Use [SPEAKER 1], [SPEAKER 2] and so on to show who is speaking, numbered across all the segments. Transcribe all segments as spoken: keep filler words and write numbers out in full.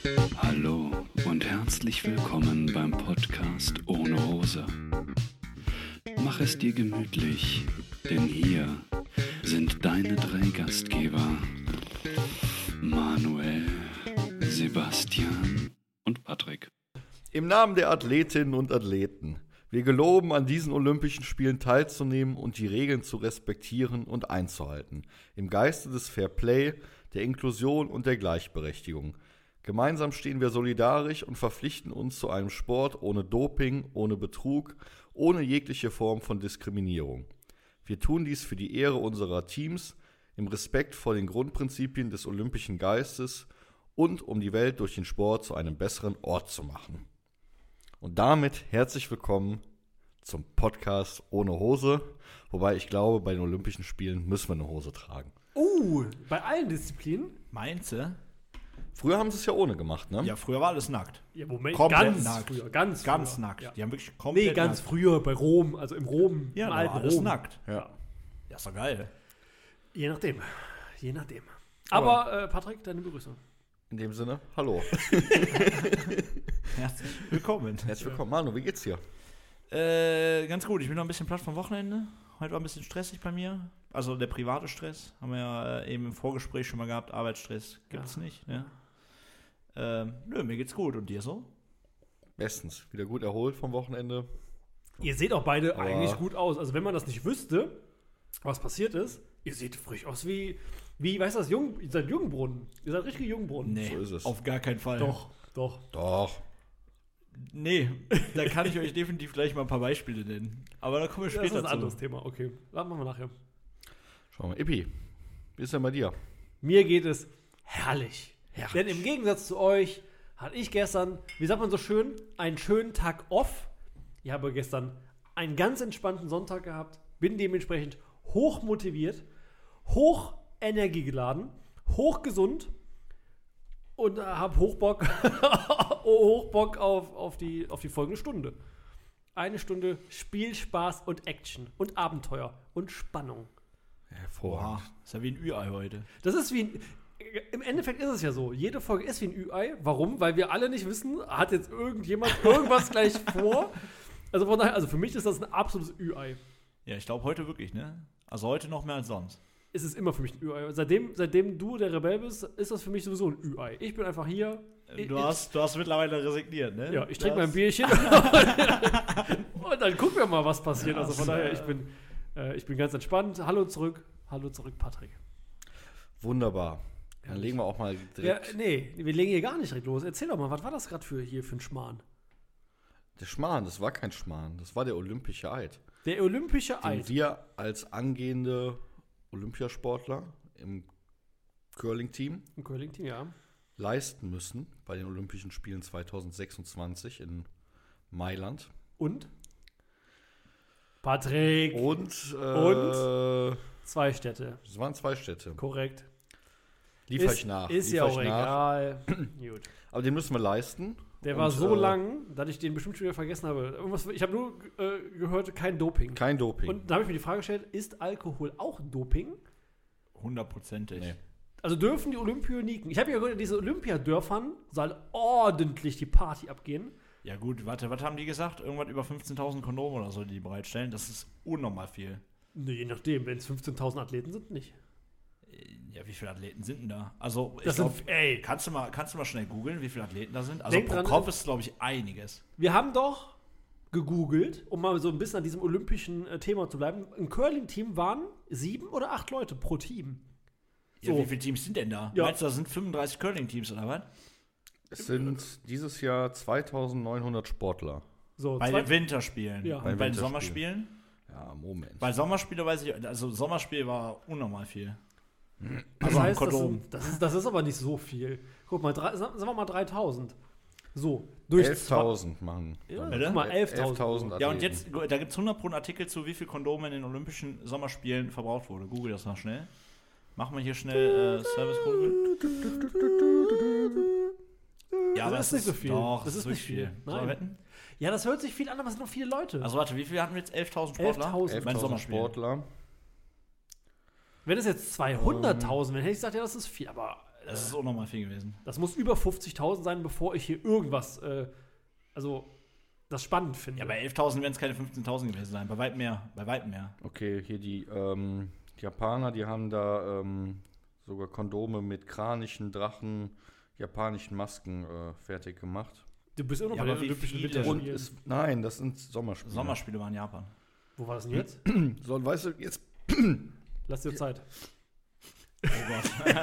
[SPEAKER 1] Hallo und herzlich willkommen beim Podcast ohne Hose. Mach es dir gemütlich, denn hier sind deine drei Gastgeber Manuel, Sebastian und Patrick.
[SPEAKER 2] Im Namen der Athletinnen und Athleten. Wir geloben, an diesen Olympischen Spielen teilzunehmen und die Regeln zu respektieren und einzuhalten. Im Geiste des Fair Play, der Inklusion und der Gleichberechtigung. Gemeinsam stehen wir solidarisch und verpflichten uns zu einem Sport ohne Doping, ohne Betrug, ohne jegliche Form von Diskriminierung. Wir tun dies für die Ehre unserer Teams, im Respekt vor den Grundprinzipien des olympischen Geistes und um die Welt durch den Sport zu einem besseren Ort zu machen. Und damit herzlich willkommen zum Podcast ohne Hose, wobei ich glaube, bei den Olympischen Spielen müssen wir eine Hose tragen.
[SPEAKER 3] Uh, bei allen Disziplinen?
[SPEAKER 4] Meinst du?
[SPEAKER 2] Früher haben sie es ja ohne gemacht, ne?
[SPEAKER 4] Ja, früher war alles nackt.
[SPEAKER 3] Ja, Moment,
[SPEAKER 4] Komplett
[SPEAKER 3] ganz
[SPEAKER 4] nackt.
[SPEAKER 3] früher, ganz
[SPEAKER 4] Ganz
[SPEAKER 3] früher.
[SPEAKER 4] nackt.
[SPEAKER 3] Ja.
[SPEAKER 4] Die haben wirklich komplett
[SPEAKER 3] Nee, ganz
[SPEAKER 4] nackt.
[SPEAKER 3] früher bei Rom, also im Rom,
[SPEAKER 4] Ja,
[SPEAKER 3] im
[SPEAKER 4] da
[SPEAKER 3] alten
[SPEAKER 4] war alles
[SPEAKER 3] Rom.
[SPEAKER 4] nackt.
[SPEAKER 2] Ja.
[SPEAKER 4] Ja, ist doch geil.
[SPEAKER 3] Je nachdem, je nachdem. Aber, äh, Patrick, deine Begrüßung.
[SPEAKER 2] In dem Sinne, hallo.
[SPEAKER 4] Herzlich willkommen.
[SPEAKER 2] Herzlich willkommen. Manu, wie geht's dir?
[SPEAKER 4] Äh, ganz gut. Ich bin noch ein bisschen platt vom Wochenende. Heute war ein bisschen stressig bei mir. Also der private Stress. Haben wir ja äh, eben im Vorgespräch schon mal gehabt. Arbeitsstress gibt's
[SPEAKER 3] Ja.
[SPEAKER 4] nicht. Ne? Ähm, nö, mir geht's gut. Und dir so?
[SPEAKER 2] Bestens. Wieder gut erholt vom Wochenende.
[SPEAKER 3] Ihr seht auch beide
[SPEAKER 2] Aber-
[SPEAKER 3] eigentlich gut aus. Also wenn man das nicht wüsste, was passiert ist, ihr seht frisch aus wie, wie, weißt du das, Jung, ihr seid Jungbrunnen. Ihr seid richtige Jungbrunnen.
[SPEAKER 4] Nee,
[SPEAKER 2] So ist es.
[SPEAKER 4] auf gar keinen Fall.
[SPEAKER 3] Doch, doch.
[SPEAKER 2] Doch.
[SPEAKER 4] Nee, da kann ich euch definitiv gleich mal ein paar Beispiele nennen. Aber da kommen wir
[SPEAKER 3] Das
[SPEAKER 4] später
[SPEAKER 3] ist ein
[SPEAKER 4] zu.
[SPEAKER 3] anderes Thema, okay. Das machen wir nachher.
[SPEAKER 2] Schauen wir. Ippi, wie ist denn bei dir?
[SPEAKER 3] Mir geht es herrlich.
[SPEAKER 2] Herrlich.
[SPEAKER 3] Denn im Gegensatz zu euch hatte ich gestern, wie sagt man so schön, einen schönen Tag off. Ich habe gestern einen ganz entspannten Sonntag gehabt, bin dementsprechend hoch motiviert, hoch energiegeladen, hoch gesund und habe Hochbock, Hochbock auf, auf, die, auf die folgende Stunde. Eine Stunde Spielspaß und Action und Abenteuer und Spannung.
[SPEAKER 2] Hervorragend.
[SPEAKER 4] Oha, ist ja wie ein Ü-Ei heute.
[SPEAKER 3] Das ist wie ein. Im Endeffekt ist es ja so. Jede Folge ist wie ein Ü-Ei. Warum? Weil wir alle nicht wissen, hat jetzt irgendjemand irgendwas gleich vor. Also von daher, also für mich ist das ein absolutes Ü-Ei.
[SPEAKER 4] Ja, ich glaube heute wirklich, ne? Also heute noch mehr als sonst.
[SPEAKER 3] Es ist immer für mich ein Ü-Ei. Seitdem, seitdem du der Rebell bist, ist das für mich sowieso ein Ü-Ei. Ich bin einfach hier. Ich,
[SPEAKER 4] Du hast, du hast mittlerweile resigniert, ne?
[SPEAKER 3] ich, ja, ich trinke
[SPEAKER 4] Das-
[SPEAKER 3] mein Bierchen. Und dann gucken wir mal, was passiert. Also von daher, ich bin, äh, ich bin ganz entspannt. Hallo zurück. Hallo zurück, Patrick.
[SPEAKER 2] Wunderbar. Dann legen wir auch mal
[SPEAKER 3] Ja,
[SPEAKER 2] direkt.
[SPEAKER 3] nee, wir legen hier gar nicht direkt los. Erzähl doch mal, was war das gerade für hier für ein Schmarrn?
[SPEAKER 2] Der Schmarrn, das war kein Schmarrn. Das war der Olympische Eid.
[SPEAKER 3] Der Olympische
[SPEAKER 2] Den
[SPEAKER 3] Eid.
[SPEAKER 2] wir als angehende Olympiasportler im Curling-Team
[SPEAKER 3] Im Curling-Team, ja.
[SPEAKER 2] leisten müssen bei den Olympischen Spielen zwanzig sechsundzwanzig in Mailand.
[SPEAKER 3] Und? Patrick.
[SPEAKER 2] Und, äh,
[SPEAKER 3] Und? Zwei Städte.
[SPEAKER 2] es waren zwei Städte.
[SPEAKER 3] Korrekt.
[SPEAKER 2] Liefer
[SPEAKER 3] ist
[SPEAKER 2] ich nach.
[SPEAKER 3] ist
[SPEAKER 2] liefer
[SPEAKER 3] ja
[SPEAKER 2] ich
[SPEAKER 3] auch
[SPEAKER 2] nach.
[SPEAKER 3] egal. Gut.
[SPEAKER 2] Aber den müssen wir leisten.
[SPEAKER 3] Der
[SPEAKER 2] Und,
[SPEAKER 3] war so
[SPEAKER 2] äh,
[SPEAKER 3] lang, dass ich den bestimmt schon wieder vergessen habe. Irgendwas, ich habe nur äh, gehört, kein Doping.
[SPEAKER 2] Kein Doping.
[SPEAKER 3] Und da habe ich mir die Frage gestellt, ist Alkohol auch Doping?
[SPEAKER 4] Hundertprozentig.
[SPEAKER 2] Nee.
[SPEAKER 3] Also dürfen die Olympioniken, ich habe ja gehört, in diesen Olympiadörfern soll ordentlich die Party abgehen.
[SPEAKER 4] Ja gut, warte, was haben die gesagt? Irgendwas über fünfzehntausend Kondome oder so, die die bereitstellen. Das ist unnormal viel.
[SPEAKER 3] Nee, je nachdem, wenn es fünfzehntausend Athleten sind, nicht.
[SPEAKER 4] Ja, wie viele Athleten sind denn da? Also, ich
[SPEAKER 3] Das
[SPEAKER 4] glaub,
[SPEAKER 3] sind, ey,
[SPEAKER 4] kannst du mal, kannst du mal schnell googeln, wie viele Athleten da sind? Also
[SPEAKER 3] Denk
[SPEAKER 4] pro
[SPEAKER 3] dran,
[SPEAKER 4] Kopf ist, glaube ich, einiges.
[SPEAKER 3] wir haben doch gegoogelt, um mal so ein bisschen an diesem olympischen äh, Thema zu bleiben. Im Curling-Team waren sieben oder acht Leute pro Team.
[SPEAKER 4] Ja,
[SPEAKER 3] So.
[SPEAKER 4] wie viele Teams sind denn da?
[SPEAKER 3] Ja.
[SPEAKER 4] Meinst du, da sind fünfunddreißig Curling-Teams oder was?
[SPEAKER 2] Es sind dieses Jahr zweitausendneunhundert Sportler.
[SPEAKER 3] So,
[SPEAKER 4] Bei
[SPEAKER 3] zwei-
[SPEAKER 4] den Winterspielen.
[SPEAKER 3] Ja.
[SPEAKER 4] Und
[SPEAKER 2] Bei
[SPEAKER 4] bei
[SPEAKER 2] den
[SPEAKER 4] den
[SPEAKER 2] Winterspielen.
[SPEAKER 4] Sommerspielen?
[SPEAKER 2] Ja, Moment.
[SPEAKER 4] Bei Sommerspiele weiß ich, also Sommerspiel war unnormal viel.
[SPEAKER 3] Das
[SPEAKER 4] Also
[SPEAKER 3] heißt, das,
[SPEAKER 4] Kondom.
[SPEAKER 3] sind, das, ist, das ist aber nicht so viel. Guck mal, drei, sagen wir mal dreitausend. So, durch
[SPEAKER 2] elftausend machen.
[SPEAKER 3] zwei- Ja,
[SPEAKER 4] Bitte?
[SPEAKER 3] guck mal, elftausend.
[SPEAKER 2] elftausend
[SPEAKER 4] Ja, und jetzt, da gibt es hundert pro Artikel zu, wie viel Kondome in den Olympischen Sommerspielen verbraucht wurde. Google das mal schnell. Machen wir hier schnell äh, Service Google. Ja, aber
[SPEAKER 3] das ist nicht so viel.
[SPEAKER 4] Doch,
[SPEAKER 3] Das ist
[SPEAKER 4] wirklich
[SPEAKER 3] nicht viel.
[SPEAKER 4] Sollen wir
[SPEAKER 3] Nein.
[SPEAKER 4] wetten?
[SPEAKER 3] Ja, das hört sich viel an, aber es sind noch viele Leute.
[SPEAKER 4] Also warte, wie viele hatten wir jetzt? elftausend Sportler?
[SPEAKER 3] elftausend.
[SPEAKER 4] Beim
[SPEAKER 2] elftausend
[SPEAKER 4] Sommerspiel.
[SPEAKER 2] Sportler.
[SPEAKER 3] Wenn es jetzt zweihunderttausend wären, hätte ich gesagt, ja, das ist viel. Aber
[SPEAKER 4] Das ist unnormal viel gewesen.
[SPEAKER 3] Das muss über fünfzigtausend sein, bevor ich hier irgendwas, äh, also das spannend finde.
[SPEAKER 4] Ja, bei elftausend werden es keine fünfzehntausend gewesen sein. Bei weitem mehr. Bei weitem mehr.
[SPEAKER 2] Okay, hier die, ähm, die Japaner, die haben da ähm, sogar Kondome mit kranischen Drachen, japanischen Masken äh, fertig gemacht.
[SPEAKER 3] Du bist immer noch
[SPEAKER 4] Ja,
[SPEAKER 3] bei
[SPEAKER 4] aber
[SPEAKER 3] den
[SPEAKER 4] wie
[SPEAKER 3] Olympischen
[SPEAKER 4] viele?
[SPEAKER 3] Winterspielen.
[SPEAKER 2] Und es, nein, das sind Sommerspiele.
[SPEAKER 4] Sommerspiele waren in Japan.
[SPEAKER 3] Wo war das denn jetzt?
[SPEAKER 2] So, weißt du, jetzt
[SPEAKER 3] Lass dir Zeit.
[SPEAKER 4] Oh Gott.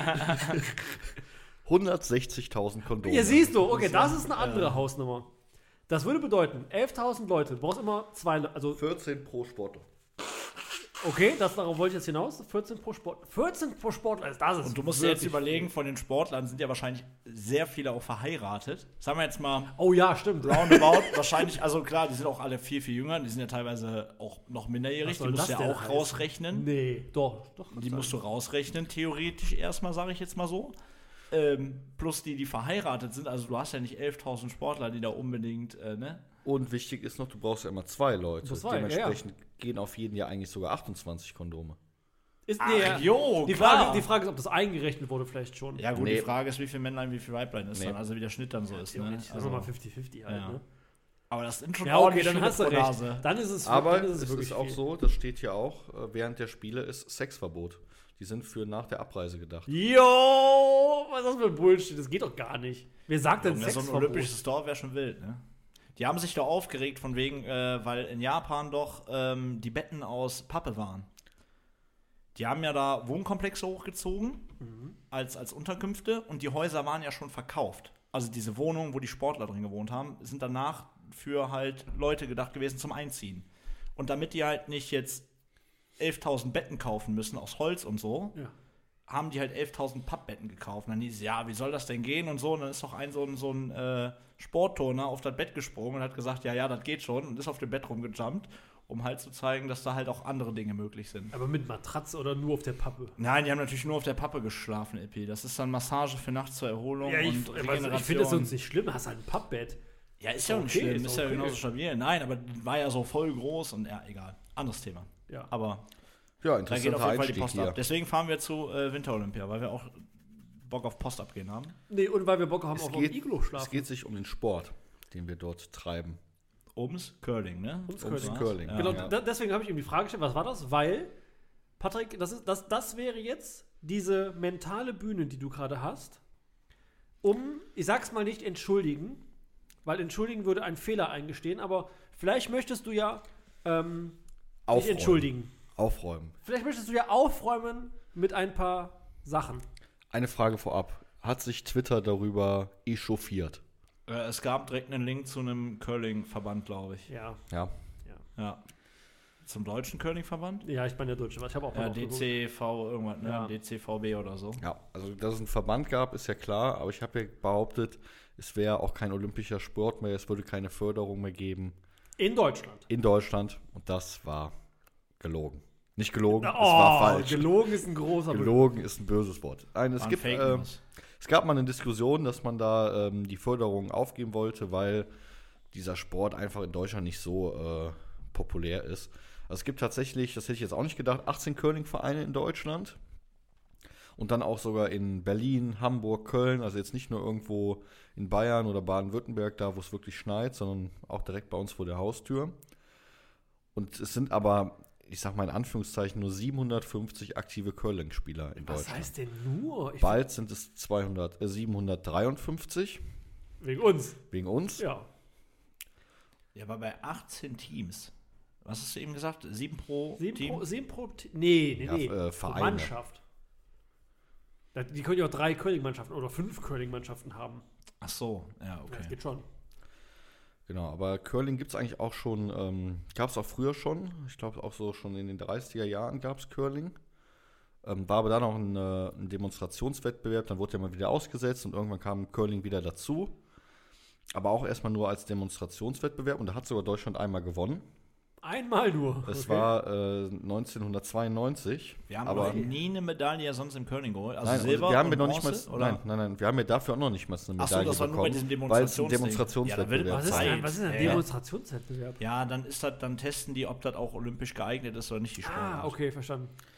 [SPEAKER 2] hundertsechzigtausend Kondome.
[SPEAKER 3] Hier siehst du, okay, das ist eine andere Hausnummer. Das würde bedeuten, elftausend Leute, du brauchst immer zwei, Le- also
[SPEAKER 2] vierzehn pro Sportler.
[SPEAKER 3] okay, das, darauf wollte ich jetzt hinaus, vierzehn pro Sport, vierzehn pro Sportler, also das ist
[SPEAKER 4] Und du musst dir jetzt
[SPEAKER 3] wirklich
[SPEAKER 4] überlegen,
[SPEAKER 3] viel.
[SPEAKER 4] von den Sportlern sind ja wahrscheinlich sehr viele auch verheiratet. Sagen wir jetzt mal
[SPEAKER 3] Oh ja, stimmt.
[SPEAKER 4] roundabout, wahrscheinlich, also klar, die sind auch alle viel, viel jünger, die sind ja teilweise auch noch minderjährig,
[SPEAKER 3] Was
[SPEAKER 4] die
[SPEAKER 3] soll
[SPEAKER 4] musst du
[SPEAKER 3] das
[SPEAKER 4] ja
[SPEAKER 3] denn
[SPEAKER 4] auch
[SPEAKER 3] heißen?
[SPEAKER 4] rausrechnen.
[SPEAKER 3] Nee, doch, doch.
[SPEAKER 4] Die musst du rausrechnen, theoretisch erstmal, sage ich jetzt mal so. Ähm, plus die, die verheiratet sind, also du hast ja nicht elftausend Sportler, die da unbedingt, äh, ne?
[SPEAKER 2] Und wichtig ist noch, du brauchst ja immer zwei Leute.
[SPEAKER 3] Du brauchst zwei,
[SPEAKER 2] Dementsprechend gehen auf jeden ja eigentlich sogar achtundzwanzig Kondome.
[SPEAKER 3] Ist,
[SPEAKER 4] Ach,
[SPEAKER 3] nee, ja.
[SPEAKER 4] jo,
[SPEAKER 3] die,
[SPEAKER 4] klar.
[SPEAKER 3] Frage, die Frage ist, ob das eingerechnet wurde vielleicht schon.
[SPEAKER 4] Ja gut,
[SPEAKER 2] Nee.
[SPEAKER 4] die Frage ist, wie viel Männlein, wie viel Weiblein ist
[SPEAKER 2] Nee.
[SPEAKER 4] dann, also wie der Schnitt dann so ist, ne?
[SPEAKER 3] Theoretisch, das ist
[SPEAKER 4] Also,
[SPEAKER 3] nochmal fifty fifty halt,
[SPEAKER 4] ja.
[SPEAKER 3] ne?
[SPEAKER 4] aber das sind schon
[SPEAKER 3] Ja, okay,
[SPEAKER 4] ordentlich
[SPEAKER 3] dann
[SPEAKER 4] viele
[SPEAKER 3] hast du
[SPEAKER 4] pro
[SPEAKER 3] recht.
[SPEAKER 4] Nase.
[SPEAKER 3] Dann ist es,
[SPEAKER 2] Aber
[SPEAKER 3] dann ist
[SPEAKER 2] es
[SPEAKER 3] es wirklich
[SPEAKER 2] ist auch
[SPEAKER 3] viel.
[SPEAKER 2] so, das steht hier auch, äh, während der Spiele ist Sexverbot. Die sind für nach der Abreise gedacht.
[SPEAKER 3] Jo, was ist das für ein Bullshit? Das geht doch gar nicht. Wer sagt denn
[SPEAKER 4] Ja, so ein
[SPEAKER 3] Sexverbot?
[SPEAKER 4] olympisches Dorf wäre schon wild, ne? Die haben sich da aufgeregt von wegen, äh, weil in Japan doch ähm, die Betten aus Pappe waren. Die haben ja da Wohnkomplexe hochgezogen
[SPEAKER 3] Mhm.
[SPEAKER 4] als, als Unterkünfte und die Häuser waren ja schon verkauft. Also diese Wohnungen, wo die Sportler drin gewohnt haben, sind danach für halt Leute gedacht gewesen zum Einziehen. Und damit die halt nicht jetzt elftausend Betten kaufen müssen aus Holz und so,
[SPEAKER 3] Ja.
[SPEAKER 4] haben die halt elftausend Pappbetten gekauft. Und dann hieß es, ja, wie soll das denn gehen und so. Und dann ist doch ein so ein, so ein äh, Sportturner auf das Bett gesprungen und hat gesagt, ja, ja, das geht schon. Und ist auf dem Bett rumgejumpt, um halt zu zeigen, dass da halt auch andere Dinge möglich sind.
[SPEAKER 3] Aber mit Matratze oder nur auf der Pappe?
[SPEAKER 4] Nein, die haben natürlich nur auf der Pappe geschlafen, Epi. Das ist dann Massage für nachts zur Erholung
[SPEAKER 3] Ja, ich,
[SPEAKER 4] und
[SPEAKER 3] ich,
[SPEAKER 4] Regeneration.
[SPEAKER 3] ich finde das sonst nicht schlimm. Hast halt ein Pappbett.
[SPEAKER 4] Ja, ist ja auch nicht
[SPEAKER 3] Okay,
[SPEAKER 4] schlimm,
[SPEAKER 3] ist
[SPEAKER 4] ist ja
[SPEAKER 3] okay.
[SPEAKER 4] genauso stabil. Nein, aber die war ja so voll groß und ja, egal. Anderes Thema.
[SPEAKER 3] Ja.
[SPEAKER 4] Aber
[SPEAKER 2] Ja,
[SPEAKER 4] da geht auf jeden
[SPEAKER 2] interessanter
[SPEAKER 4] Fall die
[SPEAKER 2] Einstieg
[SPEAKER 4] Post
[SPEAKER 2] hier.
[SPEAKER 4] ab. Deswegen fahren wir zu äh, Winterolympia, weil wir auch Bock auf Post abgehen haben.
[SPEAKER 3] Nee, und weil wir Bock haben
[SPEAKER 2] Es
[SPEAKER 3] auf
[SPEAKER 2] geht,
[SPEAKER 3] ein Iglo
[SPEAKER 2] es
[SPEAKER 3] schlafen.
[SPEAKER 2] geht sich um den Sport, den wir dort treiben.
[SPEAKER 4] Ums Curling, ne?
[SPEAKER 3] Ums
[SPEAKER 4] Ums
[SPEAKER 3] Curling.
[SPEAKER 2] Curling.
[SPEAKER 4] Ja.
[SPEAKER 3] Genau,
[SPEAKER 2] ja.
[SPEAKER 3] da, deswegen habe ich ihm die Frage gestellt, was war das? Weil, Patrick, das, ist, das, das wäre jetzt diese mentale Bühne, die du gerade hast, um, ich sag's mal nicht entschuldigen, weil entschuldigen würde einen Fehler eingestehen, aber vielleicht möchtest du ja ähm, nicht
[SPEAKER 2] Aufräumen.
[SPEAKER 3] entschuldigen.
[SPEAKER 2] Aufräumen.
[SPEAKER 3] Vielleicht möchtest du ja aufräumen mit ein paar Sachen.
[SPEAKER 2] Eine Frage vorab. Hat sich Twitter darüber echauffiert?
[SPEAKER 4] Äh, es gab direkt einen Link zu einem Curling-Verband, glaube ich.
[SPEAKER 3] Ja,
[SPEAKER 2] Ja.
[SPEAKER 4] Ja. Zum deutschen Curling-Verband?
[SPEAKER 3] ja, ich bin der Deutsche, ich habe auch mal
[SPEAKER 4] Ja,
[SPEAKER 3] drauf geguckt.
[SPEAKER 4] D C V irgendwas, ne?
[SPEAKER 3] Ja.
[SPEAKER 4] D C V B oder so.
[SPEAKER 2] Ja, also dass es einen Verband gab, ist ja klar, aber ich habe ja behauptet, es wäre auch kein olympischer Sport mehr, es würde keine Förderung mehr geben
[SPEAKER 3] In Deutschland.
[SPEAKER 2] in Deutschland und das war gelogen. Nicht gelogen,
[SPEAKER 3] Oh,
[SPEAKER 2] es war falsch.
[SPEAKER 3] gelogen ist ein großer Begriff.
[SPEAKER 2] Gelogen ist ein böses Wort. Nein, es,
[SPEAKER 4] War ein
[SPEAKER 2] gibt,
[SPEAKER 4] Fake
[SPEAKER 2] äh,
[SPEAKER 4] News.
[SPEAKER 2] es gab mal eine Diskussion, dass man da ähm, die Förderung aufgeben wollte, weil dieser Sport einfach in Deutschland nicht so äh, populär ist. Also es gibt tatsächlich, das hätte ich jetzt auch nicht gedacht, achtzehn Curling-Vereine in Deutschland. Und dann auch sogar in Berlin, Hamburg, Köln, also jetzt nicht nur irgendwo in Bayern oder Baden-Württemberg, da wo es wirklich schneit, sondern auch direkt bei uns vor der Haustür. Und es sind aber, ich sag mal in Anführungszeichen, nur siebenhundertfünfzig aktive Curling-Spieler in
[SPEAKER 3] Was
[SPEAKER 2] Deutschland.
[SPEAKER 3] heißt denn nur? Ich
[SPEAKER 2] Bald sind es zweihundert, äh, siebenhundertdreiundfünfzig
[SPEAKER 3] wegen uns.
[SPEAKER 2] wegen uns.
[SPEAKER 3] Ja.
[SPEAKER 4] Ja, aber bei achtzehn Teams. Was hast du eben gesagt? Sieben pro
[SPEAKER 3] Sieben
[SPEAKER 4] Team?
[SPEAKER 3] pro, sieben pro T- Nee, nee,
[SPEAKER 2] Ja,
[SPEAKER 3] nee.
[SPEAKER 2] äh,
[SPEAKER 3] Pro
[SPEAKER 2] Vereine.
[SPEAKER 3] Mannschaft. Da- Die können ja auch drei Curling-Mannschaften oder fünf Curling-Mannschaften haben.
[SPEAKER 4] Ach so, ja,
[SPEAKER 3] Ja, das
[SPEAKER 4] okay.
[SPEAKER 3] geht schon.
[SPEAKER 2] Genau, aber Curling gibt es eigentlich auch schon, ähm, gab es auch früher schon. Ich glaube auch so schon in den dreißiger Jahren gab es Curling. Ähm, war aber dann auch ein, äh, ein Demonstrationswettbewerb, dann wurde der mal wieder ausgesetzt und irgendwann kam Curling wieder dazu. Aber auch erstmal nur als Demonstrationswettbewerb und da hat sogar Deutschland einmal gewonnen.
[SPEAKER 3] Einmal nur.
[SPEAKER 2] Es
[SPEAKER 3] Okay.
[SPEAKER 2] war äh, neunzehnhundertzweiundneunzig.
[SPEAKER 4] Wir haben
[SPEAKER 2] aber
[SPEAKER 4] aber nie eine Medaille sonst im Curling geholt. Also
[SPEAKER 2] nein,
[SPEAKER 4] Silber
[SPEAKER 2] wir haben
[SPEAKER 4] und
[SPEAKER 2] mir noch nicht
[SPEAKER 4] Bronze,
[SPEAKER 2] mal,
[SPEAKER 4] oder?
[SPEAKER 2] nein, nein, nein, wir haben mir dafür auch noch nicht mal eine
[SPEAKER 4] Ach so,
[SPEAKER 2] Medaille
[SPEAKER 4] das war nur bei
[SPEAKER 2] bekommen,
[SPEAKER 4] diesem
[SPEAKER 2] weil es ein
[SPEAKER 4] Demonstrationsding. Ja, da will-
[SPEAKER 2] Demonstrationswettbewerb
[SPEAKER 3] Was ist
[SPEAKER 2] war.
[SPEAKER 3] denn, was ist denn ein
[SPEAKER 4] Ja, ja.
[SPEAKER 3] Demonstrationswettbewerb?
[SPEAKER 4] Ja, dann ist das, dann testen die, ob das auch olympisch geeignet ist oder nicht, die Sportart.
[SPEAKER 3] Ah, okay, verstanden.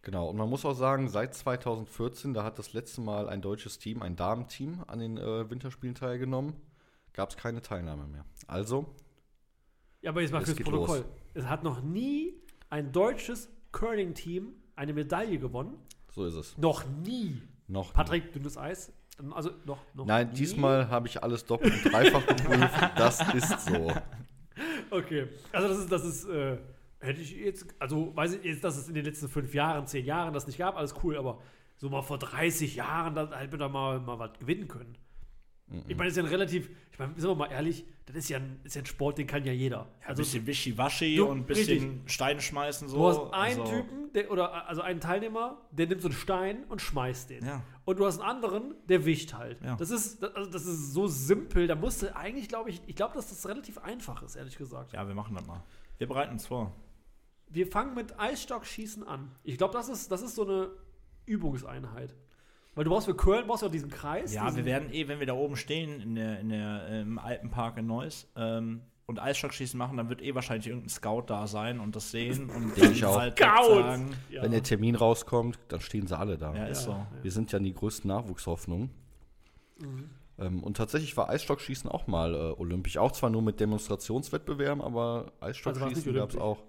[SPEAKER 2] Genau, und man muss auch sagen, seit zweitausendvierzehn, da hat das letzte Mal ein deutsches Team, ein Damenteam, an den äh, Winterspielen teilgenommen, gab es keine Teilnahme mehr. Also,
[SPEAKER 3] Ja, aber jetzt mal
[SPEAKER 2] Es
[SPEAKER 3] fürs
[SPEAKER 2] geht
[SPEAKER 3] Protokoll.
[SPEAKER 2] los.
[SPEAKER 3] Es hat noch nie ein deutsches Curling-Team eine Medaille gewonnen.
[SPEAKER 2] so ist es.
[SPEAKER 3] Noch nie.
[SPEAKER 2] Noch
[SPEAKER 3] Patrick, dünnes Eis. Also noch, noch
[SPEAKER 2] Nein,
[SPEAKER 3] nie.
[SPEAKER 2] diesmal habe ich alles doppelt und dreifach geprüft. Das ist so.
[SPEAKER 3] Okay. Also das ist, das ist, äh, hätte ich jetzt, also weiß ich jetzt, dass es in den letzten fünf Jahren, zehn Jahren das nicht gab, alles cool, aber so mal vor dreißig Jahren, da hätten wir da mal, mal was gewinnen können. Ich meine, das ist ja ein relativ, ich meine, sind wir mal ehrlich, das ist ja ein, ist ja ein Sport, den kann ja jeder.
[SPEAKER 4] Ja, ein
[SPEAKER 3] Also
[SPEAKER 4] bisschen Wischiwaschi
[SPEAKER 3] du-
[SPEAKER 4] und ein bisschen Steine schmeißen. So.
[SPEAKER 3] du hast einen
[SPEAKER 4] Also,
[SPEAKER 3] Typen, der, oder also einen Teilnehmer, der nimmt so einen Stein und schmeißt den.
[SPEAKER 4] Ja.
[SPEAKER 3] Und du hast einen anderen, der wischt halt.
[SPEAKER 4] Ja.
[SPEAKER 3] Das ist, das, also das ist so simpel, da musst du eigentlich, glaube ich, ich glaube, dass das relativ einfach ist, ehrlich gesagt.
[SPEAKER 4] Ja, wir machen das mal. Wir bereiten uns vor.
[SPEAKER 3] Wir fangen mit Eisstockschießen an. Ich glaube, das ist, das ist so eine Übungseinheit. Weil du brauchst für Curling brauchst du ja diesen Kreis.
[SPEAKER 4] Ja,
[SPEAKER 3] diesen,
[SPEAKER 4] wir werden eh, wenn wir da oben stehen, in der, in der, äh, im Alpenpark in Neuss, ähm, und Eisstockschießen machen, dann wird eh wahrscheinlich irgendein Scout da sein und das sehen und
[SPEAKER 2] Denk ich auch.
[SPEAKER 4] halt
[SPEAKER 3] Scout!
[SPEAKER 4] sagen,
[SPEAKER 3] Ja.
[SPEAKER 2] Wenn der Termin rauskommt, dann stehen sie alle da.
[SPEAKER 4] ja, ist
[SPEAKER 3] Ja.
[SPEAKER 4] so.
[SPEAKER 2] Wir sind ja die größten Nachwuchshoffnungen.
[SPEAKER 3] Mhm.
[SPEAKER 2] Ähm, und tatsächlich war Eisstockschießen auch mal äh, olympisch. Auch zwar nur mit Demonstrationswettbewerben, aber
[SPEAKER 3] Also
[SPEAKER 2] Eisstockschießen
[SPEAKER 3] war's nicht
[SPEAKER 2] gab es
[SPEAKER 3] olympisch?
[SPEAKER 2] auch.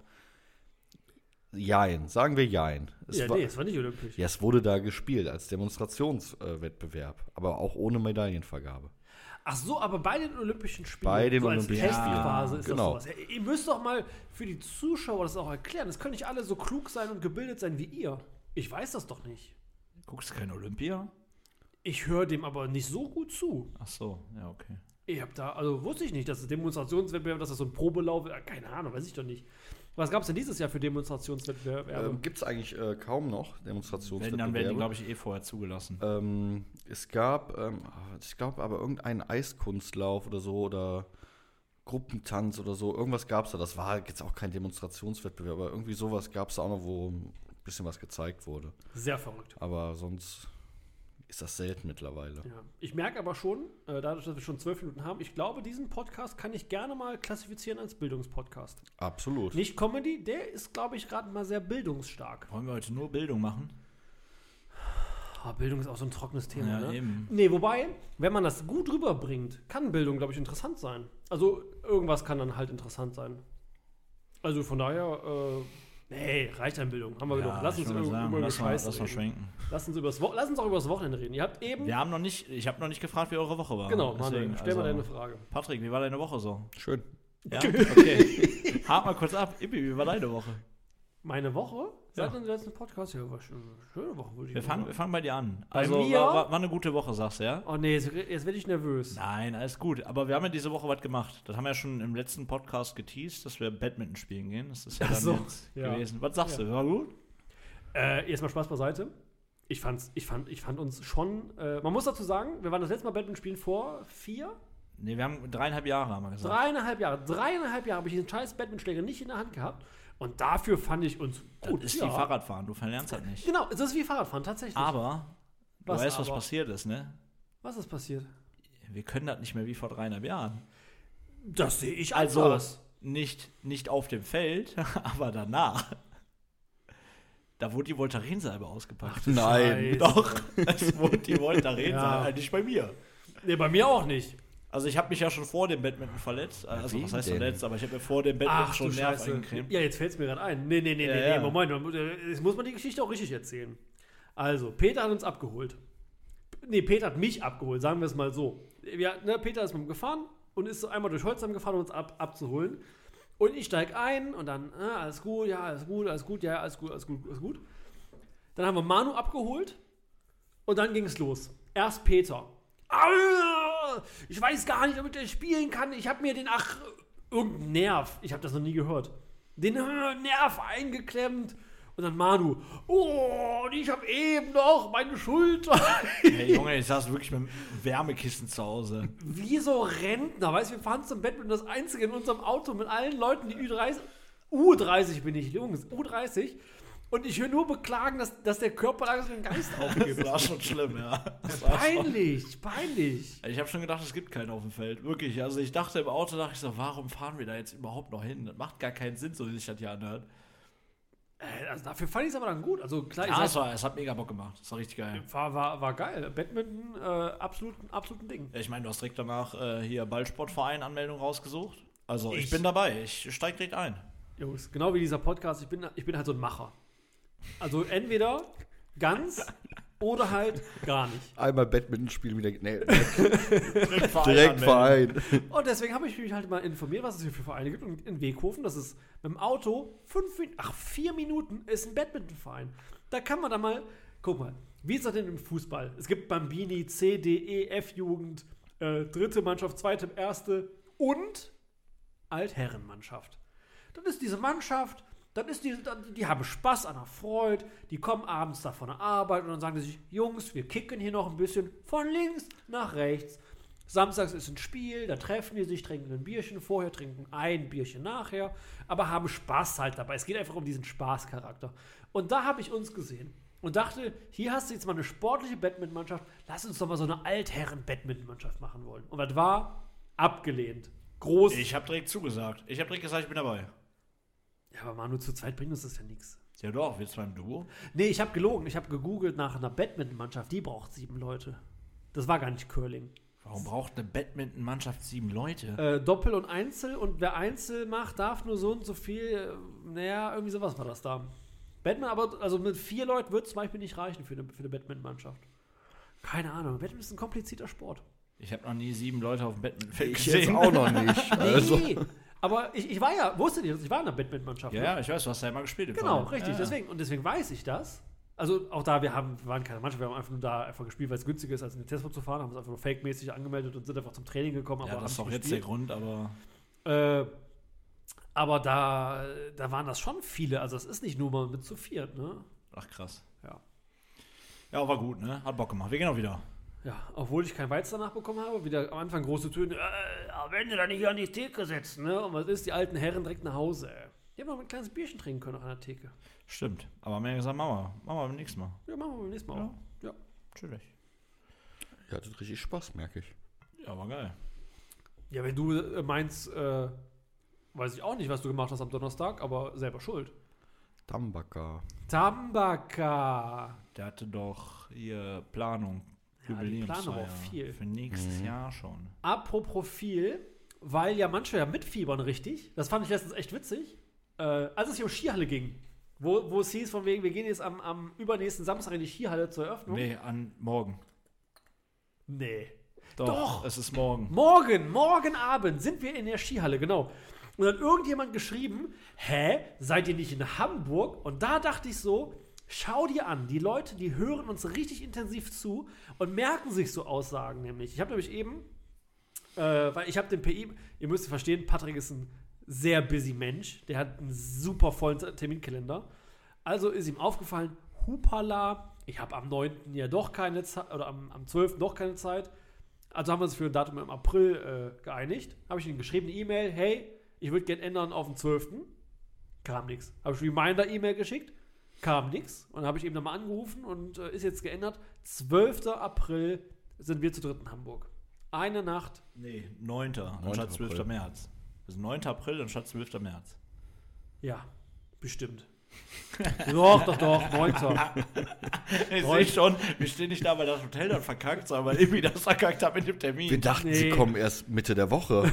[SPEAKER 2] Jein, sagen wir Jein. Es
[SPEAKER 3] Ja,
[SPEAKER 2] war,
[SPEAKER 3] nee, es war nicht olympisch.
[SPEAKER 2] ja, es wurde da gespielt als Demonstrationswettbewerb, aber auch ohne Medaillenvergabe.
[SPEAKER 3] Ach so, aber bei den Olympischen Spielen.
[SPEAKER 2] Bei den
[SPEAKER 3] so als
[SPEAKER 2] Olympischen
[SPEAKER 3] Testphase
[SPEAKER 2] Spielen,
[SPEAKER 3] ist
[SPEAKER 2] genau.
[SPEAKER 3] das sowas. Ja, ihr müsst doch mal für die Zuschauer das auch erklären. Das können nicht alle so klug sein und gebildet sein wie ihr. Ich weiß das doch nicht.
[SPEAKER 4] Guckst du kein Olympia?
[SPEAKER 3] Ich höre dem aber nicht so gut zu.
[SPEAKER 4] Ach so, ja, okay.
[SPEAKER 3] Ich hab da, also wusste ich nicht, dass das Demonstrationswettbewerb, dass das so ein Probelauf ist. Keine Ahnung, weiß ich doch nicht. Was gab es denn dieses Jahr für Demonstrationswettbewerbe?
[SPEAKER 2] Ähm, Gibt es eigentlich äh, kaum noch
[SPEAKER 4] Wenn,
[SPEAKER 2] Demonstrationswettbewerbe.
[SPEAKER 4] dann werden die, glaube ich, eh vorher zugelassen.
[SPEAKER 2] Ähm, es gab, ähm, ich glaube aber irgendeinen Eiskunstlauf oder so oder Gruppentanz oder so. Irgendwas gab es da. Das war jetzt auch kein Demonstrationswettbewerb, aber irgendwie sowas gab es auch noch, wo ein bisschen was gezeigt wurde.
[SPEAKER 3] Sehr verrückt.
[SPEAKER 2] Aber sonst ist das selten mittlerweile.
[SPEAKER 3] Ja. Ich merke aber schon, äh, dadurch, dass wir schon zwölf Minuten haben, ich glaube, diesen Podcast kann ich gerne mal klassifizieren als Bildungspodcast.
[SPEAKER 2] Absolut.
[SPEAKER 3] Nicht Comedy, der ist, glaube ich, gerade mal sehr bildungsstark.
[SPEAKER 4] Wollen wir heute nur Bildung machen?
[SPEAKER 3] Ah, Bildung ist auch so ein trockenes Thema,
[SPEAKER 4] Ja,
[SPEAKER 3] ne?
[SPEAKER 4] eben.
[SPEAKER 3] Nee, wobei, wenn man das gut rüberbringt, kann Bildung, glaube ich, interessant sein. Also irgendwas kann dann halt interessant sein. Also von daher, äh, nee, reicht an Bildung. Haben wir genug. Lass
[SPEAKER 4] ich
[SPEAKER 3] uns
[SPEAKER 4] wollte
[SPEAKER 3] über,
[SPEAKER 4] sagen,
[SPEAKER 3] über
[SPEAKER 4] lass mal,
[SPEAKER 3] Scheiß
[SPEAKER 4] lass mal
[SPEAKER 3] reden.
[SPEAKER 4] schwenken.
[SPEAKER 3] Lass uns, übers Wo- lass uns auch über das Wochenende reden. Ihr habt eben,
[SPEAKER 4] Wir haben noch nicht, ich habe noch nicht gefragt, wie eure Woche war.
[SPEAKER 3] genau, Manuel,
[SPEAKER 4] Deswegen,
[SPEAKER 3] stell mal
[SPEAKER 4] also,
[SPEAKER 3] deine Frage.
[SPEAKER 4] Patrick, wie war deine Woche so?
[SPEAKER 2] Schön.
[SPEAKER 4] Ja, okay. Hakt mal kurz ab. Ibi, wie war deine Woche?
[SPEAKER 3] Meine Woche? Seit
[SPEAKER 4] Ja.
[SPEAKER 3] dem letzten Podcast? Ja, war schon eine schöne Woche, würde ich
[SPEAKER 4] Wir
[SPEAKER 3] mal
[SPEAKER 4] fangen,
[SPEAKER 3] sagen.
[SPEAKER 4] wir fangen bei dir an.
[SPEAKER 3] Bei
[SPEAKER 4] Also,
[SPEAKER 3] mir?
[SPEAKER 4] war, war, war eine gute Woche, sagst du, ja?
[SPEAKER 3] Oh nee, jetzt, jetzt werde ich nervös.
[SPEAKER 4] Nein, alles gut. Aber wir haben ja diese Woche was gemacht. Das haben wir ja schon im letzten Podcast geteased, dass wir Badminton spielen gehen. Das ist ja
[SPEAKER 3] Ach
[SPEAKER 4] dann
[SPEAKER 3] so,
[SPEAKER 4] jetzt
[SPEAKER 3] ja.
[SPEAKER 4] gewesen. Was sagst
[SPEAKER 3] Ja.
[SPEAKER 4] du? War gut?
[SPEAKER 3] Äh, erstmal Spaß beiseite. Ich, fand's, ich, fand, ich fand uns schon, äh, man muss dazu sagen, wir waren das letzte Mal Badminton spielen vor vier,
[SPEAKER 4] Nee, wir haben dreieinhalb Jahre, haben wir gesagt.
[SPEAKER 3] dreieinhalb Jahre. Dreieinhalb Jahre habe ich diesen scheiß Badmintonschläger nicht in der Hand gehabt. Und dafür fand ich uns gut.
[SPEAKER 4] Das ist
[SPEAKER 3] ja.
[SPEAKER 4] wie Fahrradfahren, du verlernst das nicht.
[SPEAKER 3] Genau, es ist wie Fahrradfahren, tatsächlich.
[SPEAKER 4] Aber, du
[SPEAKER 3] Was
[SPEAKER 4] weißt, was
[SPEAKER 3] aber?
[SPEAKER 4] passiert ist, ne?
[SPEAKER 3] Was ist passiert?
[SPEAKER 4] Wir können das nicht mehr wie vor dreieinhalb Jahren.
[SPEAKER 3] Das sehe ich
[SPEAKER 4] Also,
[SPEAKER 3] anders.
[SPEAKER 4] nicht, nicht auf dem Feld, aber danach. Da wurde die Voltaren-Salbe ausgepackt.
[SPEAKER 2] Nein.
[SPEAKER 3] Scheiße.
[SPEAKER 4] Doch, es wurde die Voltaren-Salbe,
[SPEAKER 3] Ja.
[SPEAKER 4] nicht bei mir.
[SPEAKER 3] Nee, bei mir auch nicht.
[SPEAKER 4] Also ich habe mich ja schon vor dem Badminton verletzt. Also
[SPEAKER 2] Wem
[SPEAKER 4] was heißt
[SPEAKER 2] denn?
[SPEAKER 4] verletzt, aber ich habe mir vor dem Badminton
[SPEAKER 3] Ach
[SPEAKER 4] schon
[SPEAKER 3] du
[SPEAKER 4] Nerv
[SPEAKER 3] Scheiße.
[SPEAKER 4] eingecremt.
[SPEAKER 3] Ja, jetzt fällt es mir gerade ein. Nee, nee, nee,
[SPEAKER 4] Ja,
[SPEAKER 3] nee,
[SPEAKER 4] ja.
[SPEAKER 3] nee, Moment. Jetzt muss man die Geschichte auch richtig erzählen. Also, Peter hat uns abgeholt. Nee, Peter hat mich abgeholt, sagen wir es mal so. Wir, ne, Peter ist mit dem gefahren und ist so einmal durch Holzheim gefahren, um uns ab, abzuholen. Und ich steige ein und dann, äh, alles gut, ja, alles gut, alles gut, ja, alles gut, alles gut, alles gut. Dann haben wir Manu abgeholt und dann ging es los. Erst Peter. Ah, ich weiß gar nicht, ob ich spielen kann. Ich habe mir den, ach, irgendein Nerv, ich habe das noch nie gehört, den äh, Nerv eingeklemmt. Und dann Manu, oh, und ich habe eben noch meine Schulter.
[SPEAKER 4] Hey Junge, ich saß wirklich mit einem Wärmekissen zu Hause.
[SPEAKER 3] Wie so Rentner, weißt du, wir fahren zum Bett mit das Einzige in unserem Auto mit allen Leuten, die Ü dreißig, U dreißig bin ich, Jungs, U dreißig. Und ich höre nur beklagen, dass, dass der Körper langsam den Geist aufgibt.
[SPEAKER 4] Das war schon schlimm, ja. Das war
[SPEAKER 3] Peinlich, peinlich.
[SPEAKER 4] schon- Ich habe schon gedacht, es gibt keinen auf dem Feld. Wirklich. Also ich dachte im Auto, dachte ich so, warum fahren wir da jetzt überhaupt noch hin? Das macht gar keinen Sinn, so wie sich das hier anhört.
[SPEAKER 3] Äh, also dafür fand ich es aber dann gut. Also klar,
[SPEAKER 4] Ja,
[SPEAKER 3] ihr
[SPEAKER 4] es,
[SPEAKER 3] seid,
[SPEAKER 4] war, es hat mega Bock gemacht. Das war richtig geil.
[SPEAKER 3] war, war, war geil. Badminton, äh, absolut, absolut ein Ding.
[SPEAKER 4] Ja, ich meine, du hast direkt danach äh, hier Ballsportverein Anmeldung rausgesucht. Also ich,
[SPEAKER 3] Ich-
[SPEAKER 4] bin dabei. Ich steig direkt ein.
[SPEAKER 3] Jungs, genau wie dieser Podcast, ich bin, ich bin halt so ein Macher. Also entweder ganz oder halt gar nicht.
[SPEAKER 2] Einmal Badminton spielen wieder. Nee,
[SPEAKER 4] Direkt Verein.
[SPEAKER 2] direkt Verein.
[SPEAKER 3] Und deswegen habe ich mich halt mal informiert, was es hier für Vereine gibt. Und in Weghofen, das ist mit dem Auto fünf, Min- ach, vier Minuten ist ein Badmintonverein. Da kann man dann mal, guck mal, wie ist das denn im Fußball? Es gibt Bambini, C, D, E, F-Jugend, äh, dritte Mannschaft, zweite, erste und Altherrenmannschaft. Dann ist diese Mannschaft, dann ist die, dann, die haben Spaß an der Freude, die kommen abends da von der Arbeit und dann sagen die sich, Jungs, wir kicken hier noch ein bisschen von links nach rechts. Samstags ist ein Spiel, da treffen die sich, trinken ein Bierchen vorher, trinken ein Bierchen nachher, aber haben Spaß halt dabei. Es geht einfach um diesen Spaßcharakter. Und da habe ich uns gesehen und dachte, hier hast du jetzt mal eine sportliche Badmintonmannschaft, lass uns doch mal so eine Altherren-Badmintonmannschaft machen wollen. Und das war abgelehnt. Groß.
[SPEAKER 4] Ich habe direkt zugesagt. Ich habe direkt gesagt, ich bin dabei.
[SPEAKER 3] Ja, aber Manu, zu zweit bringt uns das ja nichts.
[SPEAKER 4] Ja doch, wir zwei im Duo.
[SPEAKER 3] Nee, ich habe gelogen. Ich habe gegoogelt nach einer Badmintonmannschaft. Die braucht sieben Leute. Das war gar nicht Curling.
[SPEAKER 4] Warum braucht eine Badminton-Mannschaft sieben Leute?
[SPEAKER 3] Äh, Doppel und Einzel. Und wer Einzel macht, darf nur so und so viel. Äh, naja, irgendwie sowas war das da. Badminton, aber also mit vier Leuten wird es zum Beispiel nicht reichen für eine, für eine Badminton-Mannschaft. Keine Ahnung. Badminton ist ein komplizierter Sport.
[SPEAKER 4] Ich habe noch nie sieben Leute auf dem Badmintonfeld
[SPEAKER 2] Ich
[SPEAKER 4] gesehen.
[SPEAKER 2] jetzt auch noch nicht. Also,
[SPEAKER 3] Nee, aber ich, ich war ja, wusstet ihr das? Ich war in einer Badminton-Mannschaft.
[SPEAKER 4] Ja,
[SPEAKER 3] ne?
[SPEAKER 4] ja, ich weiß, du hast ja immer gespielt. Im
[SPEAKER 3] Genau,
[SPEAKER 4] Verein.
[SPEAKER 3] richtig.
[SPEAKER 4] Ja.
[SPEAKER 3] Deswegen, und deswegen weiß ich das. Also auch da, wir, haben, wir waren keine Mannschaft, wir haben einfach nur da einfach gespielt, weil es günstiger ist, als in den Testboot zu fahren, haben uns einfach nur fake-mäßig angemeldet und sind einfach zum Training gekommen.
[SPEAKER 4] Ja,
[SPEAKER 3] aber
[SPEAKER 4] das ist
[SPEAKER 3] haben
[SPEAKER 4] auch
[SPEAKER 3] nicht
[SPEAKER 4] jetzt der
[SPEAKER 3] gespielt.
[SPEAKER 4] Grund, aber
[SPEAKER 3] Äh, aber da, da waren das schon viele. Also es ist nicht nur mal mit zu viert, ne?
[SPEAKER 4] ach krass.
[SPEAKER 3] Ja.
[SPEAKER 4] Ja, war gut, ne? Hat Bock gemacht. Wir gehen auch wieder.
[SPEAKER 3] Ja, obwohl ich kein Weiz danach bekommen habe, wieder am Anfang große Töne, äh, aber wenn du da nicht an die Theke setzt, ne? Und was ist, die alten Herren direkt nach Hause, ey. Die haben noch ein kleines Bierchen trinken können an der Theke.
[SPEAKER 4] Stimmt. Aber mehr gesagt, Mama, machen wir beim nächsten Mal.
[SPEAKER 3] Ja, machen wir beim nächsten Mal
[SPEAKER 4] Ja.
[SPEAKER 3] auch. Ja.
[SPEAKER 4] Natürlich.
[SPEAKER 2] ihr hattet richtig Spaß, merke ich.
[SPEAKER 4] Ja, war geil.
[SPEAKER 3] Ja, wenn du äh, meinst, äh, weiß ich auch nicht, was du gemacht hast am Donnerstag, aber selber schuld.
[SPEAKER 2] Tambaka.
[SPEAKER 3] Tambaka.
[SPEAKER 4] Der hatte doch hier Planung.
[SPEAKER 3] Ja, die planen aber
[SPEAKER 4] Jubiläumsfeier
[SPEAKER 3] auch viel.
[SPEAKER 4] Für nächstes
[SPEAKER 2] Mhm.
[SPEAKER 4] Jahr schon.
[SPEAKER 3] Apropos viel, weil ja manche ja mitfiebern richtig. Das fand ich letztens echt witzig. Äh, als es hier um Skihalle ging, wo, wo es hieß von wegen, wir gehen jetzt am, am übernächsten Samstag in die Skihalle zur Eröffnung.
[SPEAKER 4] Nee, an morgen.
[SPEAKER 3] Nee.
[SPEAKER 4] Doch,
[SPEAKER 3] Doch.
[SPEAKER 4] es ist morgen.
[SPEAKER 3] Morgen, morgen Abend sind wir in der Skihalle, genau. Und dann irgendjemand geschrieben, hä, seid ihr nicht in Hamburg? Und da dachte ich so, schau dir an, die Leute, die hören uns richtig intensiv zu und merken sich so Aussagen nämlich. Ich habe nämlich eben, äh, weil ich habe den P I, ihr müsst verstehen, Patrick ist ein sehr busy Mensch, der hat einen super vollen Terminkalender. Also ist ihm aufgefallen, hupala, ich habe am neunten ja doch keine Zeit, oder am, am zwölften doch keine Zeit. Also haben wir uns für ein Datum im April äh, geeinigt. Habe ich ihm geschrieben, eine E-Mail, hey, ich würde gerne ändern auf den zwölften Kam nichts. Habe ich Reminder-E-Mail geschickt, kam nichts. Und dann habe ich eben nochmal angerufen und äh, ist jetzt geändert. zwölften April sind wir zu dritt in Hamburg. Eine Nacht.
[SPEAKER 4] Nee, neunten
[SPEAKER 2] neunten
[SPEAKER 4] anstatt zwölften
[SPEAKER 2] April.
[SPEAKER 4] März. Also neunten April anstatt zwölften März.
[SPEAKER 3] Ja, bestimmt. doch, doch, doch, neunten
[SPEAKER 4] Ich
[SPEAKER 3] Neun-
[SPEAKER 4] sehe schon, wir stehen nicht da, weil das Hotel dann verkackt, sondern weil irgendwie das verkackt hat mit dem Termin.
[SPEAKER 2] Wir dachten,
[SPEAKER 3] Nee.
[SPEAKER 2] sie kommen erst Mitte der Woche.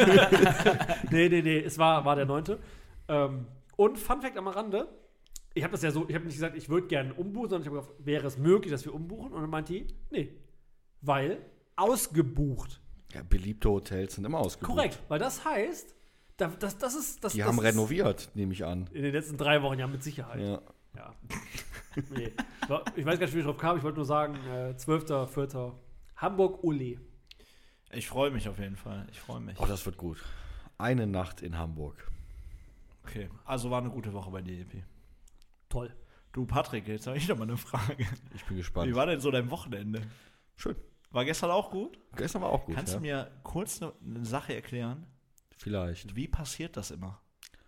[SPEAKER 3] nee, nee, nee, es war, war der neunte Ähm, und Fun Fact am Rande, ich habe das ja so, ich habe nicht gesagt, ich würde gerne umbuchen, sondern ich habe gesagt, wäre es möglich, dass wir umbuchen? Und dann meinte die, nee, weil ausgebucht.
[SPEAKER 2] Ja, beliebte Hotels sind immer ausgebucht.
[SPEAKER 3] Korrekt, weil das heißt, da, das, das ist, das,
[SPEAKER 2] Die
[SPEAKER 3] das
[SPEAKER 2] haben
[SPEAKER 3] ist
[SPEAKER 2] renoviert, nehme ich an.
[SPEAKER 3] in den letzten drei Wochen, ja, mit Sicherheit.
[SPEAKER 2] Ja.
[SPEAKER 3] Ja. nee. So, ich weiß gar nicht, wie ich drauf kam, ich wollte nur sagen, äh, zwölften vierten Hamburg, Ole.
[SPEAKER 4] Ich freue mich auf jeden Fall. Ich freue mich.
[SPEAKER 2] Oh, das wird gut. Eine Nacht in Hamburg.
[SPEAKER 4] Okay, also war eine gute Woche bei dir, E P.
[SPEAKER 3] Toll.
[SPEAKER 4] Du, Patrick, jetzt habe ich noch mal eine Frage.
[SPEAKER 2] Ich bin gespannt.
[SPEAKER 4] Wie war denn so dein Wochenende?
[SPEAKER 2] Schön.
[SPEAKER 4] War gestern auch gut?
[SPEAKER 2] Gestern war auch gut.
[SPEAKER 4] Kannst
[SPEAKER 2] ja?
[SPEAKER 4] du mir kurz eine, eine Sache erklären?
[SPEAKER 2] Vielleicht.
[SPEAKER 4] Wie passiert das immer?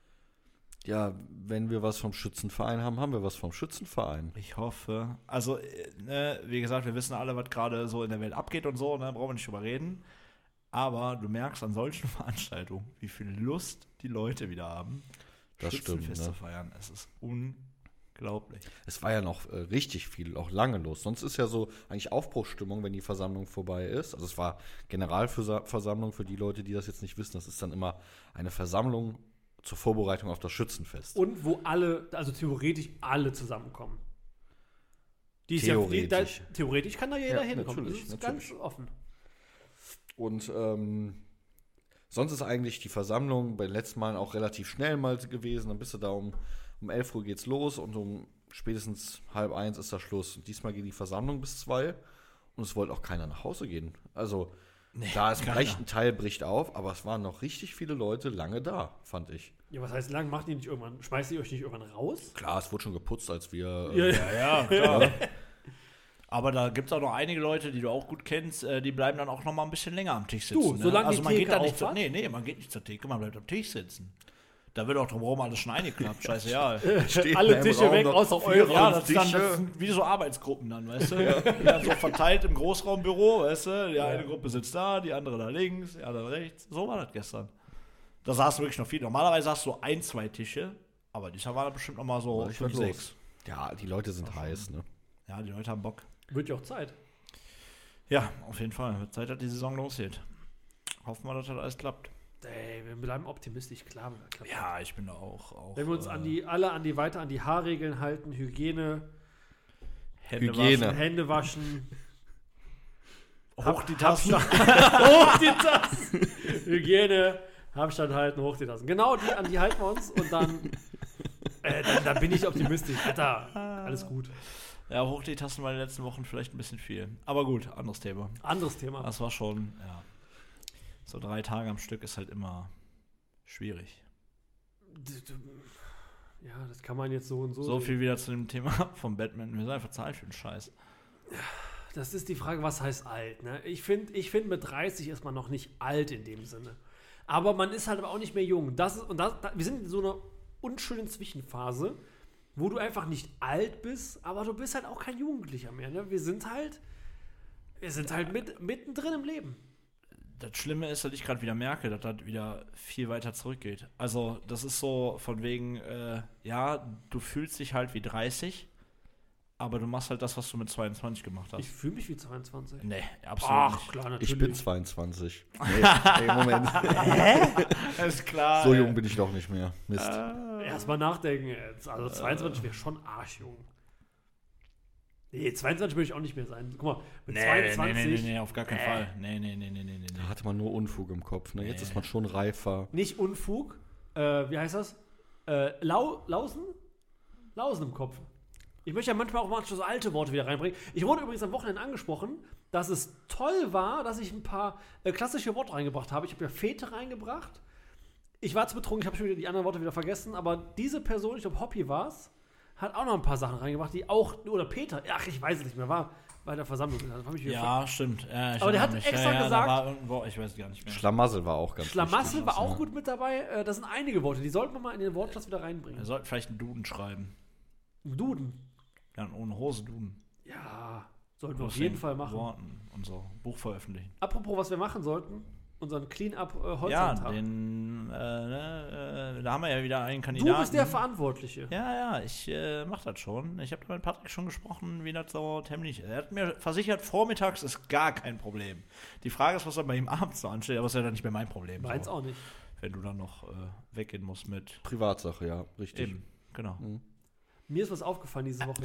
[SPEAKER 2] Ja, wenn wir was vom Schützenverein haben, haben wir was vom Schützenverein.
[SPEAKER 4] Ich hoffe. Also, äh, ne, wie gesagt, wir wissen alle, was gerade so in der Welt abgeht und so, ne, brauchen wir nicht drüber reden. Aber du merkst an solchen Veranstaltungen, wie viel Lust die Leute wieder haben,
[SPEAKER 2] Das stimmt,
[SPEAKER 4] Schützenfest
[SPEAKER 2] ne?
[SPEAKER 4] zu feiern. Es ist Unglaublich.
[SPEAKER 2] Es war ja noch äh, richtig viel, auch lange los. Sonst ist ja so eigentlich Aufbruchsstimmung, wenn die Versammlung vorbei ist. Also es war Generalversammlung für die Leute, die das jetzt nicht wissen. Das ist dann immer eine Versammlung zur Vorbereitung auf das Schützenfest.
[SPEAKER 3] Und wo alle, also theoretisch alle zusammenkommen. Die ist
[SPEAKER 2] Theoretisch.
[SPEAKER 3] Ja, die, da, theoretisch kann da jeder
[SPEAKER 2] Ja,
[SPEAKER 3] hinkommen.
[SPEAKER 2] natürlich,
[SPEAKER 3] Das ist
[SPEAKER 2] natürlich.
[SPEAKER 3] ganz offen.
[SPEAKER 2] Und ähm, sonst ist eigentlich die Versammlung bei den letzten Malen auch relativ schnell mal gewesen. Dann bist du da um, um elf Uhr geht's los und um spätestens halb eins ist da Schluss. Und diesmal geht die Versammlung bis zwei und es wollte auch keiner nach Hause gehen. Also
[SPEAKER 4] Nee,
[SPEAKER 2] da ist
[SPEAKER 4] keiner.
[SPEAKER 2] vielleicht ein Teil bricht auf, aber es waren noch richtig viele Leute lange da, fand ich.
[SPEAKER 3] Ja, was heißt lang? Macht ihr nicht irgendwann, schmeißt ihr euch nicht irgendwann raus?
[SPEAKER 2] Klar, es wurde schon geputzt, als wir
[SPEAKER 3] Ja,
[SPEAKER 2] äh,
[SPEAKER 3] ja.
[SPEAKER 4] Ja, klar. Aber da gibt es auch noch einige Leute, die du auch gut kennst, äh, die bleiben dann auch noch mal ein bisschen länger am Tisch sitzen.
[SPEAKER 3] Du,
[SPEAKER 4] ne?
[SPEAKER 3] solange
[SPEAKER 4] also
[SPEAKER 3] die
[SPEAKER 4] man
[SPEAKER 3] Theke
[SPEAKER 4] geht da nicht
[SPEAKER 3] auf
[SPEAKER 4] zur,
[SPEAKER 3] hat?
[SPEAKER 4] nee, nee, man geht nicht zur Theke, man bleibt am Tisch sitzen. Da wird auch drumherum alles schon eingeklappt, scheißegal.
[SPEAKER 2] stehen
[SPEAKER 3] Alle
[SPEAKER 2] im
[SPEAKER 3] Tische
[SPEAKER 2] Raum
[SPEAKER 3] weg,
[SPEAKER 2] noch
[SPEAKER 3] außer
[SPEAKER 2] vier,
[SPEAKER 3] eure.
[SPEAKER 4] Ja,
[SPEAKER 2] fünf
[SPEAKER 4] das ist dann
[SPEAKER 2] Tische.
[SPEAKER 4] das sind wie so Arbeitsgruppen dann, weißt du? Die dann so verteilt im Großraumbüro, weißt du? Die eine Gruppe sitzt da, die andere da links, die andere rechts. So war das gestern. Da saßen wirklich noch viele. Normalerweise hast du ein, zwei Tische, aber diesmal waren da bestimmt noch mal so
[SPEAKER 2] War richtig
[SPEAKER 4] fünf,
[SPEAKER 2] was
[SPEAKER 4] sechs.
[SPEAKER 2] los. Ja, die Leute sind heiß, ne?
[SPEAKER 4] Ja, die Leute haben Bock.
[SPEAKER 3] Wird ja auch Zeit.
[SPEAKER 4] Ja, auf jeden Fall. Wird Zeit, dass die Saison losgeht. Hoffen wir, dass das alles klappt.
[SPEAKER 3] Ey, wir bleiben optimistisch, klar. klappt.
[SPEAKER 4] Ja, ich bin da auch. auch
[SPEAKER 3] Wenn wir uns
[SPEAKER 4] äh,
[SPEAKER 3] an die, alle an die weiter an die Haarregeln halten, Hygiene,
[SPEAKER 4] Hände
[SPEAKER 2] Hygiene.
[SPEAKER 4] waschen,
[SPEAKER 3] Hände waschen,
[SPEAKER 4] hoch die Tasten.
[SPEAKER 3] hoch die Tassen, Hygiene, Abstand halten, hoch die Tassen. Genau, die, an die halten wir uns und dann, äh, dann, dann bin ich optimistisch. Alter, alles gut.
[SPEAKER 4] Ja, hoch die Tasten war in den letzten Wochen vielleicht ein bisschen viel. Aber gut, anderes Thema.
[SPEAKER 3] Anderes Thema.
[SPEAKER 4] Das war schon, ja. So drei Tage am Stück ist halt immer schwierig.
[SPEAKER 3] D- d- Ja, das kann man jetzt so und so.
[SPEAKER 4] So
[SPEAKER 3] sehen.
[SPEAKER 4] viel wieder zu dem Thema vom Batman. Wir sind einfach zu alt für den Scheiß.
[SPEAKER 3] Das ist die Frage, was heißt alt? Ne? Ich finde, ich find, mit dreißig ist man noch nicht alt in dem Sinne. Aber man ist halt aber auch nicht mehr jung. Das ist, und das, da, wir sind in so einer unschönen Zwischenphase, wo du einfach nicht alt bist, aber du bist halt auch kein Jugendlicher mehr. Ne? Wir sind halt, wir sind halt mit, mittendrin im Leben.
[SPEAKER 4] Das Schlimme ist, dass ich gerade wieder merke, dass das wieder viel weiter zurückgeht. Also, das ist so von wegen, äh, ja, du fühlst dich halt wie dreißig, aber du machst halt das, was du mit zweiundzwanzig gemacht hast.
[SPEAKER 3] Ich fühle mich wie zweiundzwanzig.
[SPEAKER 4] Nee, absolut
[SPEAKER 3] Ach,
[SPEAKER 4] nicht.
[SPEAKER 3] klar, natürlich.
[SPEAKER 2] Ich bin zweiundzwanzig. Nee, nee, Moment.
[SPEAKER 4] Ist klar.
[SPEAKER 2] So jung bin ich doch nicht mehr. Mist.
[SPEAKER 3] Erstmal nachdenken jetzt. Also zweiundzwanzig wäre schon arschjung. Nee, zweiundzwanzig würde ich auch nicht mehr sein. Guck mal, mit
[SPEAKER 4] Nee,
[SPEAKER 3] zweiundzwanzig.
[SPEAKER 4] nee, nee, nee, nee, auf gar keinen Fall. Nee, nee, nee, nee, nee, nee.
[SPEAKER 2] Da hatte man nur Unfug im Kopf. Ne? Jetzt
[SPEAKER 4] Nee.
[SPEAKER 2] ist man schon reifer.
[SPEAKER 3] Nicht Unfug. Äh, wie heißt das? Äh, Lau Lausen? Lausen im Kopf. Ich möchte ja manchmal auch manchmal so alte Worte wieder reinbringen. Ich wurde übrigens am Wochenende angesprochen, dass es toll war, dass ich ein paar äh, klassische Worte reingebracht habe. Ich habe ja Fete reingebracht. Ich war zu betrunken, ich habe schon wieder die anderen Worte wieder vergessen, aber diese Person, ich glaube Hoppy war es, hat auch noch ein paar Sachen reingebracht, die auch, oder Peter, ach, ich weiß es nicht mehr, war bei der Versammlung. Das hab ich wieder
[SPEAKER 4] Ja, stimmt. Ja, ich
[SPEAKER 3] Aber der
[SPEAKER 4] erinnere
[SPEAKER 3] hat
[SPEAKER 4] mich.
[SPEAKER 3] extra
[SPEAKER 4] ja, ja,
[SPEAKER 3] gesagt-
[SPEAKER 4] Da war irgendwo, ich weiß gar nicht mehr.
[SPEAKER 2] Schlamassel war auch ganz
[SPEAKER 3] Schlamassel
[SPEAKER 2] wichtig.
[SPEAKER 3] war auch
[SPEAKER 2] Ja.
[SPEAKER 3] gut mit dabei. Äh, Das sind einige Worte, die sollten wir mal in den Wortschatz wieder reinbringen.
[SPEAKER 4] Wir sollten vielleicht einen Duden schreiben.
[SPEAKER 3] Duden.
[SPEAKER 4] Ja, einen ohne Hose Duden.
[SPEAKER 3] Ja, sollten wir
[SPEAKER 4] Aus
[SPEAKER 3] auf jeden
[SPEAKER 4] den
[SPEAKER 3] Fall machen.
[SPEAKER 4] Worten und so. Buch veröffentlichen.
[SPEAKER 3] Apropos, was wir machen sollten, unseren Clean-Up äh,
[SPEAKER 4] Ja,
[SPEAKER 3] Holzhandtag.
[SPEAKER 4] den, äh, ne, äh, da haben wir ja wieder einen Kandidaten.
[SPEAKER 3] Du bist der Verantwortliche.
[SPEAKER 4] Ja, ja, ich äh, mach das schon. Ich habe mit Patrick schon gesprochen, wie das so terminlich ist. Er hat mir versichert, vormittags ist gar kein Problem. Die Frage ist, was dann bei ihm abends so ansteht, aber das ist ja dann nicht mehr mein Problem.
[SPEAKER 3] Meins
[SPEAKER 4] so,
[SPEAKER 3] auch nicht.
[SPEAKER 4] wenn du dann noch äh, weggehen musst mit.
[SPEAKER 2] Privatsache, ja, richtig.
[SPEAKER 4] Eben, genau.
[SPEAKER 3] Mir ist was aufgefallen diese Woche.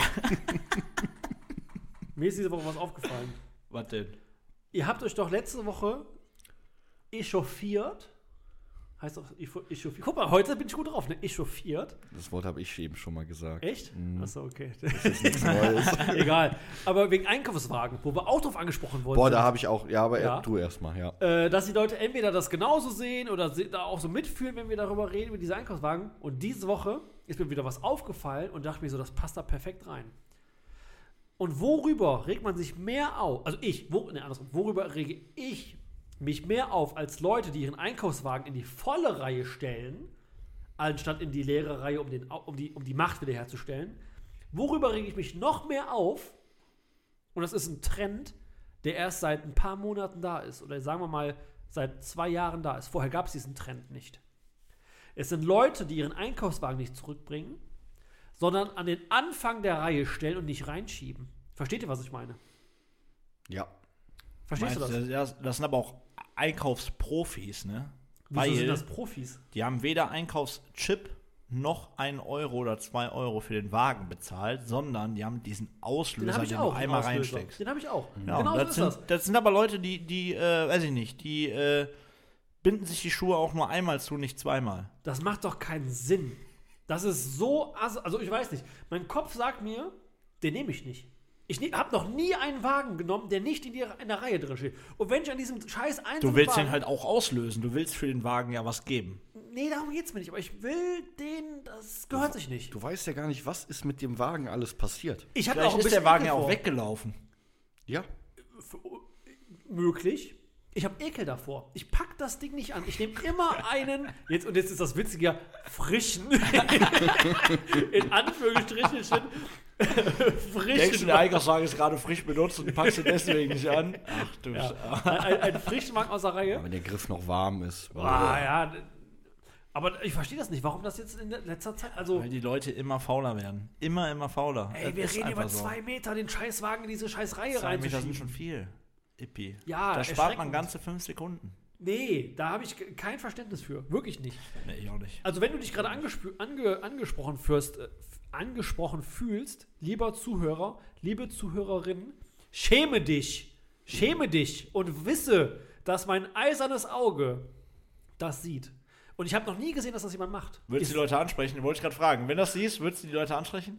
[SPEAKER 3] Mir ist diese Woche was aufgefallen.
[SPEAKER 4] Was denn?
[SPEAKER 3] Ihr habt euch doch letzte Woche echauffiert. Heißt doch echauffiert. Guck mal, heute bin ich gut drauf, ne? Echauffiert.
[SPEAKER 2] Das Wort habe ich eben schon mal gesagt.
[SPEAKER 3] Echt?
[SPEAKER 2] Mhm.
[SPEAKER 3] Achso, okay.
[SPEAKER 2] Das ist nichts Neues.
[SPEAKER 3] Egal. Aber wegen Einkaufswagen, wo wir auch drauf angesprochen wurden.
[SPEAKER 2] Boah, da habe ich auch, ja, aber
[SPEAKER 3] Ja.
[SPEAKER 2] du erstmal, ja.
[SPEAKER 3] äh, dass die Leute entweder das genauso sehen oder se- da auch so mitfühlen, wenn wir darüber reden, über diese Einkaufswagen. Und diese Woche ist mir wieder was aufgefallen und dachte mir so, das passt da perfekt rein. Und worüber regt man sich mehr auf? Also ich, wo, ne, andersrum, worüber rege ich mich mehr auf als Leute, die ihren Einkaufswagen in die volle Reihe stellen, anstatt in die leere Reihe, um, den, um, die, um die Macht wiederherzustellen? Worüber rege ich mich noch mehr auf? Und das ist ein Trend, der erst seit ein paar Monaten da ist. Oder sagen wir mal, seit zwei Jahren da ist. Vorher gab es diesen Trend nicht. Es sind Leute, die ihren Einkaufswagen nicht zurückbringen, sondern an den Anfang der Reihe stellen und nicht reinschieben. Versteht ihr, was ich meine?
[SPEAKER 2] Ja.
[SPEAKER 3] Verstehst
[SPEAKER 4] Meinst
[SPEAKER 3] du das?
[SPEAKER 4] Das, das sind aber auch Einkaufsprofis, ne?
[SPEAKER 3] Wieso
[SPEAKER 4] Weil
[SPEAKER 3] sind das Profis?
[SPEAKER 4] die haben weder Einkaufschip noch einen Euro oder zwei Euro für den Wagen bezahlt, sondern die haben diesen
[SPEAKER 3] Den
[SPEAKER 4] Auslöser,
[SPEAKER 3] habe ich
[SPEAKER 4] den
[SPEAKER 3] auch.
[SPEAKER 4] du
[SPEAKER 3] den
[SPEAKER 4] einmal
[SPEAKER 3] Auslöser.
[SPEAKER 4] reinsteckst.
[SPEAKER 3] Den habe ich auch.
[SPEAKER 4] Ja,
[SPEAKER 3] genau so
[SPEAKER 4] das,
[SPEAKER 3] ist
[SPEAKER 4] sind,
[SPEAKER 3] das.
[SPEAKER 4] das sind aber Leute, die, die äh, weiß ich nicht, die äh, binden sich die Schuhe auch nur einmal zu, nicht zweimal.
[SPEAKER 3] Das macht doch keinen Sinn. Das ist so, ass- also ich weiß nicht, mein Kopf sagt mir, den nehme ich nicht. Ich ne, habe noch nie einen Wagen genommen, der nicht in, die, in der Reihe drin steht. Und wenn ich an diesem scheiß einzelnen
[SPEAKER 4] Du willst
[SPEAKER 3] Wagen,
[SPEAKER 4] den halt auch auslösen, du willst für den Wagen ja was geben.
[SPEAKER 3] Nee, darum geht's mir nicht, aber ich will den, das gehört sich nicht.
[SPEAKER 2] Du weißt ja gar nicht, was ist mit dem Wagen alles passiert.
[SPEAKER 3] Ich habe
[SPEAKER 4] Vielleicht
[SPEAKER 3] auch ein
[SPEAKER 4] ist
[SPEAKER 3] bisschen
[SPEAKER 4] der Wagen
[SPEAKER 3] Ekel
[SPEAKER 4] ja auch
[SPEAKER 3] vor.
[SPEAKER 4] weggelaufen.
[SPEAKER 2] Ja.
[SPEAKER 3] Möglich. Ich habe Ekel davor. Ich pack das Ding nicht an. Ich nehme immer einen, jetzt und jetzt ist das Witzige, frischen, in Anführungsstrichen, frischen,
[SPEAKER 4] Denkst du, der Einkaufswagen ist gerade frisch benutzt und du packst ihn deswegen nicht an? Ach du
[SPEAKER 3] ja,
[SPEAKER 4] Sch-
[SPEAKER 3] ein, ein frischen Wagen aus der Reihe.
[SPEAKER 2] Wenn der Griff noch warm ist.
[SPEAKER 3] Ah, ja. Aber ich verstehe das nicht, warum das jetzt in letzter Zeit, also,
[SPEAKER 4] Weil die Leute immer fauler werden. Immer, immer fauler.
[SPEAKER 3] ey,
[SPEAKER 4] Das
[SPEAKER 3] wir
[SPEAKER 4] ist
[SPEAKER 3] reden über
[SPEAKER 4] einfach so.
[SPEAKER 3] zwei Meter, den Scheißwagen in diese Scheißreihe
[SPEAKER 4] Zwei Meter sind
[SPEAKER 3] reinzuschieben.
[SPEAKER 4] schon viel. Ippi.
[SPEAKER 3] Ja,
[SPEAKER 4] da spart man
[SPEAKER 3] erschreckend.
[SPEAKER 4] ganze fünf Sekunden.
[SPEAKER 3] Nee, da habe ich kein Verständnis für. Wirklich nicht.
[SPEAKER 4] Nee, ich auch nicht.
[SPEAKER 3] Also wenn du dich gerade angespü- ange angesprochen, fühlst, äh, f- angesprochen fühlst, lieber Zuhörer, liebe Zuhörerin, schäme dich. Schäme dich und wisse, dass mein eisernes Auge das sieht. Und ich habe noch nie gesehen, dass das jemand macht.
[SPEAKER 4] Würdest du die Leute ansprechen? Wollte ich gerade fragen. Wenn du das siehst, würdest du die Leute ansprechen?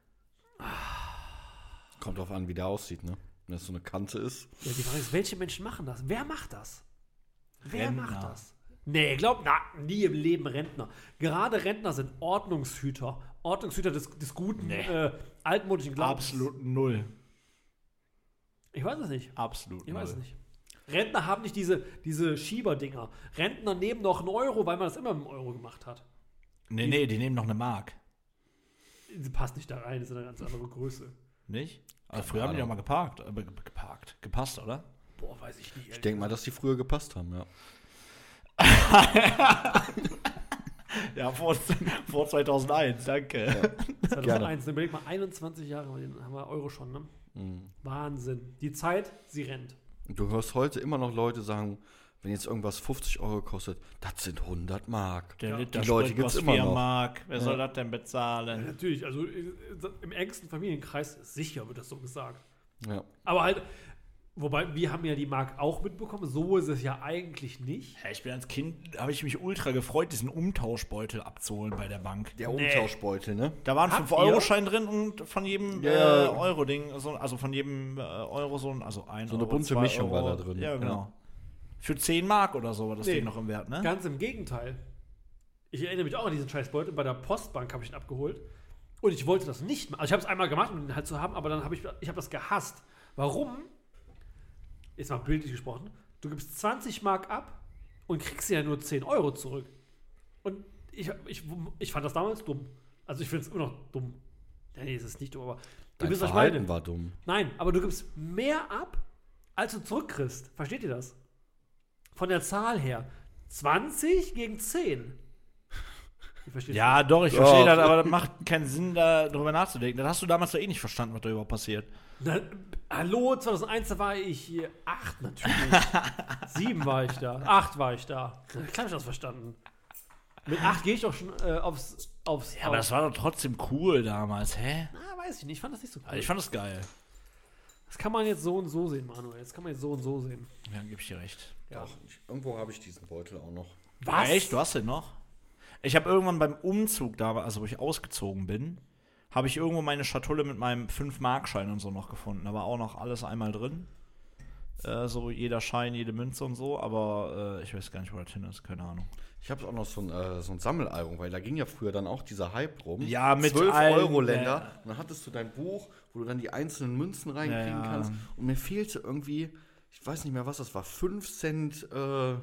[SPEAKER 2] Kommt drauf an, wie der aussieht, ne? Wenn das so eine Kante ist.
[SPEAKER 3] Ja, die Frage ist, welche Menschen machen das? Wer macht das? Wer
[SPEAKER 4] Rentner.
[SPEAKER 3] macht das? Nee, glaub, na, nie im Leben Rentner. Gerade Rentner sind Ordnungshüter. Ordnungshüter des, des guten,
[SPEAKER 4] Nee.
[SPEAKER 3] äh, altmodischen Glaubens.
[SPEAKER 4] Absolut null.
[SPEAKER 3] Ich weiß es nicht.
[SPEAKER 4] Absolut
[SPEAKER 3] Ich
[SPEAKER 4] null.
[SPEAKER 3] weiß es nicht. Rentner haben nicht diese, diese Schieberdinger. Rentner nehmen noch einen Euro, weil man das immer mit einem Euro gemacht hat.
[SPEAKER 4] Nee, nee, die nehmen noch eine Mark.
[SPEAKER 3] Sie passt nicht da rein, das ist eine ganz andere Größe.
[SPEAKER 4] Nicht? Also früher haben die doch mal geparkt. Aber ge- geparkt. Gepasst, oder?
[SPEAKER 3] Boah, weiß ich nicht.
[SPEAKER 2] Ich denke mal, dass die früher gepasst haben, ja.
[SPEAKER 4] Ja, vor, vor zweitausendeins, danke.
[SPEAKER 3] zweitausendeins, überleg mal, einundzwanzig Jahre haben wir Euro schon, ne?
[SPEAKER 2] Mhm.
[SPEAKER 3] Wahnsinn. Die Zeit, sie rennt.
[SPEAKER 2] Und du hörst heute immer noch Leute sagen, wenn jetzt irgendwas fünfzig Euro kostet, das sind hundert Mark.
[SPEAKER 4] Der
[SPEAKER 3] Ja.
[SPEAKER 4] Liter
[SPEAKER 2] Die Leute
[SPEAKER 4] Sprit
[SPEAKER 2] gibt's
[SPEAKER 4] kostet
[SPEAKER 2] immer
[SPEAKER 4] vier
[SPEAKER 2] noch.
[SPEAKER 4] Mark. Wer soll
[SPEAKER 2] Ja.
[SPEAKER 4] das denn bezahlen?
[SPEAKER 3] Natürlich, also äh, im engsten Familienkreis sicher wird das so gesagt.
[SPEAKER 2] Ja.
[SPEAKER 3] Aber halt, wobei, wir haben ja die Mark auch mitbekommen, so ist es ja eigentlich nicht.
[SPEAKER 4] Ja, ich bin als Kind, habe ich mich ultra gefreut, diesen Umtauschbeutel abzuholen bei der Bank.
[SPEAKER 2] Der Umtauschbeutel, ne?
[SPEAKER 4] Da war ein
[SPEAKER 3] Habt
[SPEAKER 4] fünf Euro Schein drin und von jedem
[SPEAKER 2] Ja.
[SPEAKER 4] äh, Euro-Ding, so, also von jedem äh, Euro so ein, also ein
[SPEAKER 2] So eine
[SPEAKER 4] Euro,
[SPEAKER 2] bunte
[SPEAKER 4] zwei
[SPEAKER 2] Mischung
[SPEAKER 4] Euro.
[SPEAKER 2] war da drin.
[SPEAKER 4] Ja, genau.
[SPEAKER 2] Ja.
[SPEAKER 4] Für zehn Mark oder so war das
[SPEAKER 3] Nee.
[SPEAKER 4] Ding noch im Wert, ne?
[SPEAKER 3] Ganz im Gegenteil. Ich erinnere mich auch an diesen Scheißbeutel. Bei der Postbank habe ich ihn abgeholt. Und ich wollte das nicht machen. Also ich habe es einmal gemacht, um ihn halt zu haben, aber dann habe ich, ich habe das gehasst. Warum? Jetzt mal bildlich gesprochen. Du gibst zwanzig Mark ab und kriegst ja nur zehn Euro zurück. Und ich, ich, ich fand das damals dumm. Also ich finde es immer noch dumm. Ja, nee, es ist nicht dumm, aber du
[SPEAKER 2] Dein
[SPEAKER 3] bist, was ich
[SPEAKER 2] Verhalten
[SPEAKER 3] meine.
[SPEAKER 2] war dumm.
[SPEAKER 3] Nein, aber du gibst mehr ab, als du zurückkriegst. Versteht ihr das? Von der Zahl her. zwanzig gegen zehn. Ich verstehe
[SPEAKER 4] Ja, doch, ich
[SPEAKER 2] Doch.
[SPEAKER 4] verstehe das, aber das macht keinen Sinn, da drüber nachzudenken. Das hast du damals doch eh nicht verstanden, was da überhaupt passiert.
[SPEAKER 3] Na, hallo, zweitausendeins, da war ich hier acht natürlich. Sieben war ich da. Acht war ich da. Na, klar hab ich das verstanden. Mit acht gehe ich doch schon äh, aufs, aufs.
[SPEAKER 4] Ja, aber das war doch trotzdem cool damals, hä?
[SPEAKER 3] Na, weiß ich nicht. Ich fand das nicht so cool.
[SPEAKER 4] Also ich fand das geil.
[SPEAKER 3] Das kann man jetzt so und so sehen, Manuel. Das kann man jetzt so und so sehen.
[SPEAKER 4] Ja, gebe ich dir recht.
[SPEAKER 3] Ja.
[SPEAKER 2] Doch, ich, irgendwo habe ich diesen Beutel auch noch.
[SPEAKER 3] Was?
[SPEAKER 4] Echt? Du hast den noch? Ich habe irgendwann beim Umzug da, also wo ich ausgezogen bin, habe ich irgendwo meine Schatulle mit meinem fünf Mark Schein und so noch gefunden. Da war auch noch alles einmal drin. Äh, so jeder Schein, jede Münze und so, aber äh, ich weiß gar nicht, wo das hin ist, keine Ahnung.
[SPEAKER 2] Ich habe auch noch so ein, äh, so ein Sammelalbum, weil da ging ja früher dann auch dieser Hype rum.
[SPEAKER 4] Ja, mit
[SPEAKER 2] zwölf
[SPEAKER 4] allen,
[SPEAKER 2] Euro Länder.
[SPEAKER 4] äh,
[SPEAKER 2] Und dann hattest du dein Buch, wo du dann die einzelnen Münzen reinkriegen
[SPEAKER 4] Ja, ja.
[SPEAKER 2] kannst. Und mir fehlte irgendwie, ich weiß nicht mehr, was das war, fünf Cent, äh,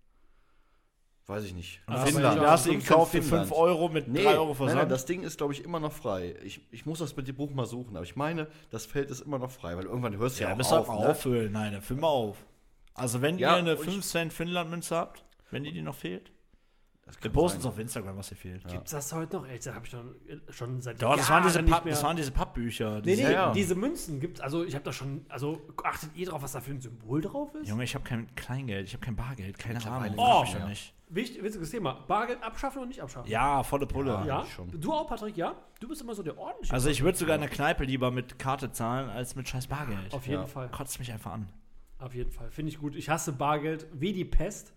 [SPEAKER 2] weiß ich nicht.
[SPEAKER 4] Da hast, du-
[SPEAKER 2] Finnland.
[SPEAKER 4] da hast du ihn
[SPEAKER 2] fünf Cent
[SPEAKER 4] gekauft für
[SPEAKER 2] Finnland.
[SPEAKER 4] fünf Euro mit
[SPEAKER 2] Nee,
[SPEAKER 4] drei Euro
[SPEAKER 2] nein,
[SPEAKER 4] Versand.
[SPEAKER 2] nein, das Ding ist, glaube ich, immer noch frei. Ich, ich muss das mit dem Buch mal suchen, aber ich meine, das Feld ist immer noch frei, weil irgendwann hörst du ja,
[SPEAKER 4] ja,
[SPEAKER 2] auch
[SPEAKER 4] müsst ihr
[SPEAKER 2] auf.
[SPEAKER 4] auch
[SPEAKER 2] Ne?
[SPEAKER 4] auffüllen. Nein, dann füll mal auf. Also wenn
[SPEAKER 2] Ja,
[SPEAKER 4] ihr eine
[SPEAKER 2] und ich-
[SPEAKER 4] fünf Cent Finnland-Münze habt, wenn die dir noch fehlt.
[SPEAKER 2] Das
[SPEAKER 4] Wir
[SPEAKER 2] kann
[SPEAKER 4] posten es
[SPEAKER 2] sein.
[SPEAKER 4] auf Instagram, was hier fehlt.
[SPEAKER 2] Ja.
[SPEAKER 3] Gibt's das heute noch? Ey, das habe ich schon, schon seit
[SPEAKER 4] Doch, das waren, diese
[SPEAKER 3] nicht
[SPEAKER 4] Papp,
[SPEAKER 3] mehr.
[SPEAKER 4] das waren diese Pappbücher.
[SPEAKER 3] Nee,
[SPEAKER 4] Diese,
[SPEAKER 3] nee,
[SPEAKER 2] Ja, ja.
[SPEAKER 3] diese Münzen gibt's, also ich habe da schon, also achtet ihr drauf, was da für ein Symbol drauf ist?
[SPEAKER 4] Junge, ich habe kein Kleingeld, ich habe kein Bargeld, keine
[SPEAKER 2] Mittlerweile
[SPEAKER 4] Ahnung.
[SPEAKER 2] nicht
[SPEAKER 4] Frag mich
[SPEAKER 2] mehr.
[SPEAKER 4] doch nicht.
[SPEAKER 3] Wichtig, wichtiges Thema. Bargeld abschaffen oder nicht abschaffen?
[SPEAKER 4] Ja, volle Pulle.
[SPEAKER 3] Ja?
[SPEAKER 2] eigentlich schon.
[SPEAKER 3] Du auch, Patrick, ja? Du bist immer so der ordentliche.
[SPEAKER 4] Also ich würde sogar in der Kneipe lieber mit Karte zahlen, als mit scheiß Bargeld.
[SPEAKER 3] Auf jeden
[SPEAKER 2] Ja.
[SPEAKER 3] Fall.
[SPEAKER 4] Kotzt mich einfach an.
[SPEAKER 3] Auf jeden Fall. Finde ich gut. Ich hasse Bargeld wie die Pest.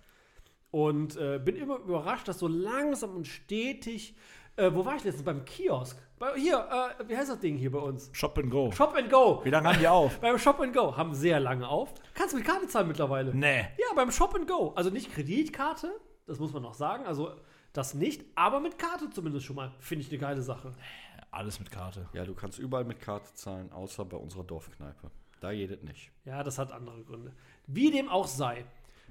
[SPEAKER 3] Und äh, bin immer überrascht, dass so langsam und stetig. Äh, wo war ich letztens? Beim Kiosk. Bei, hier, äh, wie heißt das Ding hier bei uns?
[SPEAKER 4] Shop and go.
[SPEAKER 3] Shop and Go.
[SPEAKER 4] Wie lange haben die auf?
[SPEAKER 3] Beim Shop and Go haben sehr lange auf. Kannst du mit Karte zahlen mittlerweile?
[SPEAKER 4] Nee.
[SPEAKER 3] Ja, beim Shop and Go. Also nicht Kreditkarte, das muss man noch sagen. Also das nicht, aber mit Karte zumindest schon mal. Finde ich eine geile Sache.
[SPEAKER 4] Alles mit Karte.
[SPEAKER 2] Ja, du kannst überall mit Karte zahlen, außer bei unserer Dorfkneipe. Da jedet nicht.
[SPEAKER 3] Ja, das hat andere Gründe. Wie dem auch sei.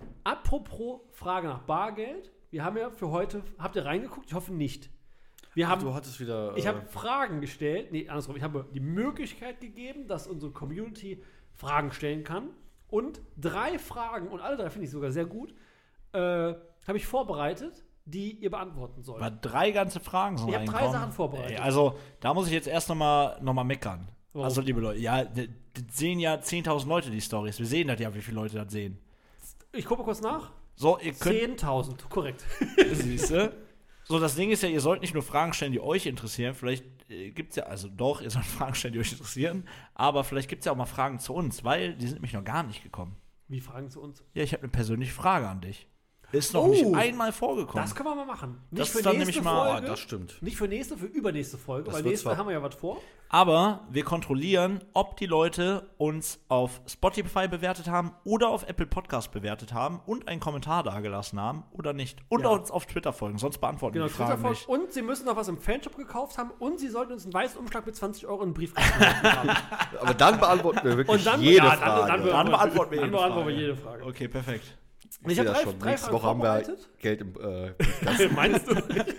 [SPEAKER 3] Apropos Frage nach Bargeld. Wir haben ja für heute, habt ihr reingeguckt? Ich hoffe nicht. Wir haben,
[SPEAKER 2] Du hattest wieder.
[SPEAKER 3] ich
[SPEAKER 2] äh,
[SPEAKER 3] habe Fragen gestellt, nee, andersrum, ich habe die Möglichkeit gegeben, dass unsere Community Fragen stellen kann. Und drei Fragen, und alle drei finde ich sogar sehr gut, äh, habe ich vorbereitet, die ihr beantworten sollt.
[SPEAKER 4] War drei ganze Fragen so
[SPEAKER 3] Ich hab drei
[SPEAKER 4] reinkommen.
[SPEAKER 3] Sachen vorbereitet.
[SPEAKER 4] Ey, also, da muss ich jetzt erst nochmal noch mal meckern.
[SPEAKER 3] Warum?
[SPEAKER 4] Also, liebe Leute, ja, d- d- sehen ja zehntausend Leute die Stories. Wir sehen das ja, wie viele Leute das sehen.
[SPEAKER 3] Ich gucke mal kurz nach.
[SPEAKER 4] So, ihr könnt.
[SPEAKER 3] zehntausend, korrekt.
[SPEAKER 4] Siehste? So, das Ding ist ja, ihr sollt nicht nur Fragen stellen, die euch interessieren. Vielleicht äh, gibt es ja, also doch, ihr sollt Fragen stellen, die euch interessieren. Aber vielleicht gibt es ja auch mal Fragen zu uns, weil die sind nämlich noch gar nicht gekommen.
[SPEAKER 3] Wie Fragen zu uns?
[SPEAKER 4] Ja, ich habe eine persönliche Frage an dich. Ist noch
[SPEAKER 3] Oh,
[SPEAKER 4] nicht einmal vorgekommen.
[SPEAKER 3] Das können wir mal machen. Nicht
[SPEAKER 4] Das
[SPEAKER 3] für
[SPEAKER 4] ist dann
[SPEAKER 3] nächste
[SPEAKER 4] nämlich mal-
[SPEAKER 3] Folge.
[SPEAKER 2] Ah, das stimmt.
[SPEAKER 3] Nicht für nächste, für übernächste Folge,
[SPEAKER 2] Das
[SPEAKER 3] weil
[SPEAKER 2] wird
[SPEAKER 3] nächste
[SPEAKER 2] zwar-
[SPEAKER 3] haben wir ja was vor.
[SPEAKER 4] Aber wir kontrollieren, ob die Leute uns auf Spotify bewertet haben oder auf Apple Podcast bewertet haben und einen Kommentar dagelassen haben oder nicht. Und
[SPEAKER 3] Ja.
[SPEAKER 4] uns auf Twitter folgen, sonst beantworten
[SPEAKER 3] Genau,
[SPEAKER 4] wir die Fragen
[SPEAKER 3] Twitter
[SPEAKER 4] nicht.
[SPEAKER 3] Und sie müssen noch was im Fanshop gekauft haben und sie sollten uns einen weißen Umschlag mit zwanzig Euro in den Brief haben.
[SPEAKER 2] Aber dann beantworten wir wirklich
[SPEAKER 3] Und dann,
[SPEAKER 2] jede
[SPEAKER 3] ja,
[SPEAKER 2] Frage.
[SPEAKER 3] Dann, dann,
[SPEAKER 4] Dann beantworten wir
[SPEAKER 3] dann
[SPEAKER 4] jede
[SPEAKER 3] beantworten wir
[SPEAKER 4] Frage.
[SPEAKER 3] jede Frage.
[SPEAKER 4] Okay, perfekt.
[SPEAKER 3] Und ich
[SPEAKER 2] sehe
[SPEAKER 3] habe
[SPEAKER 2] das
[SPEAKER 3] drei,
[SPEAKER 2] schon.
[SPEAKER 3] drei
[SPEAKER 2] Nächste
[SPEAKER 3] Fragen
[SPEAKER 2] Woche haben wir
[SPEAKER 3] vorbereitet.
[SPEAKER 2] Geld im äh, Briefkasten.
[SPEAKER 3] Meinst du?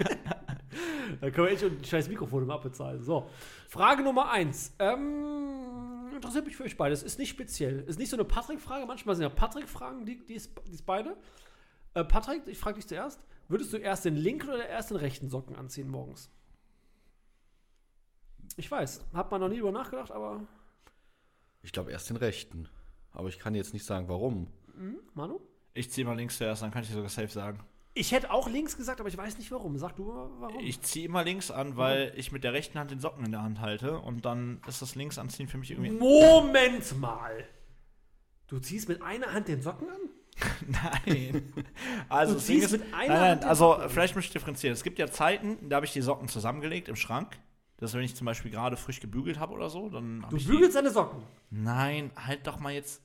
[SPEAKER 3] Da können wir echt ein scheiß Mikrofon im abbezahlen. So, Frage Nummer eins. Ähm, interessiert mich für euch beide. Das ist nicht speziell. Ist nicht so eine Patrick-Frage. Manchmal sind ja Patrick-Fragen, die, die, ist, die ist beide. Äh, Patrick, ich frage dich zuerst. Würdest du erst den linken oder erst den rechten Socken anziehen morgens? Ich weiß, hat man noch nie drüber nachgedacht, aber
[SPEAKER 2] Ich glaube erst den rechten. Aber ich kann jetzt nicht sagen, warum.
[SPEAKER 3] hm, Manu?
[SPEAKER 4] Ich ziehe mal links zuerst, dann kann ich dir sogar safe sagen.
[SPEAKER 3] Ich hätte auch links gesagt, aber ich weiß nicht warum. Sag du mal warum.
[SPEAKER 4] Ich ziehe immer links an, weil ich mit der rechten Hand den Socken in der Hand halte und dann ist das Linksanziehen für mich irgendwie.
[SPEAKER 3] Moment mal. Du ziehst mit einer Hand den Socken an?
[SPEAKER 4] Nein. Also,
[SPEAKER 3] Du
[SPEAKER 4] das Ding
[SPEAKER 3] ziehst
[SPEAKER 4] ist,
[SPEAKER 3] mit
[SPEAKER 4] nein,
[SPEAKER 3] einer
[SPEAKER 4] nein,
[SPEAKER 3] Hand den
[SPEAKER 4] also
[SPEAKER 3] Socken an.
[SPEAKER 4] vielleicht muss ich differenzieren. Es gibt ja Zeiten, da habe ich die Socken zusammengelegt im Schrank. Das ist, wenn ich zum Beispiel gerade frisch gebügelt habe oder so, dann habe
[SPEAKER 3] Du
[SPEAKER 4] ich
[SPEAKER 3] bügelst deine Socken.
[SPEAKER 4] die, Nein, halt doch mal jetzt.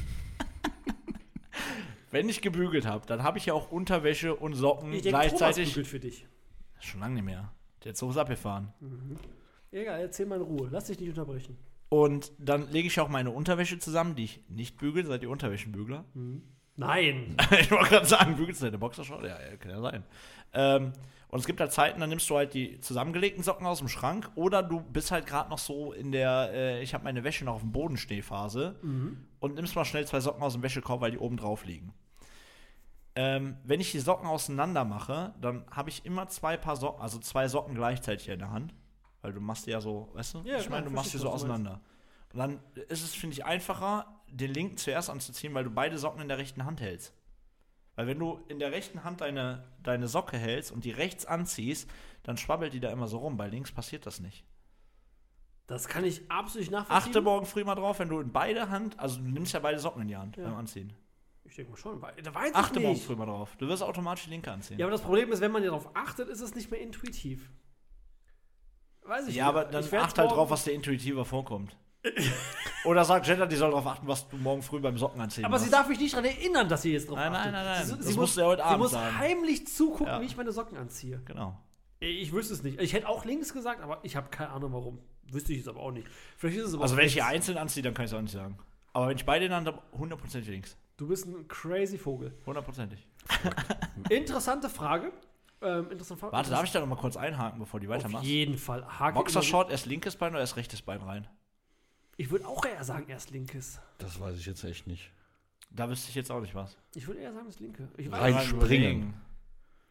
[SPEAKER 4] Wenn ich gebügelt habe, dann habe ich ja auch Unterwäsche und Socken
[SPEAKER 3] Ich denke, Thomas
[SPEAKER 4] gleichzeitig.
[SPEAKER 3] bügelt für dich.
[SPEAKER 4] Schon lange nicht mehr. Der Zug ist abgefahren.
[SPEAKER 3] Egal, erzähl mal in Ruhe. Lass dich nicht unterbrechen.
[SPEAKER 4] Und dann lege ich auch meine Unterwäsche zusammen, die ich nicht bügel. Seid ihr Unterwäschenbügler?
[SPEAKER 3] Nein.
[SPEAKER 4] Ich wollte gerade sagen, bügelst du deine Boxershort? Ja, ja, kann ja sein. Ähm, und es gibt halt Zeiten, dann nimmst du halt die zusammengelegten Socken aus dem Schrank oder du bist halt gerade noch so in der, äh, ich habe meine Wäsche noch auf dem Boden Stehphase und nimmst mal schnell zwei Socken aus dem Wäschekorb, weil die oben drauf liegen. Ähm, wenn ich die Socken auseinander mache, dann habe ich immer zwei Paar Socken, also zwei Socken gleichzeitig in der Hand. Weil du machst die ja so, weißt du?
[SPEAKER 3] Ja,
[SPEAKER 4] ich
[SPEAKER 3] klar,
[SPEAKER 4] meine, du machst die
[SPEAKER 3] verstehe,
[SPEAKER 4] so
[SPEAKER 3] was du
[SPEAKER 4] auseinander. Und dann ist es, finde ich, einfacher, den linken zuerst anzuziehen, weil du beide Socken in der rechten Hand hältst. Weil wenn du in der rechten Hand deine, deine Socke hältst und die rechts anziehst, dann schwabbelt die da immer so rum. Bei links passiert das nicht.
[SPEAKER 3] Das kann ich absolut nicht nachvollziehen.
[SPEAKER 4] Achte morgen früh mal drauf, wenn du in beide Hand, also du nimmst ja beide Socken in die Hand
[SPEAKER 3] Ja.
[SPEAKER 4] beim Anziehen.
[SPEAKER 3] Ich denke mal schon. weil- Da weiß
[SPEAKER 4] Achte
[SPEAKER 3] ich
[SPEAKER 4] morgen
[SPEAKER 3] nicht.
[SPEAKER 4] früh mal drauf. Du wirst automatisch die linke anziehen.
[SPEAKER 3] Ja, aber das Problem ist, wenn man darauf achtet, ist es nicht mehr intuitiv. Weiß ich
[SPEAKER 4] Ja,
[SPEAKER 3] nicht.
[SPEAKER 4] aber dann
[SPEAKER 3] Ich werd's
[SPEAKER 4] acht halt
[SPEAKER 3] morgen-
[SPEAKER 4] drauf, was dir intuitiver vorkommt. Oder sagt Jetta, die soll darauf achten, was du morgen früh beim Socken anziehen
[SPEAKER 3] Aber
[SPEAKER 4] machst.
[SPEAKER 3] sie darf mich nicht daran erinnern, dass sie jetzt drauf
[SPEAKER 4] Nein, nein,
[SPEAKER 3] achtet.
[SPEAKER 4] nein, nein.
[SPEAKER 3] Sie,
[SPEAKER 4] Das
[SPEAKER 3] sie
[SPEAKER 4] musst
[SPEAKER 3] muss,
[SPEAKER 4] du ja heute
[SPEAKER 3] sie
[SPEAKER 4] Abend
[SPEAKER 3] muss
[SPEAKER 4] sagen.
[SPEAKER 3] heimlich zugucken,
[SPEAKER 4] Ja.
[SPEAKER 3] wie ich meine Socken anziehe.
[SPEAKER 4] Genau.
[SPEAKER 3] Ich wüsste es nicht. Ich hätte auch links gesagt, aber ich habe keine Ahnung warum. Wüsste ich es aber auch nicht. Vielleicht ist es aber
[SPEAKER 4] Also
[SPEAKER 3] auch
[SPEAKER 4] wenn ich hier
[SPEAKER 3] rechts.
[SPEAKER 4] einzeln anziehe, dann kann ich es auch nicht sagen. Aber wenn ich beide in der Hand habe, hundertprozentig links.
[SPEAKER 3] Du bist ein crazy Vogel.
[SPEAKER 4] Hundertprozentig.
[SPEAKER 3] Interessante Frage. Ähm, interessante Frage.
[SPEAKER 4] Warte, darf ich da noch mal kurz einhaken, bevor die
[SPEAKER 3] Auf
[SPEAKER 4] weitermachst?
[SPEAKER 3] jeden Fall. Hake
[SPEAKER 4] Boxershort, erst linkes Bein oder erst rechtes Bein rein?
[SPEAKER 3] immer- Ich würde auch eher sagen, erst linkes.
[SPEAKER 2] Das weiß ich jetzt echt nicht.
[SPEAKER 4] Da wüsste ich jetzt auch nicht was.
[SPEAKER 3] Ich würde eher sagen, das linke. Ich weiß
[SPEAKER 2] Rein
[SPEAKER 3] nicht.
[SPEAKER 2] springen.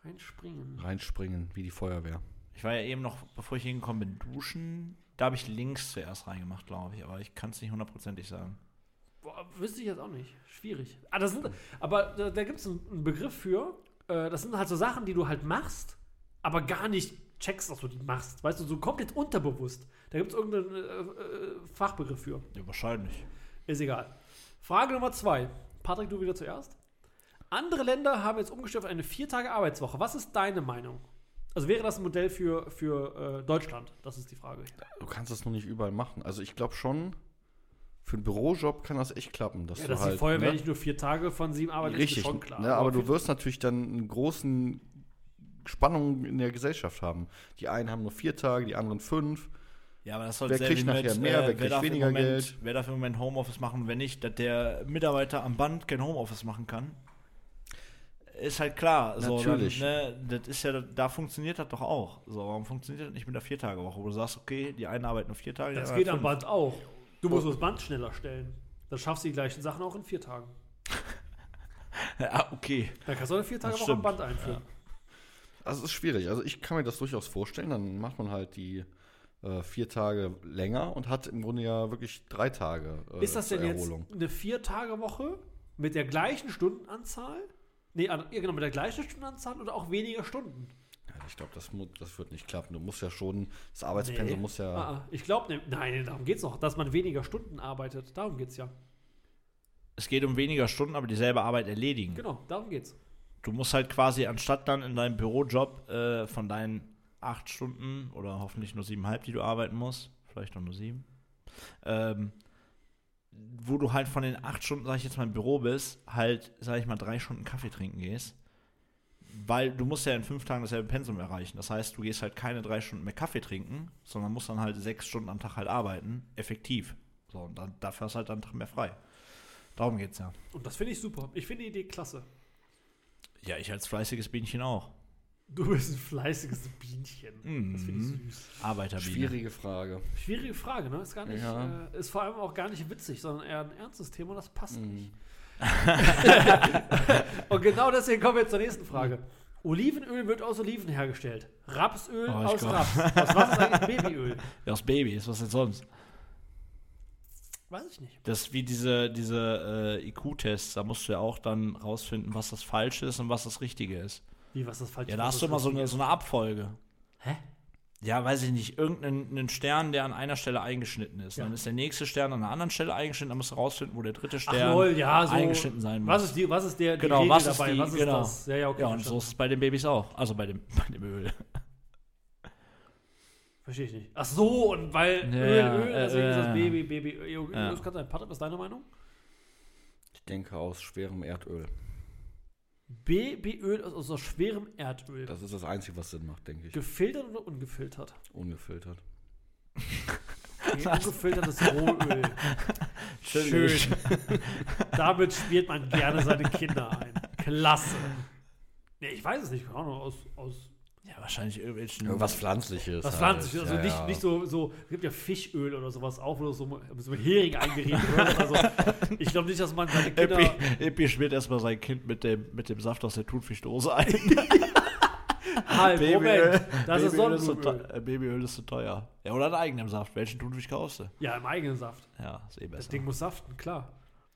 [SPEAKER 3] Reinspringen.
[SPEAKER 2] Reinspringen, wie die Feuerwehr.
[SPEAKER 4] Ich war ja eben noch, bevor ich hingekommen bin, duschen. Da habe ich links zuerst reingemacht, glaube ich. Aber ich kann es nicht hundertprozentig sagen.
[SPEAKER 3] Boah, wüsste ich jetzt auch nicht. Schwierig. Ah, das sind, aber da, da gibt es einen, einen Begriff für. Äh, das sind halt so Sachen, die du halt machst, aber gar nicht checkst, dass du die machst. Weißt du, so komplett unterbewusst. Da gibt es irgendeinen äh, äh, Fachbegriff für.
[SPEAKER 4] Ja, wahrscheinlich.
[SPEAKER 3] Ist egal. Frage Nummer zwei. Patrick, du wieder zuerst. Andere Länder haben jetzt umgestellt auf eine vier Tage Arbeitswoche. Was ist deine Meinung? Also wäre das ein Modell für, für äh, Deutschland? Das ist die Frage.
[SPEAKER 2] Du kannst das noch nicht überall machen. Also ich glaube schon, für einen Bürojob kann das echt klappen. Dass
[SPEAKER 3] Ja,
[SPEAKER 2] du
[SPEAKER 3] dass
[SPEAKER 2] halt,
[SPEAKER 3] die Feuerwehr
[SPEAKER 2] ne?
[SPEAKER 3] nicht nur vier Tage von sieben arbeitet,
[SPEAKER 2] Richtig,
[SPEAKER 3] ist schon klar.
[SPEAKER 2] ne, aber du wirst natürlich dann einen großen Spannungen in der Gesellschaft haben. Die einen haben nur vier Tage, die anderen fünf.
[SPEAKER 4] Ja, aber das soll
[SPEAKER 2] Wer
[SPEAKER 4] sehr
[SPEAKER 2] kriegt
[SPEAKER 4] wie
[SPEAKER 2] nachher
[SPEAKER 4] mit,
[SPEAKER 2] mehr,
[SPEAKER 4] äh,
[SPEAKER 2] wer kriegt
[SPEAKER 4] darf im
[SPEAKER 2] weniger
[SPEAKER 4] Moment,
[SPEAKER 2] Geld?
[SPEAKER 4] Wer darf im Moment Homeoffice machen und wer nicht, dass der Mitarbeiter am Band kein Homeoffice machen kann, ist halt klar. So,
[SPEAKER 2] Natürlich.
[SPEAKER 4] Dann, ne, das ist ja, da funktioniert das doch auch. So, warum funktioniert das nicht mit der Vier-Tage-Woche, wo du sagst, okay, die einen arbeiten nur vier Tage, die
[SPEAKER 3] Das
[SPEAKER 4] anderen
[SPEAKER 3] geht am
[SPEAKER 4] fünf.
[SPEAKER 3] Band auch. Du musst das Band schneller stellen. Dann schaffst du die gleichen Sachen auch in vier Tagen.
[SPEAKER 4] Ja, okay.
[SPEAKER 3] Dann kannst du eine vier Tage
[SPEAKER 4] Das
[SPEAKER 3] Woche am
[SPEAKER 4] stimmt.
[SPEAKER 3] Band einführen.
[SPEAKER 2] Also es ist schwierig. Also ich kann mir das durchaus vorstellen. Dann macht man halt die äh, vier Tage länger und hat im Grunde ja wirklich drei Tage äh,
[SPEAKER 3] Ist das denn
[SPEAKER 2] zur
[SPEAKER 3] jetzt
[SPEAKER 2] Erholung.
[SPEAKER 3] eine Vier-Tage-Woche mit der gleichen Stundenanzahl? Nee, an- ja, genau, mit der gleichen Stundenanzahl oder auch weniger Stunden?
[SPEAKER 2] Ja, ich glaube, das, mu- das wird nicht klappen. Du musst ja schon, das Arbeitspensum
[SPEAKER 3] Nee.
[SPEAKER 2] muss ja...
[SPEAKER 3] Ah, ah. Ich glaube, ne, nein, darum geht's noch, dass man weniger Stunden arbeitet. Darum geht's ja.
[SPEAKER 4] Es geht um weniger Stunden, aber dieselbe Arbeit erledigen.
[SPEAKER 3] Genau, darum geht's.
[SPEAKER 4] Du musst halt quasi, anstatt dann in deinem Bürojob äh, von deinen acht Stunden oder hoffentlich nur siebeneinhalb, die du arbeiten musst, vielleicht auch nur sieben, ähm, wo du halt von den acht Stunden, sag ich jetzt mal, im Büro bist, halt, sag ich mal, drei Stunden Kaffee trinken gehst, weil du musst ja in fünf Tagen dasselbe Pensum erreichen. Das heißt, du gehst halt keine drei Stunden mehr Kaffee trinken, sondern musst dann halt sechs Stunden am Tag halt arbeiten, effektiv. So, und dann, dafür hast du halt einen Tag mehr frei. Darum geht's ja.
[SPEAKER 3] Und das finde ich super. Ich finde die Idee klasse.
[SPEAKER 4] Ja, ich als fleißiges Bienchen auch.
[SPEAKER 3] Du bist ein fleißiges Bienchen.
[SPEAKER 4] Mhm.
[SPEAKER 3] Das finde ich süß.
[SPEAKER 4] Arbeiterbiene.
[SPEAKER 2] Schwierige Frage.
[SPEAKER 3] Schwierige Frage, ne? Ist gar nicht,
[SPEAKER 2] Ja.
[SPEAKER 3] äh, ist vor allem auch gar nicht witzig, sondern eher ein ernstes Thema, das passt
[SPEAKER 2] Mhm.
[SPEAKER 3] nicht. Und genau deswegen kommen wir zur nächsten Frage. Olivenöl wird aus Oliven hergestellt. Rapsöl
[SPEAKER 4] Oh, ich
[SPEAKER 3] aus
[SPEAKER 4] glaub.
[SPEAKER 3] Raps. Aus was ist eigentlich Babyöl?
[SPEAKER 4] Ja, aus Babys, was denn sonst?
[SPEAKER 3] Weiß ich nicht.
[SPEAKER 4] Das ist wie diese, diese äh, I Q-Tests, da musst du ja auch dann rausfinden, was das Falsche ist und was das Richtige ist.
[SPEAKER 3] Wie, was ist falsch?
[SPEAKER 4] Ja, da
[SPEAKER 3] was
[SPEAKER 4] hast du
[SPEAKER 3] ist
[SPEAKER 4] immer so
[SPEAKER 3] richtig?
[SPEAKER 4] eine, so eine Abfolge.
[SPEAKER 3] Hä?
[SPEAKER 4] Ja, weiß ich nicht, irgendeinen einen Stern, der an einer Stelle eingeschnitten ist.
[SPEAKER 3] Ja.
[SPEAKER 4] Dann ist der nächste Stern an einer anderen Stelle eingeschnitten, dann musst du rausfinden, wo der dritte
[SPEAKER 3] Ach
[SPEAKER 4] Stern
[SPEAKER 3] lol, ja, so.
[SPEAKER 4] eingeschnitten sein muss.
[SPEAKER 3] Was ist, die, was ist der, die
[SPEAKER 4] Genau,
[SPEAKER 3] Regel
[SPEAKER 4] was ist
[SPEAKER 3] dabei?
[SPEAKER 4] die-
[SPEAKER 3] was ist
[SPEAKER 4] genau.
[SPEAKER 3] das? Ja, ja, okay.
[SPEAKER 4] Ja, und so
[SPEAKER 3] verstanden.
[SPEAKER 4] ist es bei den Babys auch. Also bei dem, bei dem Öl.
[SPEAKER 3] Verstehe ich nicht. Ach so, und weil
[SPEAKER 4] Ja,
[SPEAKER 3] Öl,
[SPEAKER 4] ja,
[SPEAKER 3] Öl, deswegen
[SPEAKER 4] äh,
[SPEAKER 3] ist das
[SPEAKER 4] äh.
[SPEAKER 3] Baby, Baby, Öl.
[SPEAKER 4] Ja.
[SPEAKER 3] Das kann sein. Patrick, was ist deine Meinung?
[SPEAKER 2] Ich denke aus schwerem Erdöl.
[SPEAKER 3] Babyöl aus, aus so schwerem Erdöl.
[SPEAKER 2] Das ist das Einzige, was Sinn macht, denke ich.
[SPEAKER 3] Gefiltert oder ungefiltert?
[SPEAKER 2] Ungefiltert.
[SPEAKER 3] Nee, ungefiltertes Rohöl. Schön. Damit spielt man gerne seine Kinder ein. Klasse. Nee, ich weiß es nicht. Keine Ahnung, aus, aus
[SPEAKER 4] Ja, wahrscheinlich irgendwelchen.
[SPEAKER 2] Irgendwas Pflanzliches.
[SPEAKER 3] was
[SPEAKER 2] halt.
[SPEAKER 3] Pflanzliches. Also
[SPEAKER 2] Ja,
[SPEAKER 3] nicht,
[SPEAKER 2] ja.
[SPEAKER 3] nicht so, so, es gibt ja Fischöl oder sowas auch, wo du so, so Hering eingerieben wird. Also ich glaube nicht, dass man seine Kinder...
[SPEAKER 4] Epi, Epi schmiert erstmal sein Kind mit dem, mit dem Saft aus der Thunfischdose ein.
[SPEAKER 3] Halt, Moment. Das ist
[SPEAKER 4] Babyöl ist, so
[SPEAKER 3] Sonnenblumenöl.
[SPEAKER 4] teuer, äh, Babyöl ist so teuer. Ja, oder in eigenem Saft. Welchen Thunfisch kaufst du?
[SPEAKER 3] Ja, im eigenen Saft.
[SPEAKER 4] Ja, ist eh
[SPEAKER 3] Das
[SPEAKER 4] besser.
[SPEAKER 3] Ding muss saften, klar.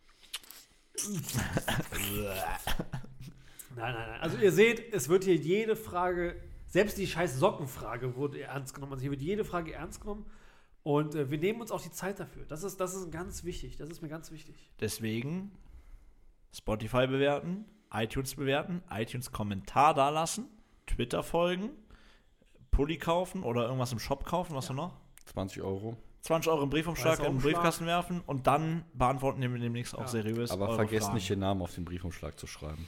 [SPEAKER 3] Nein, nein, nein. Also ihr seht, es wird hier jede Frage, selbst die scheiß Sockenfrage wurde ernst genommen. Also hier wird jede Frage ernst genommen. Und äh, wir nehmen uns auch die Zeit dafür. Das ist, das ist ganz wichtig. Das ist mir ganz wichtig.
[SPEAKER 4] Deswegen Spotify bewerten, iTunes bewerten, iTunes-Kommentar dalassen, Twitter folgen, Pulli kaufen oder irgendwas im Shop kaufen, was ja. noch?
[SPEAKER 2] zwanzig Euro.
[SPEAKER 4] zwanzig Euro im Briefumschlag
[SPEAKER 3] Weißer
[SPEAKER 4] in den
[SPEAKER 3] Umschlag.
[SPEAKER 4] Briefkasten werfen und dann beantworten wir demnächst auch
[SPEAKER 3] Ja.
[SPEAKER 4] seriös
[SPEAKER 2] Aber
[SPEAKER 4] eure
[SPEAKER 2] vergesst
[SPEAKER 4] Fragen.
[SPEAKER 2] nicht, den Namen auf den Briefumschlag zu schreiben.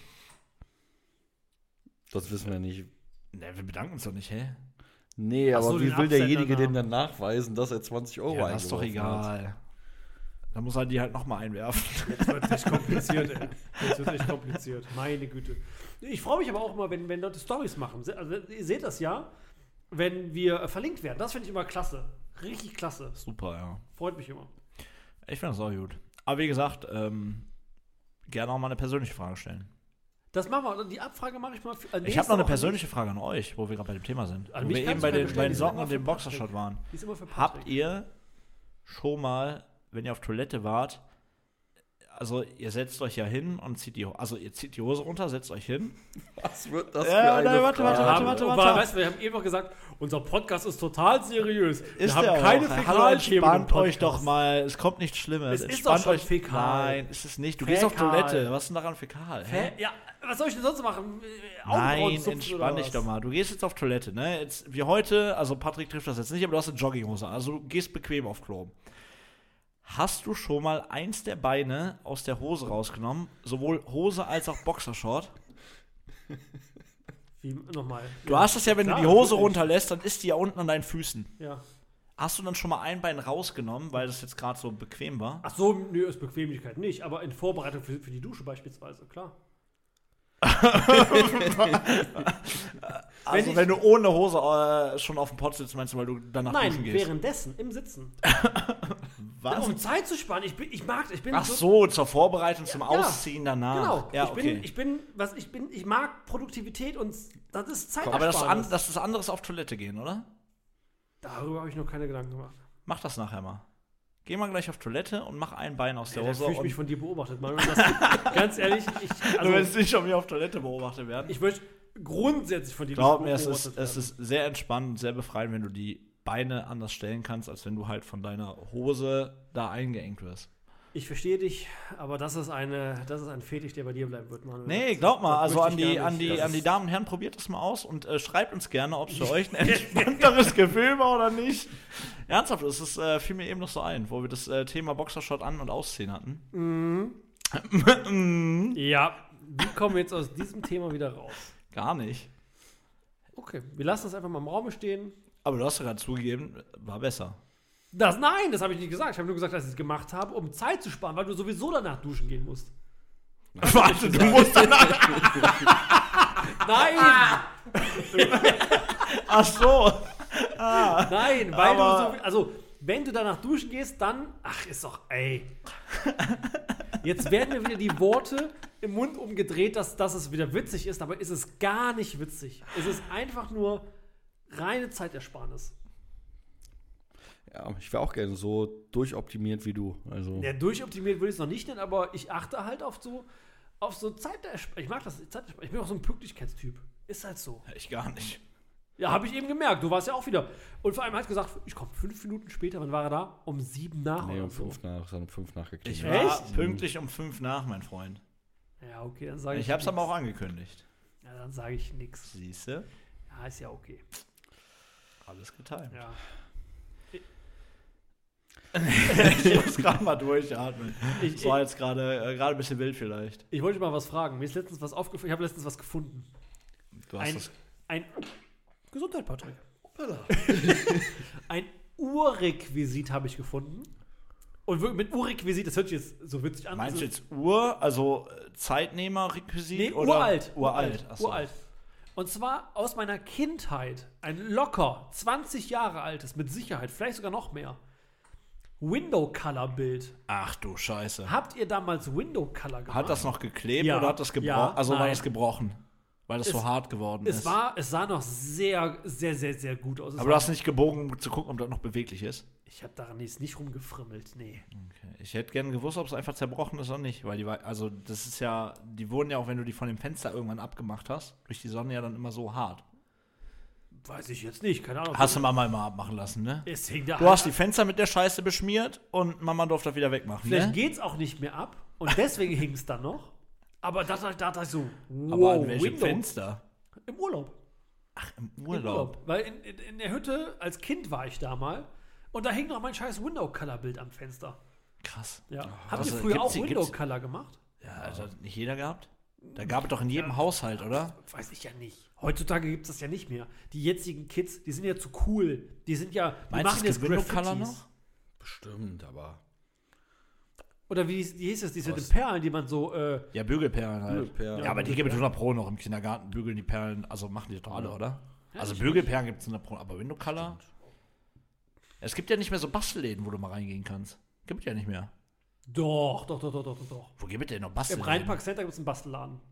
[SPEAKER 2] Das wissen wir nicht.
[SPEAKER 4] Ne, wir bedanken uns doch nicht, hä?
[SPEAKER 2] Nee,
[SPEAKER 3] Ach
[SPEAKER 2] aber
[SPEAKER 3] so,
[SPEAKER 2] wie
[SPEAKER 3] den
[SPEAKER 2] will derjenige
[SPEAKER 3] Absendernamen.
[SPEAKER 2] denn dann nachweisen, dass er zwanzig Euro
[SPEAKER 4] Ja, das ist doch
[SPEAKER 2] eingeworfen hat?
[SPEAKER 4] egal. Da muss er die halt nochmal einwerfen.
[SPEAKER 3] Jetzt wird es echt kompliziert, ey. Jetzt wird es echt kompliziert. Meine Güte. Ich freue mich aber auch immer, wenn, wenn Leute Storys machen. Also, ihr seht das ja, wenn wir äh, verlinkt werden. Das finde ich immer klasse. Richtig klasse.
[SPEAKER 4] Super, ja.
[SPEAKER 3] Freut mich immer.
[SPEAKER 4] Ich finde das auch gut. Aber wie gesagt, ähm, gerne auch mal eine persönliche Frage stellen.
[SPEAKER 3] Das machen wir. Die Abfrage mache ich mal. Für,
[SPEAKER 4] Ich habe noch eine persönliche Frage an euch, wo wir gerade bei dem Thema sind.
[SPEAKER 3] An
[SPEAKER 4] Wo
[SPEAKER 3] mich
[SPEAKER 4] wir
[SPEAKER 3] kannst
[SPEAKER 4] eben
[SPEAKER 3] du
[SPEAKER 4] bei
[SPEAKER 3] keine
[SPEAKER 4] den, bei
[SPEAKER 3] bestellen,
[SPEAKER 4] den
[SPEAKER 3] die sind
[SPEAKER 4] Socken
[SPEAKER 3] immer
[SPEAKER 4] und dem
[SPEAKER 3] für
[SPEAKER 4] Boxershot
[SPEAKER 3] Patrick.
[SPEAKER 4] waren.
[SPEAKER 3] Die ist immer für Patrick.
[SPEAKER 4] Habt ihr schon mal, wenn ihr auf Toilette wart, also ihr setzt euch ja hin und zieht die, also ihr zieht die Hose runter, setzt euch hin.
[SPEAKER 2] Was wird das
[SPEAKER 4] Ja,
[SPEAKER 2] für eine
[SPEAKER 4] nein, warte,
[SPEAKER 2] Frage?
[SPEAKER 4] warte,
[SPEAKER 3] haben,
[SPEAKER 4] warte,
[SPEAKER 3] und
[SPEAKER 4] warte.
[SPEAKER 3] war- Weißt du, wir haben eben noch gesagt, unser Podcast ist total seriös. Wir
[SPEAKER 4] Ist
[SPEAKER 3] haben
[SPEAKER 4] der
[SPEAKER 3] keine
[SPEAKER 4] auch. Hallo,
[SPEAKER 3] Fäkalthemen im
[SPEAKER 4] entspannt euch
[SPEAKER 3] Podcast.
[SPEAKER 4] doch mal. Es kommt nichts Schlimmes.
[SPEAKER 3] Es ist
[SPEAKER 4] Entspannt
[SPEAKER 3] doch schon
[SPEAKER 4] euch.
[SPEAKER 3] fäkal.
[SPEAKER 4] Nein, ist es nicht. Du gehst auf
[SPEAKER 3] Fäkal.
[SPEAKER 4] Toilette. Was ist denn daran fäkal? Hä?
[SPEAKER 3] Hä? Ja, was soll ich denn sonst machen? Äh, Augenbrauen
[SPEAKER 4] Nein,
[SPEAKER 3] zupfen
[SPEAKER 4] entspann
[SPEAKER 3] oder
[SPEAKER 4] dich
[SPEAKER 3] was?
[SPEAKER 4] doch mal. Du gehst jetzt auf Toilette, ne? Jetzt, wie heute, also Patrick trifft das jetzt nicht, aber du hast eine Jogginghose an. Also du gehst bequem auf Klo. Hast du schon mal eins der Beine aus der Hose rausgenommen? Sowohl Hose als auch Boxershort?
[SPEAKER 3] Wie, nochmal.
[SPEAKER 4] Du hast es ja, wenn
[SPEAKER 3] Klar,
[SPEAKER 4] du die Hose
[SPEAKER 3] natürlich.
[SPEAKER 4] runterlässt, dann ist die ja unten an deinen Füßen.
[SPEAKER 3] Ja.
[SPEAKER 4] Hast du dann schon mal ein Bein rausgenommen, weil das jetzt gerade so bequem war?
[SPEAKER 3] Ach so, nö, ist Bequemlichkeit nicht, aber in Vorbereitung für, für die Dusche beispielsweise, klar.
[SPEAKER 4] Also
[SPEAKER 3] ich-
[SPEAKER 4] wenn du ohne Hose äh, schon auf dem Pott sitzt, meinst du, weil du danach
[SPEAKER 3] Nein,
[SPEAKER 4] duschen gehst?
[SPEAKER 3] währenddessen, im Sitzen.
[SPEAKER 4] Was?
[SPEAKER 3] Um Zeit zu sparen. Ich, bin, ich mag, ich bin
[SPEAKER 4] Ach so, zur Vorbereitung, zum
[SPEAKER 3] Ja,
[SPEAKER 4] Ausziehen danach.
[SPEAKER 3] Genau.
[SPEAKER 4] Ja,
[SPEAKER 3] ich,
[SPEAKER 4] okay.
[SPEAKER 3] bin, ich bin, was ich bin, ich mag Produktivität und das ist Zeitersparnis.
[SPEAKER 4] Aber das ist, an, das ist anderes auf Toilette gehen, oder?
[SPEAKER 3] Darüber habe ich noch keine Gedanken gemacht.
[SPEAKER 4] Mach das nachher mal. Geh mal gleich auf Toilette und mach ein Bein aus der
[SPEAKER 3] Ja, da
[SPEAKER 4] Hose.
[SPEAKER 3] fühle ich
[SPEAKER 4] und
[SPEAKER 3] mich von dir beobachtet, Mann. Und das, ganz ehrlich, ich,
[SPEAKER 4] du willst
[SPEAKER 3] also,
[SPEAKER 4] nicht schon wieder auf Toilette beobachtet werden.
[SPEAKER 3] ich möchte grundsätzlich von dir
[SPEAKER 4] Glaub
[SPEAKER 3] nicht
[SPEAKER 4] mir, es
[SPEAKER 3] beobachtet
[SPEAKER 4] ist, es ist sehr entspannt und sehr befreiend, wenn du die Beine anders stellen kannst, als wenn du halt von deiner Hose da eingeengt wirst.
[SPEAKER 3] Ich verstehe dich, aber das ist, eine, das ist ein Fetisch, der bei dir bleiben wird, Manuel.
[SPEAKER 4] Nee, glaub mal,
[SPEAKER 3] Das
[SPEAKER 4] also
[SPEAKER 3] möchte
[SPEAKER 4] an
[SPEAKER 3] ich
[SPEAKER 4] die,
[SPEAKER 3] gar
[SPEAKER 4] an,
[SPEAKER 3] nicht.
[SPEAKER 4] die,
[SPEAKER 3] Das
[SPEAKER 4] an die
[SPEAKER 3] ist-
[SPEAKER 4] Damen und Herren, probiert es mal aus und äh, schreibt uns gerne, ob es für euch ein entspannteres Gefühl war oder nicht. Ernsthaft, es ist, äh, fiel mir eben noch so ein, wo wir das äh, Thema Boxershot an- und ausziehen hatten.
[SPEAKER 3] Ja, wie kommen wir jetzt aus diesem Thema wieder raus?
[SPEAKER 4] Gar nicht.
[SPEAKER 3] Okay, wir lassen das einfach mal im Raum stehen.
[SPEAKER 4] Aber du hast ja gerade zugegeben, war besser.
[SPEAKER 3] Das, nein, das habe ich nicht gesagt. Ich habe nur gesagt, dass ich es gemacht habe, um Zeit zu sparen, weil du sowieso danach duschen gehen musst.
[SPEAKER 4] Warte, du musst danach.
[SPEAKER 3] Nein!
[SPEAKER 4] Ach so.
[SPEAKER 3] Nein, weil
[SPEAKER 4] Aber-
[SPEAKER 3] du so. Also, wenn du danach duschen gehst, dann. Ach, ist doch. Ey. Jetzt werden mir wieder die Worte im Mund umgedreht, dass, dass es wieder witzig ist, aber ist es gar nicht witzig. Es ist einfach nur reine Zeitersparnis.
[SPEAKER 2] Ja, ich wäre auch gerne so durchoptimiert wie du. Also,
[SPEAKER 3] Ja, durchoptimiert würde ich es noch nicht nennen, aber ich achte halt auf so, auf so Zeitersparnis. Ich mag das. Zeitersparnis. Ich bin auch so ein Pünktlichkeitstyp. Ist halt so.
[SPEAKER 4] Ich gar nicht.
[SPEAKER 3] Ja, habe ich eben gemerkt. Du warst ja auch wieder. Und vor allem hat gesagt, ich komme fünf Minuten später. Wann war er da? Um sieben nach
[SPEAKER 2] nee,
[SPEAKER 3] oder
[SPEAKER 2] um
[SPEAKER 3] so.
[SPEAKER 2] fünf nach, es hat um fünf nach
[SPEAKER 4] Ich
[SPEAKER 2] geklingelt.
[SPEAKER 4] war
[SPEAKER 3] Echt?
[SPEAKER 4] pünktlich um fünf nach, mein Freund.
[SPEAKER 3] Ja, okay, dann sage ich.
[SPEAKER 4] Ich hab's
[SPEAKER 3] nix.
[SPEAKER 4] aber auch angekündigt.
[SPEAKER 3] Ja, dann sage ich nichts.
[SPEAKER 4] Siehste?
[SPEAKER 3] Ja, ist ja okay.
[SPEAKER 4] Alles geteilt.
[SPEAKER 3] Ja.
[SPEAKER 4] Ich muss gerade mal durchatmen.
[SPEAKER 3] Ich,
[SPEAKER 4] Das war
[SPEAKER 3] ich,
[SPEAKER 4] jetzt gerade äh, gerade ein bisschen wild vielleicht.
[SPEAKER 3] ich wollte mal was fragen. Mir ist letztens was aufgefallen. Ich habe letztens was gefunden.
[SPEAKER 4] Du hast
[SPEAKER 3] Ein,
[SPEAKER 4] das.
[SPEAKER 3] ein Gesundheit, Patrick. Ein Urrequisit habe ich gefunden. Und wirklich mit Urrequisit, das hört sich jetzt so witzig an.
[SPEAKER 4] Meinst du
[SPEAKER 3] Also-
[SPEAKER 4] jetzt Uhr, also äh, Zeitnehmer-Requisit?
[SPEAKER 3] Nee,
[SPEAKER 4] oder?
[SPEAKER 3] uralt.
[SPEAKER 4] Uralt. Ach so.
[SPEAKER 3] Uralt. Und zwar aus meiner Kindheit. Ein locker zwanzig Jahre altes, mit Sicherheit, vielleicht sogar noch mehr. Window-Color-Bild.
[SPEAKER 4] Ach du Scheiße.
[SPEAKER 3] Habt ihr damals Window-Color gemacht?
[SPEAKER 4] Hat das noch geklebt
[SPEAKER 3] Ja.
[SPEAKER 4] oder hat das gebrochen?
[SPEAKER 3] Ja,
[SPEAKER 4] also war
[SPEAKER 3] nein.
[SPEAKER 4] das gebrochen? Weil das
[SPEAKER 3] Es-
[SPEAKER 4] so hart geworden
[SPEAKER 3] Es
[SPEAKER 4] ist.
[SPEAKER 3] war, es sah noch sehr, sehr, sehr, sehr gut aus. Es
[SPEAKER 4] Aber du
[SPEAKER 3] war,
[SPEAKER 4] hast nicht gebogen, um zu gucken, ob das noch beweglich ist?
[SPEAKER 3] ich habe daran jetzt nicht rumgefrimmelt, nee.
[SPEAKER 4] Okay. Ich hätte gerne gewusst, ob es einfach zerbrochen ist oder nicht. Weil die war, also das ist ja, die wurden ja auch, wenn du die von dem Fenster irgendwann abgemacht hast, durch die Sonne ja dann immer so hart.
[SPEAKER 3] Weiß ich jetzt nicht, keine Ahnung.
[SPEAKER 4] Hast du Mama immer abmachen lassen, ne?
[SPEAKER 3] Es hing da
[SPEAKER 4] Du hast die Fenster mit der Scheiße beschmiert und Mama durfte das wieder wegmachen,
[SPEAKER 3] Vielleicht
[SPEAKER 4] ne?
[SPEAKER 3] geht's auch nicht mehr ab und deswegen hing es dann noch. Aber da da dachte ich so, wow,
[SPEAKER 4] Aber an welchem
[SPEAKER 3] Window.
[SPEAKER 4] Fenster?
[SPEAKER 3] Im Urlaub.
[SPEAKER 4] Ach, im
[SPEAKER 3] Im
[SPEAKER 4] Urlaub.
[SPEAKER 3] Weil in, in, in der Hütte, als Kind war ich da mal, und da hing noch mein scheiß Window-Color-Bild am Fenster.
[SPEAKER 4] Krass.
[SPEAKER 3] Ja. Habt
[SPEAKER 4] Also,
[SPEAKER 3] ihr früher
[SPEAKER 4] gibt's
[SPEAKER 3] auch
[SPEAKER 4] die- gibt's-
[SPEAKER 3] Window-Color gemacht?
[SPEAKER 4] Ja, also hat nicht jeder gehabt? Da gab es doch in jedem Haushalt, oder?
[SPEAKER 3] Weiß ich ja nicht. Heutzutage gibt es das ja nicht mehr. Die jetzigen Kids, die sind ja zu cool. Die sind ja, die
[SPEAKER 4] Meinst
[SPEAKER 3] machen
[SPEAKER 4] du, es
[SPEAKER 3] jetzt
[SPEAKER 4] gibt Window-Color
[SPEAKER 3] Graffitis.
[SPEAKER 4] noch?
[SPEAKER 2] Bestimmt, aber.
[SPEAKER 3] Oder wie, wie hieß es, diese
[SPEAKER 2] Was?
[SPEAKER 3] Perlen, die man so, äh,
[SPEAKER 4] Ja, Bügelperlen halt.
[SPEAKER 2] Bügelperlen.
[SPEAKER 4] Ja, aber die gibt es hundert Pro noch im Kindergarten. Bügeln die Perlen, also machen die doch alle, oder? Also Bügelperlen gibt es hundert Pro, aber Window-Color? Es gibt ja nicht mehr so Bastelläden, wo du mal reingehen kannst. Gibt es ja nicht mehr.
[SPEAKER 3] doch, doch, doch, doch, doch, doch, doch.
[SPEAKER 4] Wo gibt es denn noch
[SPEAKER 3] Im
[SPEAKER 4] Bastelläden?
[SPEAKER 3] Rheinpark Center gibt es einen Bastelladen.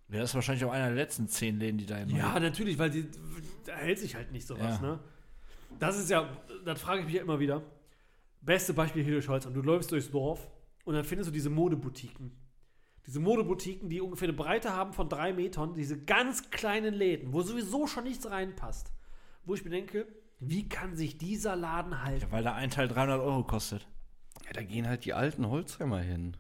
[SPEAKER 4] Ja, das ist wahrscheinlich auch einer der letzten zehn Läden, die da immer.
[SPEAKER 3] Ja, natürlich, weil die, da hält sich halt nicht sowas,
[SPEAKER 4] Ja.
[SPEAKER 3] ne? Das ist ja, das frage ich mich ja immer wieder. Beste Beispiel hier durch Holzheim. Du läufst durchs Dorf und dann findest du diese Modeboutiquen. Diese Modeboutiquen, die ungefähr eine Breite haben von drei Metern, diese ganz kleinen Läden, wo sowieso schon nichts reinpasst. Wo ich mir denke, wie kann sich dieser Laden halten?
[SPEAKER 4] Ja, weil da ein Teil dreihundert Euro kostet.
[SPEAKER 2] Ja, da gehen halt die alten Holzheimer hin.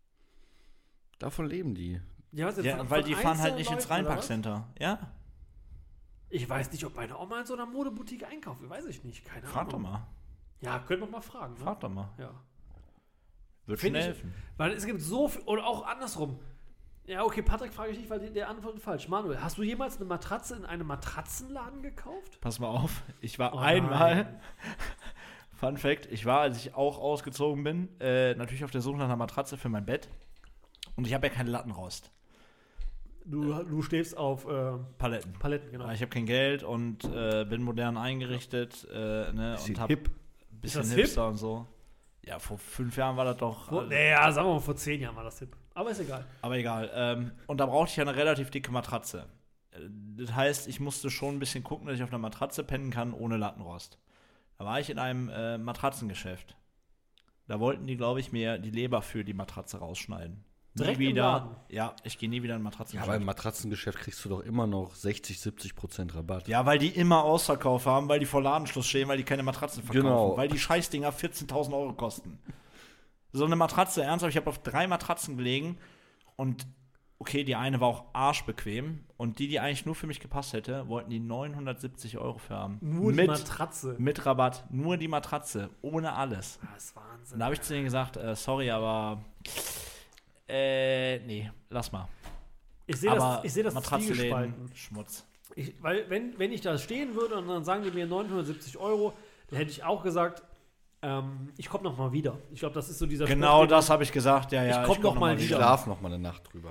[SPEAKER 2] Davon leben die.
[SPEAKER 3] Ja, was denn,
[SPEAKER 4] Ja,
[SPEAKER 3] von-
[SPEAKER 4] weil
[SPEAKER 3] von
[SPEAKER 4] die fahren halt
[SPEAKER 3] einzelnen
[SPEAKER 4] nicht ins
[SPEAKER 3] Leuten, oder was?
[SPEAKER 4] Rheinparkcenter. Ja,
[SPEAKER 3] Ich weiß nicht, ob meine Oma in so einer Modeboutique einkauft. Weiß ich nicht. Keine
[SPEAKER 4] frag
[SPEAKER 3] Ahnung.
[SPEAKER 4] doch mal.
[SPEAKER 3] Ja, können wir mal fragen. Ne?
[SPEAKER 4] Frag doch mal.
[SPEAKER 3] Ja.
[SPEAKER 4] Wird
[SPEAKER 3] Find
[SPEAKER 4] schon
[SPEAKER 3] ich-
[SPEAKER 4] helfen.
[SPEAKER 3] Weil es gibt so viel, oder auch andersrum. Ja, okay, Patrick frage ich nicht, weil die, der Antwort falsch. Manuel, hast du jemals eine Matratze in einem Matratzenladen gekauft?
[SPEAKER 4] Pass mal auf, ich war
[SPEAKER 3] Oh
[SPEAKER 4] einmal,
[SPEAKER 3] nein.
[SPEAKER 4] Fun Fact, ich war, als ich auch ausgezogen bin, äh, natürlich auf der Suche nach einer Matratze für mein Bett. Und ich habe ja keine Lattenrost.
[SPEAKER 3] Du, du stehst auf äh,
[SPEAKER 4] Paletten.
[SPEAKER 3] Paletten, genau.
[SPEAKER 4] Aber ich habe kein Geld und äh, bin modern eingerichtet äh, ne,
[SPEAKER 2] Bisschen
[SPEAKER 4] und hab
[SPEAKER 2] hip.
[SPEAKER 4] ein bisschen
[SPEAKER 3] das
[SPEAKER 4] Hipster und so. Ja, vor fünf Jahren war das doch.
[SPEAKER 3] Vor,
[SPEAKER 4] äh,
[SPEAKER 3] naja, sagen wir mal, vor zehn Jahren war das Tipp. Aber ist egal.
[SPEAKER 4] Aber egal. Ähm, und da brauchte ich ja eine relativ dicke Matratze. Äh, Das heißt, ich musste schon ein bisschen gucken, dass ich auf einer Matratze pennen kann ohne Lattenrost. Da war ich in einem äh, Matratzengeschäft. Da wollten die, glaube ich, mir die Leber für die Matratze rausschneiden.
[SPEAKER 3] Direkt
[SPEAKER 4] nie
[SPEAKER 3] im
[SPEAKER 4] wieder.
[SPEAKER 3] Laden?
[SPEAKER 4] Ja, ich gehe nie wieder in ein
[SPEAKER 2] Ja,
[SPEAKER 4] Matratzengeschäft.
[SPEAKER 2] aber im Matratzengeschäft kriegst du doch immer noch sechzig, siebzig Prozent Rabatt.
[SPEAKER 4] Ja, weil die immer Ausverkauf haben, weil die vor Ladenschluss stehen, weil die keine Matratzen verkaufen.
[SPEAKER 2] Genau.
[SPEAKER 4] Weil die Scheißdinger vierzehntausend Euro kosten. So eine Matratze, ernsthaft, ich habe auf drei Matratzen gelegen und okay, die eine war auch arschbequem und die, die eigentlich nur für mich gepasst hätte, wollten die neunhundertsiebzig Euro für haben.
[SPEAKER 3] Nur
[SPEAKER 4] mit,
[SPEAKER 3] die Matratze.
[SPEAKER 4] mit Rabatt, nur die Matratze, ohne alles.
[SPEAKER 3] Das ist Wahnsinn.
[SPEAKER 4] Und da habe ich zu denen gesagt, äh, sorry, aber äh, nee, lass mal.
[SPEAKER 3] ich sehe
[SPEAKER 4] aber
[SPEAKER 3] das, ich seh das
[SPEAKER 4] Matratzenläden,
[SPEAKER 3] zwiegespalten.
[SPEAKER 4] Schmutz.
[SPEAKER 3] Ich, weil, wenn, wenn ich da stehen würde und dann sagen die mir neunhundertsiebzig Euro, dann hätte ich auch gesagt, ähm, ich komme noch mal wieder. Ich glaube, das ist so dieser
[SPEAKER 4] Genau
[SPEAKER 3] Spruch, den
[SPEAKER 4] das habe ich gesagt, ja, ja.
[SPEAKER 3] Ich komm noch mal
[SPEAKER 2] Ich
[SPEAKER 3] wieder.
[SPEAKER 2] schlaf noch mal eine Nacht drüber.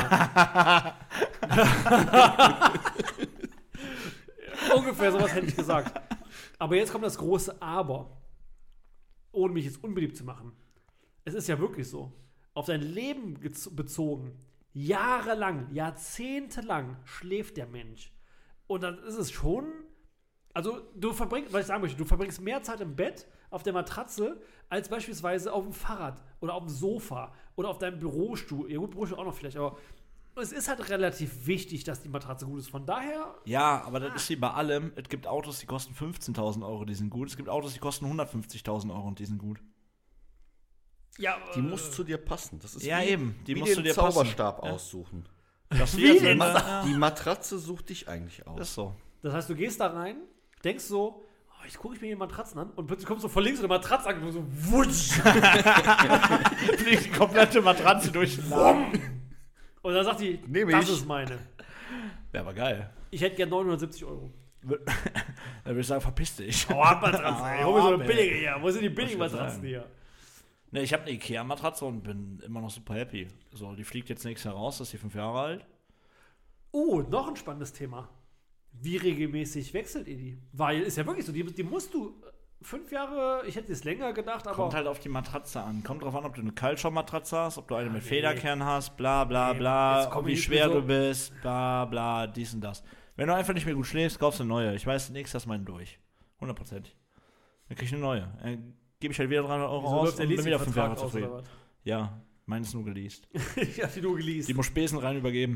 [SPEAKER 3] Ungefähr sowas hätte ich gesagt. Aber jetzt kommt das große Aber. Ohne mich jetzt unbeliebt zu machen. Es ist ja wirklich so. Auf dein Leben gez- bezogen, jahrelang, jahrzehntelang schläft der Mensch. Und dann ist es schon. Also, du verbringst, was ich sagen möchte, du verbringst mehr Zeit im Bett, auf der Matratze, als beispielsweise auf dem Fahrrad oder auf dem Sofa oder auf deinem Bürostuhl. Ja, gut, Bürostuhl auch noch vielleicht, aber es ist halt relativ wichtig, dass die Matratze gut ist. Von daher,
[SPEAKER 4] Ja, aber das ist wie bei allem. Es gibt Autos, die kosten fünfzehntausend Euro, die sind gut. Es gibt Autos, die kosten hundertfünfzigtausend Euro und die sind gut.
[SPEAKER 3] ja.
[SPEAKER 2] Die muss zu dir passen. Das ist
[SPEAKER 4] Ja,
[SPEAKER 2] wie,
[SPEAKER 4] eben. Die
[SPEAKER 2] wie
[SPEAKER 4] musst
[SPEAKER 2] den
[SPEAKER 4] du dir passen.
[SPEAKER 2] Zauberstab
[SPEAKER 4] Ja.
[SPEAKER 2] aussuchen.
[SPEAKER 4] Das
[SPEAKER 3] Wie
[SPEAKER 4] wird
[SPEAKER 3] denn?
[SPEAKER 4] immer-
[SPEAKER 2] Ma- Die Matratze sucht dich eigentlich aus.
[SPEAKER 4] ist so.
[SPEAKER 3] Das heißt, du gehst da rein, denkst so, oh, jetzt gucke ich mir die Matratzen an und plötzlich kommst du von links und eine Matratze an und so, wutsch.
[SPEAKER 4] Fliegt die komplette Matratze durch den Laden.
[SPEAKER 3] Und dann sagt die,
[SPEAKER 2] Nehm
[SPEAKER 3] das
[SPEAKER 2] ich.
[SPEAKER 3] ist meine.
[SPEAKER 4] Wäre aber geil.
[SPEAKER 3] Ich hätte gern neunhundertsiebzig Euro.
[SPEAKER 4] Dann würde ich sagen, verpiss dich.
[SPEAKER 3] Oh, Matratze, ey. Hol mir so eine
[SPEAKER 4] Oh,
[SPEAKER 3] billige her. Wo sind die billigen
[SPEAKER 4] Wollte ich
[SPEAKER 3] Matratzen
[SPEAKER 4] sagen.
[SPEAKER 3] hier?
[SPEAKER 4] Ne, ich habe eine Ikea-Matratze und bin immer noch super happy. So, die fliegt jetzt nächstes Jahr raus, das ist die fünf Jahre alt.
[SPEAKER 3] Oh, noch ein spannendes Thema. Wie regelmäßig wechselt ihr die? Weil, ist ja wirklich so, die, die musst du äh, fünf Jahre, ich hätte es länger gedacht, aber
[SPEAKER 4] Kommt halt auf die Matratze an. Kommt drauf an, ob du eine Kaltschaummatratze hast, ob du eine mit
[SPEAKER 3] nee.
[SPEAKER 4] Federkern hast, bla bla
[SPEAKER 3] Nee,
[SPEAKER 4] bla,
[SPEAKER 3] jetzt komm
[SPEAKER 4] wie
[SPEAKER 3] ich
[SPEAKER 4] schwer
[SPEAKER 3] mit so-
[SPEAKER 4] du bist, bla bla, dies und das. Wenn du einfach nicht mehr gut schläfst, kaufst du eine neue. Ich weiß, nächstes Mal durch. hundert Prozent. Dann krieg ich eine neue. Dann gebe ich halt wieder dreihundert Euro
[SPEAKER 3] wieso
[SPEAKER 4] aus
[SPEAKER 3] läuft der
[SPEAKER 4] und bin wieder fünf Jahre
[SPEAKER 3] Leasingvertrag aus,
[SPEAKER 4] zufrieden.
[SPEAKER 3] oder
[SPEAKER 4] Ja, meine ist nur geleast.
[SPEAKER 3] was? Ich hab die nur geleast.
[SPEAKER 4] Die muss Spesen rein übergeben.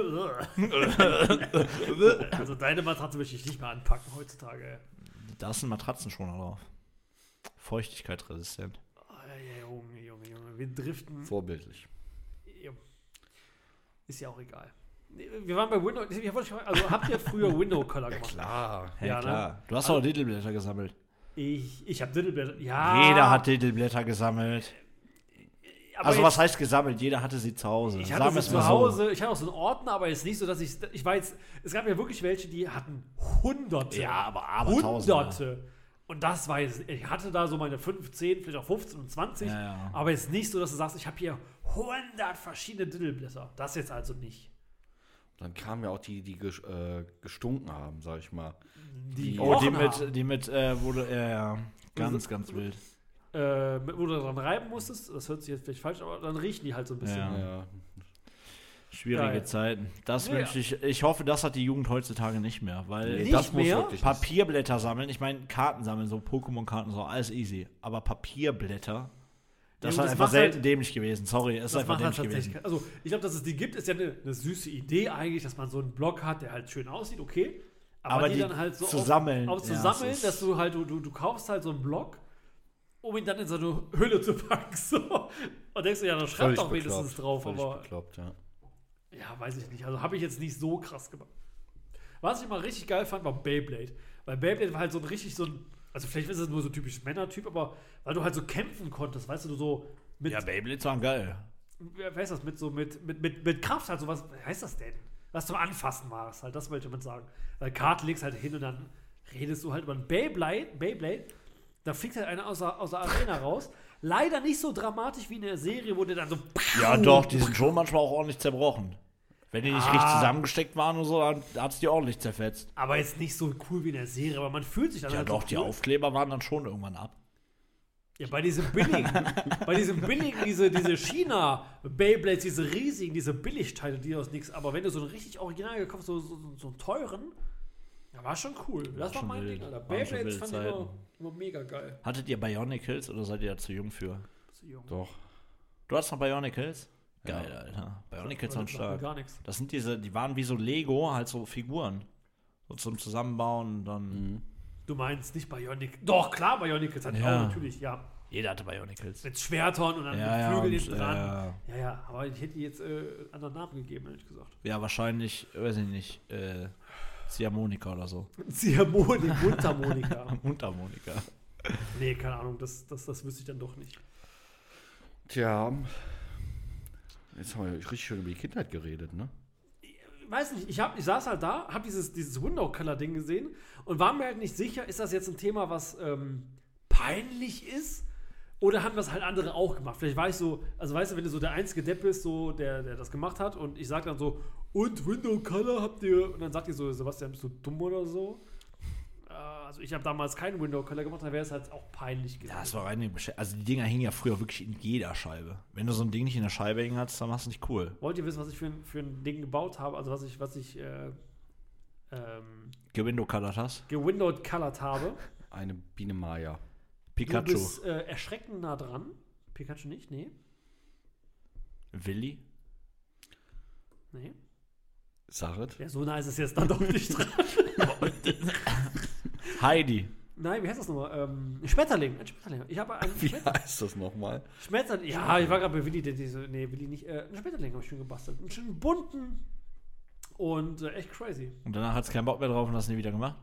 [SPEAKER 3] Also deine Matratze möchte ich nicht mehr anpacken heutzutage.
[SPEAKER 4] Da ist ein Matratzenschoner drauf. Feuchtigkeitsresistent.
[SPEAKER 3] Oh, ja, Junge, Junge, Junge. Wir driften.
[SPEAKER 2] Vorbildlich.
[SPEAKER 3] Ja. Ist ja auch egal. Wir waren bei Windows. Ich wollte fragen, also habt ihr früher Window-Color gemacht?
[SPEAKER 2] Klar.
[SPEAKER 4] Ja,
[SPEAKER 3] Ja, ne?
[SPEAKER 4] klar. Du hast auch Diddleblätter gesammelt.
[SPEAKER 3] Ich, ich habe Diddleblätter. Ja.
[SPEAKER 4] Jeder hat Diddleblätter gesammelt.
[SPEAKER 3] aber
[SPEAKER 4] Also
[SPEAKER 3] jetzt-
[SPEAKER 4] was heißt gesammelt? Jeder hatte sie zu Hause.
[SPEAKER 3] Ich
[SPEAKER 4] Sagen
[SPEAKER 3] hatte
[SPEAKER 4] wir
[SPEAKER 3] sie
[SPEAKER 4] es mal
[SPEAKER 3] zu
[SPEAKER 4] so.
[SPEAKER 3] Hause, ich hatte auch so einen Ordner, aber jetzt nicht so, dass ich. Ich war jetzt. Es gab ja wirklich welche, die hatten Hunderte.
[SPEAKER 4] Ja, aber Abertausende.
[SPEAKER 3] Hunderte. Und das war jetzt. Ich hatte da so meine fünf, zehn, vielleicht auch fünfzehn und zwanzig.
[SPEAKER 4] Ja, ja.
[SPEAKER 3] Aber jetzt nicht so, dass du sagst, ich habe hier hundert verschiedene Diddleblätter. Das jetzt also nicht.
[SPEAKER 2] Dann kamen ja auch die, die ges- äh, gestunken haben, sag ich mal.
[SPEAKER 3] Die,
[SPEAKER 4] Oh, die
[SPEAKER 3] gerochen haben.
[SPEAKER 4] mit, die mit, äh, wurde, ja, ja, ganz, ganz wild.
[SPEAKER 3] Äh, mit- wo du dran reiben musstest, das hört sich jetzt vielleicht falsch, aber dann riechen die halt so ein bisschen.
[SPEAKER 4] Ja.
[SPEAKER 2] Ja.
[SPEAKER 4] Schwierige
[SPEAKER 3] Geil.
[SPEAKER 4] Zeiten. Das
[SPEAKER 3] Nee,
[SPEAKER 4] wünsche ich. Ich hoffe, das hat die Jugend heutzutage nicht mehr, weil
[SPEAKER 3] Nicht
[SPEAKER 2] das muss
[SPEAKER 3] mehr?
[SPEAKER 2] wirklich nicht.
[SPEAKER 4] Papierblätter sammeln, ich meine Karten sammeln, so Pokémon-Karten, so alles easy. Aber Papierblätter, das ist
[SPEAKER 3] Ja, gut,
[SPEAKER 4] halt
[SPEAKER 3] das
[SPEAKER 4] einfach
[SPEAKER 3] macht
[SPEAKER 4] selten
[SPEAKER 3] halt-
[SPEAKER 4] dämlich gewesen. Sorry, es ist
[SPEAKER 3] Das
[SPEAKER 4] einfach
[SPEAKER 3] macht halt
[SPEAKER 4] dämlich
[SPEAKER 3] tatsächlich.
[SPEAKER 4] gewesen.
[SPEAKER 3] Also, ich glaube, dass es die gibt, ist ja eine, eine süße Idee eigentlich, dass man so einen Block hat, der halt schön aussieht, okay. Aber,
[SPEAKER 4] Aber
[SPEAKER 3] die,
[SPEAKER 4] die
[SPEAKER 3] dann halt so
[SPEAKER 4] zu
[SPEAKER 3] auf,
[SPEAKER 4] sammeln,
[SPEAKER 3] auf zu
[SPEAKER 4] ja,
[SPEAKER 3] sammeln,
[SPEAKER 4] es ist-
[SPEAKER 3] dass du halt, du, du, du kaufst halt so einen Block, um ihn dann in so eine Hülle zu packen. So. Und denkst du, ja, da schreibt
[SPEAKER 2] Völlig
[SPEAKER 3] doch wenigstens
[SPEAKER 2] bekloppt,
[SPEAKER 3] drauf.
[SPEAKER 2] völlig
[SPEAKER 3] Aber
[SPEAKER 2] bekloppt, ja.
[SPEAKER 3] ja, weiß ich nicht. Also habe ich jetzt nicht so krass gemacht. Was ich mal richtig geil fand, war Beyblade. Weil Beyblade war halt so ein richtig so ein, also vielleicht ist es nur so ein typisches Männertyp, aber weil du halt so kämpfen konntest, weißt du, du so mit,
[SPEAKER 4] Ja, Beyblades waren geil.
[SPEAKER 3] wer weiß das, mit so, mit, mit, mit, mit Kraft halt so, was heißt das denn? Was zum Anfassen war es halt, das wollte man sagen. Weil Kart legst halt hin und dann redest du halt über ein Beyblade, Beyblade, da fliegt halt einer aus der, aus der Arena raus. Leider nicht so dramatisch wie in der Serie, wo der dann so.
[SPEAKER 4] Ja, doch, die sind schon manchmal auch ordentlich zerbrochen. Wenn die nicht
[SPEAKER 3] Ah.
[SPEAKER 4] richtig zusammengesteckt waren und so, dann hat es die ordentlich zerfetzt.
[SPEAKER 3] Aber jetzt nicht so cool wie in der Serie, aber man fühlt sich dann
[SPEAKER 4] Ja,
[SPEAKER 3] halt
[SPEAKER 4] doch,
[SPEAKER 3] so
[SPEAKER 4] die
[SPEAKER 3] cool.
[SPEAKER 4] Aufkleber waren dann schon irgendwann ab.
[SPEAKER 3] Ja, bei diesem billigen, bei diesem billigen, diese, diese China-Beyblades, diese riesigen, diese Billigteile, die aus nichts, aber wenn du so einen richtig original gekauft, so, so, so einen teuren, ja, war schon cool. Das war
[SPEAKER 4] schon
[SPEAKER 3] mein
[SPEAKER 4] wild.
[SPEAKER 3] Ding, Alter.
[SPEAKER 4] Waren schon
[SPEAKER 3] Beyblades
[SPEAKER 4] wilde
[SPEAKER 3] fand ich
[SPEAKER 4] Zeiten.
[SPEAKER 3] immer, immer mega geil.
[SPEAKER 4] Hattet ihr Bionicles oder seid ihr da zu jung für?
[SPEAKER 3] So jung.
[SPEAKER 2] Doch.
[SPEAKER 4] Du hast noch Bionicles?
[SPEAKER 2] Ja.
[SPEAKER 4] Geil, Alter. Bionicles
[SPEAKER 3] Aber
[SPEAKER 4] waren
[SPEAKER 3] das sagt mir
[SPEAKER 4] stark.
[SPEAKER 3] gar nichts.
[SPEAKER 4] Das sind diese, die waren wie so Lego, halt so Figuren. So zum Zusammenbauen und dann.
[SPEAKER 2] Mhm.
[SPEAKER 3] Du meinst nicht Bionic. Doch, klar, Bionicles hatte ich
[SPEAKER 4] Ja.
[SPEAKER 3] auch, natürlich, ja.
[SPEAKER 4] Jeder hatte Bionicles.
[SPEAKER 3] Mit Schwertern und dann
[SPEAKER 4] Ja,
[SPEAKER 3] mit
[SPEAKER 4] ja,
[SPEAKER 3] Flügeln
[SPEAKER 4] und,
[SPEAKER 3] hinten dran.
[SPEAKER 4] äh,
[SPEAKER 3] Ja, ja, aber ich hätte jetzt äh, einen anderen Namen gegeben, ehrlich gesagt.
[SPEAKER 4] Ja, wahrscheinlich, weiß ich nicht, äh, Ziehharmonika oder so.
[SPEAKER 3] Ziehharmonik, Mundharmonika.
[SPEAKER 4] Mundharmonika.
[SPEAKER 3] Nee, keine Ahnung, das, das, das wüsste ich dann doch nicht.
[SPEAKER 2] Tja, jetzt haben wir richtig schön über die Kindheit geredet, ne?
[SPEAKER 3] Weiß nicht, ich, hab, ich saß halt da, habe dieses, dieses Window-Color-Ding gesehen und war mir halt nicht sicher, ist das jetzt ein Thema, was ähm, peinlich ist? Oder haben das halt andere auch gemacht? Vielleicht war ich so, also weißt du, wenn du so der einzige Depp bist, so, der, der das gemacht hat und ich sag dann so, und Window-Color habt ihr, und dann sagt ihr so, Sebastian, bist du dumm oder so? Äh, also ich habe damals keinen Window-Color gemacht, dann wäre es halt auch peinlich gewesen.
[SPEAKER 4] Ja, das war rein. Also die Dinger hingen ja früher wirklich in jeder Scheibe. Wenn du so ein Ding nicht in der Scheibe hängen hast, dann machst du nicht cool.
[SPEAKER 3] Wollt ihr wissen, was ich für ein, für ein Ding gebaut habe? Also was ich, was ich äh, ähm,
[SPEAKER 4] Gewindow-colored hast.
[SPEAKER 3] gewindowed-colored habe?
[SPEAKER 2] Eine Biene Maya.
[SPEAKER 4] Pikachu.
[SPEAKER 3] Du bist äh, erschreckend nah dran. Pikachu nicht? Nee.
[SPEAKER 4] Willi.
[SPEAKER 3] Nee.
[SPEAKER 2] Saret.
[SPEAKER 3] Ja, so nah ist es jetzt dann doch nicht dran.
[SPEAKER 4] Heidi.
[SPEAKER 3] Nein, wie heißt das nochmal? Ähm, Schmetterling. Ein Schmetterling. Ich habe einen
[SPEAKER 2] Wie
[SPEAKER 3] Schmetterling.
[SPEAKER 2] heißt das nochmal?
[SPEAKER 3] Schmetterling. Ja, ich war gerade bei Willi, der diese. Nee, Willi nicht. Äh, einen Schmetterling habe ich schön gebastelt. Einen schönen bunten. Und äh, echt crazy.
[SPEAKER 4] Und danach hat es keinen Bock mehr drauf und hast nie wieder gemacht.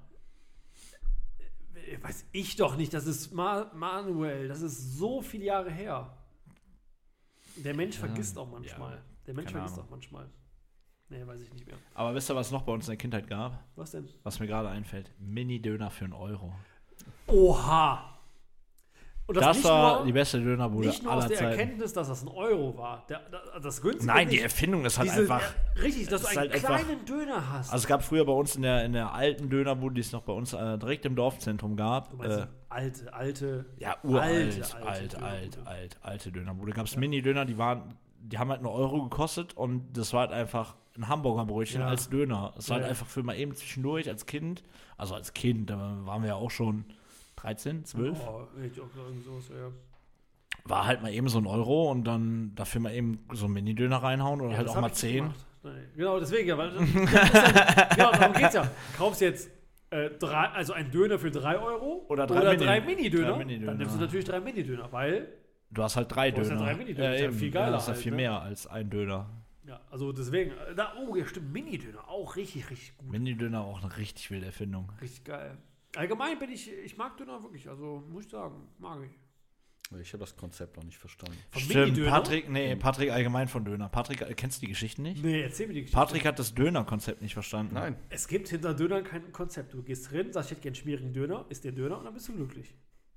[SPEAKER 3] Äh, Weiß ich doch nicht. Das ist Ma Manuel. Das ist so viele Jahre her. Der Mensch
[SPEAKER 4] Ja,
[SPEAKER 3] vergisst auch manchmal.
[SPEAKER 4] ja,
[SPEAKER 3] Der Mensch
[SPEAKER 4] keine
[SPEAKER 3] vergisst
[SPEAKER 4] Ahnung.
[SPEAKER 3] auch manchmal. Nee, weiß ich nicht mehr.
[SPEAKER 4] Aber wisst ihr, was es noch bei uns in der Kindheit gab?
[SPEAKER 3] Was denn?
[SPEAKER 4] Was mir gerade einfällt? Mini-Döner für einen Euro.
[SPEAKER 3] Oha! Und
[SPEAKER 4] Das,
[SPEAKER 3] nicht
[SPEAKER 4] war
[SPEAKER 3] nur,
[SPEAKER 4] die beste Dönerbude
[SPEAKER 3] nicht nur aus
[SPEAKER 4] aller
[SPEAKER 3] der
[SPEAKER 4] Zeiten.
[SPEAKER 3] Erkenntnis, dass das ein Euro war. Der, das, das günstige
[SPEAKER 4] Nein, die
[SPEAKER 3] nicht.
[SPEAKER 4] Erfindung ist halt
[SPEAKER 3] Diese-
[SPEAKER 4] einfach.
[SPEAKER 3] ja, richtig, dass
[SPEAKER 4] es
[SPEAKER 3] du
[SPEAKER 4] ist
[SPEAKER 3] einen
[SPEAKER 4] halt einfach-
[SPEAKER 3] kleinen Döner hast.
[SPEAKER 4] Also es gab früher bei uns in der, in der alten Dönerbude, die es noch bei uns äh, direkt im Dorfzentrum gab.
[SPEAKER 3] du meinst
[SPEAKER 4] Äh,
[SPEAKER 3] die alte, alte.
[SPEAKER 4] ja, uralt,
[SPEAKER 3] alte,
[SPEAKER 4] alt,
[SPEAKER 3] alte
[SPEAKER 4] alt,
[SPEAKER 3] Dönerbude.
[SPEAKER 4] alt, alte Dönerbude. Gab es Mini-Döner, die waren, die haben halt einen Euro gekostet und das war halt einfach ein Hamburger Brötchen
[SPEAKER 3] Ja.
[SPEAKER 4] als Döner. Es war
[SPEAKER 3] Ja,
[SPEAKER 4] halt
[SPEAKER 3] ja.
[SPEAKER 4] einfach für mal eben zwischendurch als Kind, also als Kind, da waren wir ja auch schon dreizehn, zwölf.
[SPEAKER 3] Oh, ich auch irgend sowas, ja.
[SPEAKER 4] War halt mal eben so ein Euro und dann dafür mal eben so einen Mini-Döner reinhauen oder
[SPEAKER 3] Ja,
[SPEAKER 4] halt
[SPEAKER 3] das
[SPEAKER 4] auch
[SPEAKER 3] hab
[SPEAKER 4] mal
[SPEAKER 3] ich nicht
[SPEAKER 4] zehn.
[SPEAKER 3] gemacht. Nein, genau, deswegen, ja, weil das ist ja, genau, darum geht's ja. Kaufst jetzt äh, drei, also einen Döner für drei Euro
[SPEAKER 4] Oder drei
[SPEAKER 3] oder
[SPEAKER 4] Mini-
[SPEAKER 3] drei Mini-Döner,
[SPEAKER 4] drei Mini-Döner.
[SPEAKER 3] dann nimmst du natürlich drei Mini-Döner, weil,
[SPEAKER 4] Du hast halt drei
[SPEAKER 3] Du hast ja
[SPEAKER 4] Döner.
[SPEAKER 3] drei Mini-Döner, ist ja
[SPEAKER 4] eben.
[SPEAKER 3] viel geiler
[SPEAKER 4] das ist ja
[SPEAKER 3] halt,
[SPEAKER 4] viel
[SPEAKER 3] ne?
[SPEAKER 4] mehr als ein Döner.
[SPEAKER 3] ja, also deswegen, äh, da, oh, ja, stimmt, Mini-Döner, auch richtig, richtig gut.
[SPEAKER 4] Mini-Döner auch eine richtig wilde Erfindung.
[SPEAKER 3] Richtig geil. Allgemein bin ich, ich mag Döner wirklich, also muss ich sagen, mag ich.
[SPEAKER 2] Ich habe das Konzept noch nicht verstanden.
[SPEAKER 3] Von
[SPEAKER 4] Stimmt,
[SPEAKER 3] Mini-Döner?
[SPEAKER 4] Patrick, nee, Patrick allgemein von Döner. Patrick, äh, kennst du die Geschichten nicht?
[SPEAKER 3] Nee, erzähl mir die Geschichte.
[SPEAKER 4] Patrick hat das Döner-Konzept nicht verstanden.
[SPEAKER 2] Nein.
[SPEAKER 3] Es gibt hinter Dönern kein Konzept. Du gehst drin, sagst, ich hätte gern schmierigen Döner, isst den Döner und dann bist du glücklich.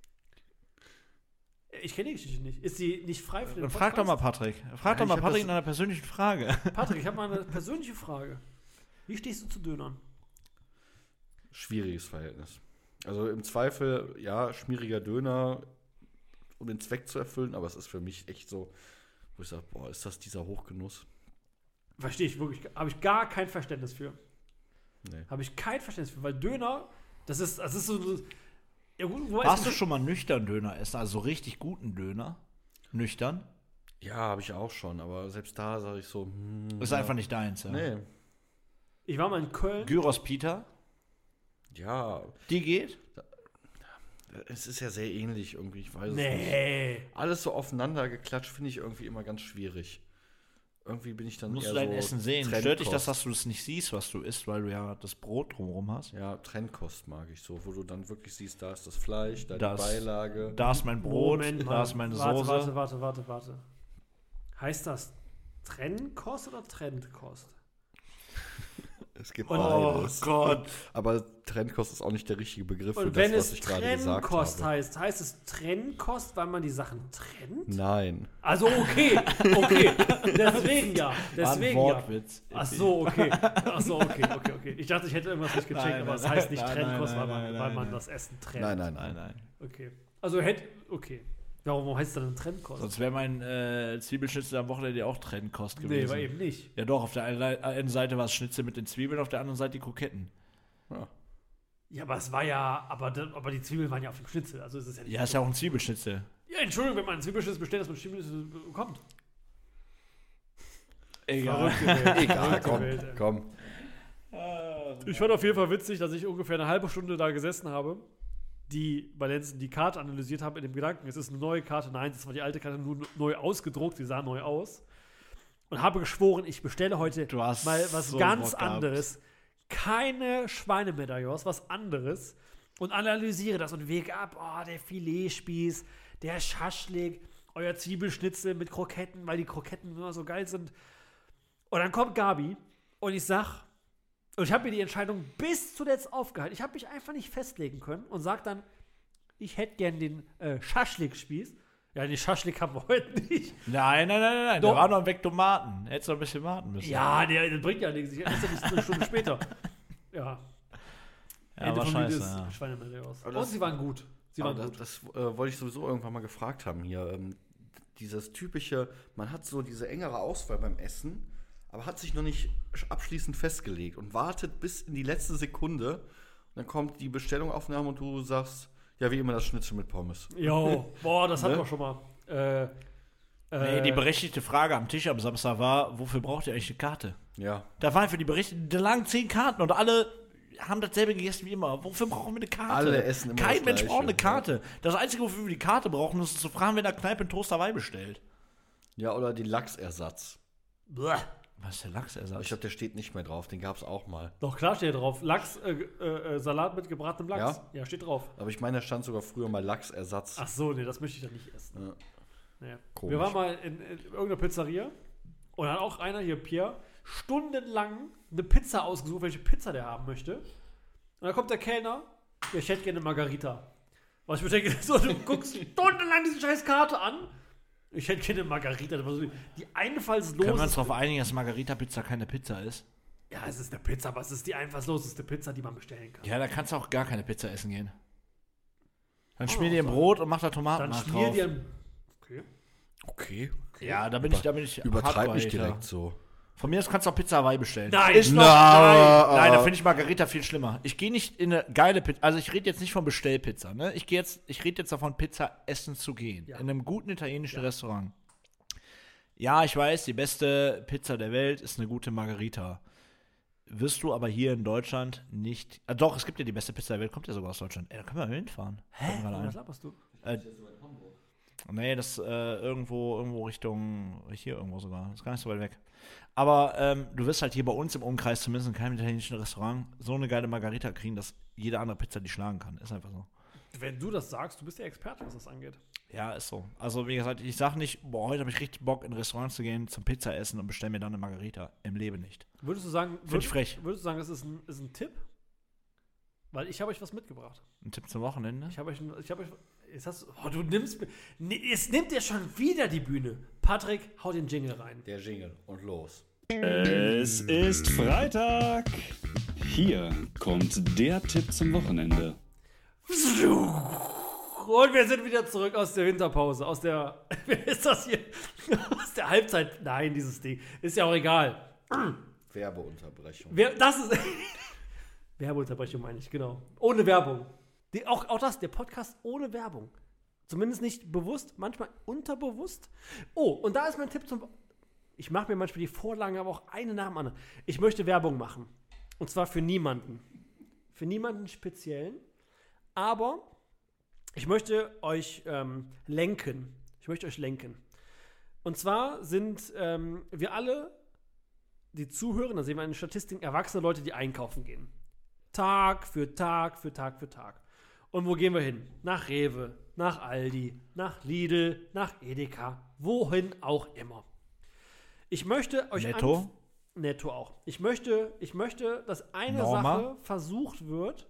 [SPEAKER 3] Ich kenne die Geschichte nicht. Ist sie nicht frei für den
[SPEAKER 4] Dann frag doch mal
[SPEAKER 3] Podcast?
[SPEAKER 4] Patrick. Frag
[SPEAKER 2] Ja,
[SPEAKER 4] doch
[SPEAKER 2] ich
[SPEAKER 4] mal
[SPEAKER 2] hab
[SPEAKER 4] Patrick
[SPEAKER 2] das-
[SPEAKER 4] in einer persönlichen Frage.
[SPEAKER 3] Patrick, ich habe mal eine persönliche Frage. Wie stehst du zu Dönern?
[SPEAKER 2] Schwieriges Verhältnis. Also im Zweifel, ja, schmieriger Döner, um den Zweck zu erfüllen, aber es ist für mich echt so, wo ich sage, boah, ist das dieser Hochgenuss?
[SPEAKER 3] Verstehe ich wirklich, habe ich gar kein Verständnis für.
[SPEAKER 2] Nee.
[SPEAKER 3] Habe ich kein Verständnis für, weil Döner, das ist, das ist so. so ja, wo
[SPEAKER 4] Warst du schon mal nüchtern Döner essen? Also so richtig guten Döner? Nüchtern?
[SPEAKER 2] Ja, habe ich auch schon, aber selbst da sage ich so, hm,
[SPEAKER 4] Ist
[SPEAKER 2] ja.
[SPEAKER 4] einfach nicht deins, ja.
[SPEAKER 2] Nee.
[SPEAKER 3] Ich war mal in Köln.
[SPEAKER 4] Gyros Peter?
[SPEAKER 2] Ja,
[SPEAKER 4] Die geht?
[SPEAKER 2] es ist ja sehr ähnlich irgendwie, ich weiß es nicht.
[SPEAKER 3] Nee.
[SPEAKER 2] Alles so aufeinander geklatscht finde ich irgendwie immer ganz schwierig. Irgendwie bin ich dann
[SPEAKER 4] Musst
[SPEAKER 2] eher
[SPEAKER 4] du dein
[SPEAKER 2] so
[SPEAKER 4] Essen sehen?
[SPEAKER 2] Trendkost.
[SPEAKER 4] Stört dich das, dass du es nicht siehst, was du isst, weil du ja das Brot drumherum hast?
[SPEAKER 2] Ja, Trendkost mag ich so, wo du dann wirklich siehst, da ist das Fleisch, da
[SPEAKER 4] Das-
[SPEAKER 2] die Beilage.
[SPEAKER 4] Da ist mein Brot,
[SPEAKER 3] Moment
[SPEAKER 4] da
[SPEAKER 3] mal.
[SPEAKER 4] ist meine
[SPEAKER 3] warte,
[SPEAKER 4] Soße.
[SPEAKER 3] Warte, warte, warte, warte. Heißt das Trennkost oder Trendkost?
[SPEAKER 2] Es gibt
[SPEAKER 3] Und-
[SPEAKER 2] beides.
[SPEAKER 4] Gott.
[SPEAKER 2] Aber Trendkost ist auch nicht der richtige Begriff für
[SPEAKER 3] Und
[SPEAKER 2] das,
[SPEAKER 3] wenn
[SPEAKER 2] was
[SPEAKER 3] es
[SPEAKER 2] ich gerade gesagt
[SPEAKER 3] Trennkost
[SPEAKER 2] habe.
[SPEAKER 3] heißt, heißt es Trennkost, weil man die Sachen trennt?
[SPEAKER 2] Nein.
[SPEAKER 3] Also okay, okay. Deswegen ja.
[SPEAKER 4] War ein
[SPEAKER 3] Deswegen ja.
[SPEAKER 4] Wortwitz.
[SPEAKER 3] Ach so, okay. Ach so, okay, okay, okay. Ich dachte, ich hätte irgendwas nicht gecheckt,
[SPEAKER 4] Nein,
[SPEAKER 3] aber es
[SPEAKER 4] nein,
[SPEAKER 3] heißt nicht
[SPEAKER 4] nein,
[SPEAKER 3] Trennkost,
[SPEAKER 4] nein,
[SPEAKER 3] weil man,
[SPEAKER 4] nein,
[SPEAKER 3] weil
[SPEAKER 4] nein,
[SPEAKER 3] man
[SPEAKER 4] nein.
[SPEAKER 3] das Essen trennt.
[SPEAKER 2] Nein, nein,
[SPEAKER 4] Nein,
[SPEAKER 2] nein.
[SPEAKER 4] nein.
[SPEAKER 3] Okay. Also hätte, okay. Warum, warum heißt es dann ein Trennkost?
[SPEAKER 4] Sonst wäre mein äh, Zwiebelschnitzel am Wochenende auch Trennkost
[SPEAKER 3] Nee,
[SPEAKER 4] gewesen.
[SPEAKER 3] war eben nicht.
[SPEAKER 4] Ja doch, auf der einen Lei- einen Seite war es Schnitzel mit den Zwiebeln, auf der anderen Seite die Kroketten.
[SPEAKER 2] Ja.
[SPEAKER 3] Ja, aber es war ja, aber, da- aber die Zwiebeln waren ja auf dem Schnitzel, also ist es ja nicht.
[SPEAKER 4] Ja, ist ja auch ein Zwiebelschnitzel.
[SPEAKER 3] Ja, Entschuldigung, wenn man einen Zwiebelschnitzel bestellt, dass man Zwiebelschnitzel bekommt.
[SPEAKER 4] Egal.
[SPEAKER 3] Verrückte Welt.
[SPEAKER 2] Egal,
[SPEAKER 3] Verrückte
[SPEAKER 2] komm,
[SPEAKER 3] Welt, ey.
[SPEAKER 2] komm.
[SPEAKER 3] Ich fand auf jeden Fall witzig, dass ich ungefähr eine halbe Stunde da gesessen habe, die bei Lenzen die Karte analysiert haben in dem Gedanken, es ist eine neue Karte. Nein, das war die alte Karte nur neu ausgedruckt, sie sah neu aus. Und habe geschworen, ich bestelle heute
[SPEAKER 4] Du hast
[SPEAKER 3] mal was
[SPEAKER 4] so
[SPEAKER 3] ganz
[SPEAKER 4] Bock gehabt.
[SPEAKER 3] anderes. Keine Schweinemedaillons, was anderes. Und analysiere das und wege ab, oh, der Filetspieß, der Schaschlik, euer Zwiebelschnitzel mit Kroketten, weil die Kroketten immer so geil sind. Und dann kommt Gabi und ich sag, und ich habe mir die Entscheidung bis zuletzt aufgehalten. Ich habe mich einfach nicht festlegen können und sag dann, ich hätte gern den äh, Schaschlik-Spieß. Ja, den Schaschlik haben wir heute nicht.
[SPEAKER 4] Nein, nein, nein, nein, nein.
[SPEAKER 3] Doch.
[SPEAKER 4] Da war noch ein Weg Tomaten. Hättest du noch ein bisschen warten müssen.
[SPEAKER 3] Ja, der, der bringt ja nichts. Ich esse ja nicht eine Stunde später. Ja.
[SPEAKER 4] ja war
[SPEAKER 3] vom
[SPEAKER 4] scheiße.
[SPEAKER 3] Lied ist
[SPEAKER 4] Ja.
[SPEAKER 3] Schweinemedaillons.
[SPEAKER 2] Aber
[SPEAKER 3] Und
[SPEAKER 2] das-
[SPEAKER 3] sie waren gut. Sie waren
[SPEAKER 2] Aber
[SPEAKER 3] gut.
[SPEAKER 2] das, das äh, wollte ich sowieso irgendwann mal gefragt haben hier. Ähm, dieses typische, man hat so diese engere Auswahl beim Essen, aber hat sich noch nicht abschließend festgelegt und wartet bis in die letzte Sekunde. Und dann kommt die Bestellungaufnahme und du sagst, ja, wie immer das Schnitzel mit Pommes.
[SPEAKER 3] Jo, boah, das hatten
[SPEAKER 2] Ne?
[SPEAKER 3] wir schon mal. Äh,
[SPEAKER 4] Nee,
[SPEAKER 3] äh,
[SPEAKER 4] die berechtigte Frage am Tisch am Samstag war, wofür braucht ihr eigentlich eine Karte?
[SPEAKER 2] Ja.
[SPEAKER 4] Da waren für die berechtigten, da lagen zehn Karten und alle haben dasselbe gegessen wie immer. Wofür brauchen wir eine Karte?
[SPEAKER 2] Alle essen immer
[SPEAKER 4] Kein
[SPEAKER 2] das
[SPEAKER 4] Mensch
[SPEAKER 2] Gleiche,
[SPEAKER 4] braucht eine
[SPEAKER 2] ja.
[SPEAKER 4] Karte. Das Einzige, wofür wir die Karte brauchen, ist zu fragen, wer in der Kneipe einen Toast Hawaii bestellt.
[SPEAKER 2] Ja, oder den Lachsersatz.
[SPEAKER 3] bleh.
[SPEAKER 4] Was ist der Lachsersatz?
[SPEAKER 2] Ich glaube, der steht nicht mehr drauf. Den gab es auch mal.
[SPEAKER 3] Doch, klar steht drauf. Lachs, äh, äh, äh, Salat mit gebratenem Lachs.
[SPEAKER 2] Ja?
[SPEAKER 3] Ja, steht drauf.
[SPEAKER 2] Aber ich meine, da stand sogar früher mal Lachsersatz.
[SPEAKER 3] Ach so, nee, das möchte ich dann nicht essen.
[SPEAKER 2] Ja.
[SPEAKER 3] Nee.
[SPEAKER 2] Komisch.
[SPEAKER 3] Wir waren mal in, in irgendeiner Pizzeria und dann hat auch einer hier, Pierre, stundenlang eine Pizza ausgesucht, welche Pizza der haben möchte. Und dann kommt der Kellner, ja, ich hätte gerne eine Margarita. Und ich mir denke, so, du guckst stundenlang diese scheiß Karte an. Ich hätte gerne eine Margarita. Das war so die einfallslose.
[SPEAKER 4] Können wir uns darauf einigen, dass Margarita-Pizza keine Pizza ist?
[SPEAKER 3] Ja, es ist eine Pizza, aber es ist die einfallsloseste Pizza, die man bestellen kann.
[SPEAKER 4] Ja, da kannst du auch gar keine Pizza essen gehen. Dann
[SPEAKER 3] Oh,
[SPEAKER 4] schmier dir ein
[SPEAKER 3] so.
[SPEAKER 4] Brot und mach da Tomaten
[SPEAKER 3] Dann
[SPEAKER 4] nach
[SPEAKER 3] schmier
[SPEAKER 4] drauf.
[SPEAKER 3] dir ein. Okay.
[SPEAKER 2] Okay.
[SPEAKER 4] Ja, da bin ich, da bin ich
[SPEAKER 2] Übertreib
[SPEAKER 4] hart
[SPEAKER 2] mich
[SPEAKER 4] bei,
[SPEAKER 2] direkt
[SPEAKER 4] ja.
[SPEAKER 2] so.
[SPEAKER 4] Von mir aus kannst du auch Pizza Hawaii bestellen.
[SPEAKER 3] Nein,
[SPEAKER 4] ist noch,
[SPEAKER 2] na,
[SPEAKER 4] nein, nein, da
[SPEAKER 2] ah.
[SPEAKER 4] finde ich Margarita viel schlimmer. Ich gehe nicht in eine geile Pizza, also ich rede jetzt nicht von Bestellpizza, ne? Ich gehe jetzt, ich rede jetzt davon, Pizza essen zu gehen.
[SPEAKER 3] Ja.
[SPEAKER 4] In einem guten italienischen
[SPEAKER 3] Ja.
[SPEAKER 4] Restaurant. Ja, ich weiß, die beste Pizza der Welt ist eine gute Margarita. Wirst du aber hier in Deutschland nicht. Ah, doch, es gibt ja die beste Pizza der Welt, kommt ja sogar aus Deutschland. Ey, da können wir mal hinfahren. Fällt mir gerade ein.
[SPEAKER 3] Was laberst du?
[SPEAKER 4] Äh, nee, das äh, irgendwo, irgendwo Richtung, hier irgendwo sogar. Das ist gar nicht so weit weg. Aber ähm, du wirst halt hier bei uns im Umkreis, zumindest in keinem italienischen Restaurant, so eine geile Margarita kriegen, dass jede andere Pizza die schlagen kann. Ist einfach so.
[SPEAKER 3] Wenn du das sagst, du bist der Experte, was das angeht.
[SPEAKER 4] Ja, ist so. Also wie gesagt, ich sag nicht, boah, heute habe ich richtig Bock, in Restaurants zu gehen, zum Pizza essen und bestell mir dann eine Margarita. Im Leben nicht.
[SPEAKER 3] Würdest du sagen,
[SPEAKER 4] Find
[SPEAKER 3] würd,
[SPEAKER 4] ich frech.
[SPEAKER 3] Würdest du sagen, das ist ein, ist ein Tipp? Weil ich habe euch was mitgebracht.
[SPEAKER 4] Ein Tipp zum Wochenende?
[SPEAKER 3] Ich habe euch, ich habe euch, jetzt hast, oh, du nimmst, mir- nee, jetzt nimmt er schon wieder die Bühne. Patrick, hau den Jingle rein.
[SPEAKER 2] Der Jingle. Und los.
[SPEAKER 1] Es ist Freitag. Hier kommt der Tipp zum Wochenende.
[SPEAKER 3] Und wir sind wieder zurück aus der Winterpause, aus der, wer ist das hier? Aus der Halbzeit, nein, dieses Ding, ist ja auch egal.
[SPEAKER 2] Werbeunterbrechung.
[SPEAKER 3] Wer, das ist. Werbeunterbrechung meine ich, genau. Ohne Werbung. Die, auch, auch das, der Podcast ohne Werbung. Zumindest nicht bewusst, manchmal unterbewusst. Oh, und da ist mein Tipp zum. Ich mache mir manchmal die Vorlagen, aber auch eine nach dem anderen. Ich möchte Werbung machen. Und zwar für niemanden. Für niemanden speziellen. Aber ich möchte euch ähm, lenken. Ich möchte euch lenken. Und zwar sind ähm, wir alle, die zuhören, da sehen wir in den Statistiken, erwachsene Leute, die einkaufen gehen. Tag für Tag für Tag für Tag. Und wo gehen wir hin? Nach Rewe, nach Aldi, nach Lidl, nach Edeka, wohin auch immer. Ich möchte euch
[SPEAKER 4] Netto?
[SPEAKER 3] anf- Netto auch. Ich möchte, ich möchte, dass eine
[SPEAKER 4] Norma?
[SPEAKER 3] Sache versucht wird.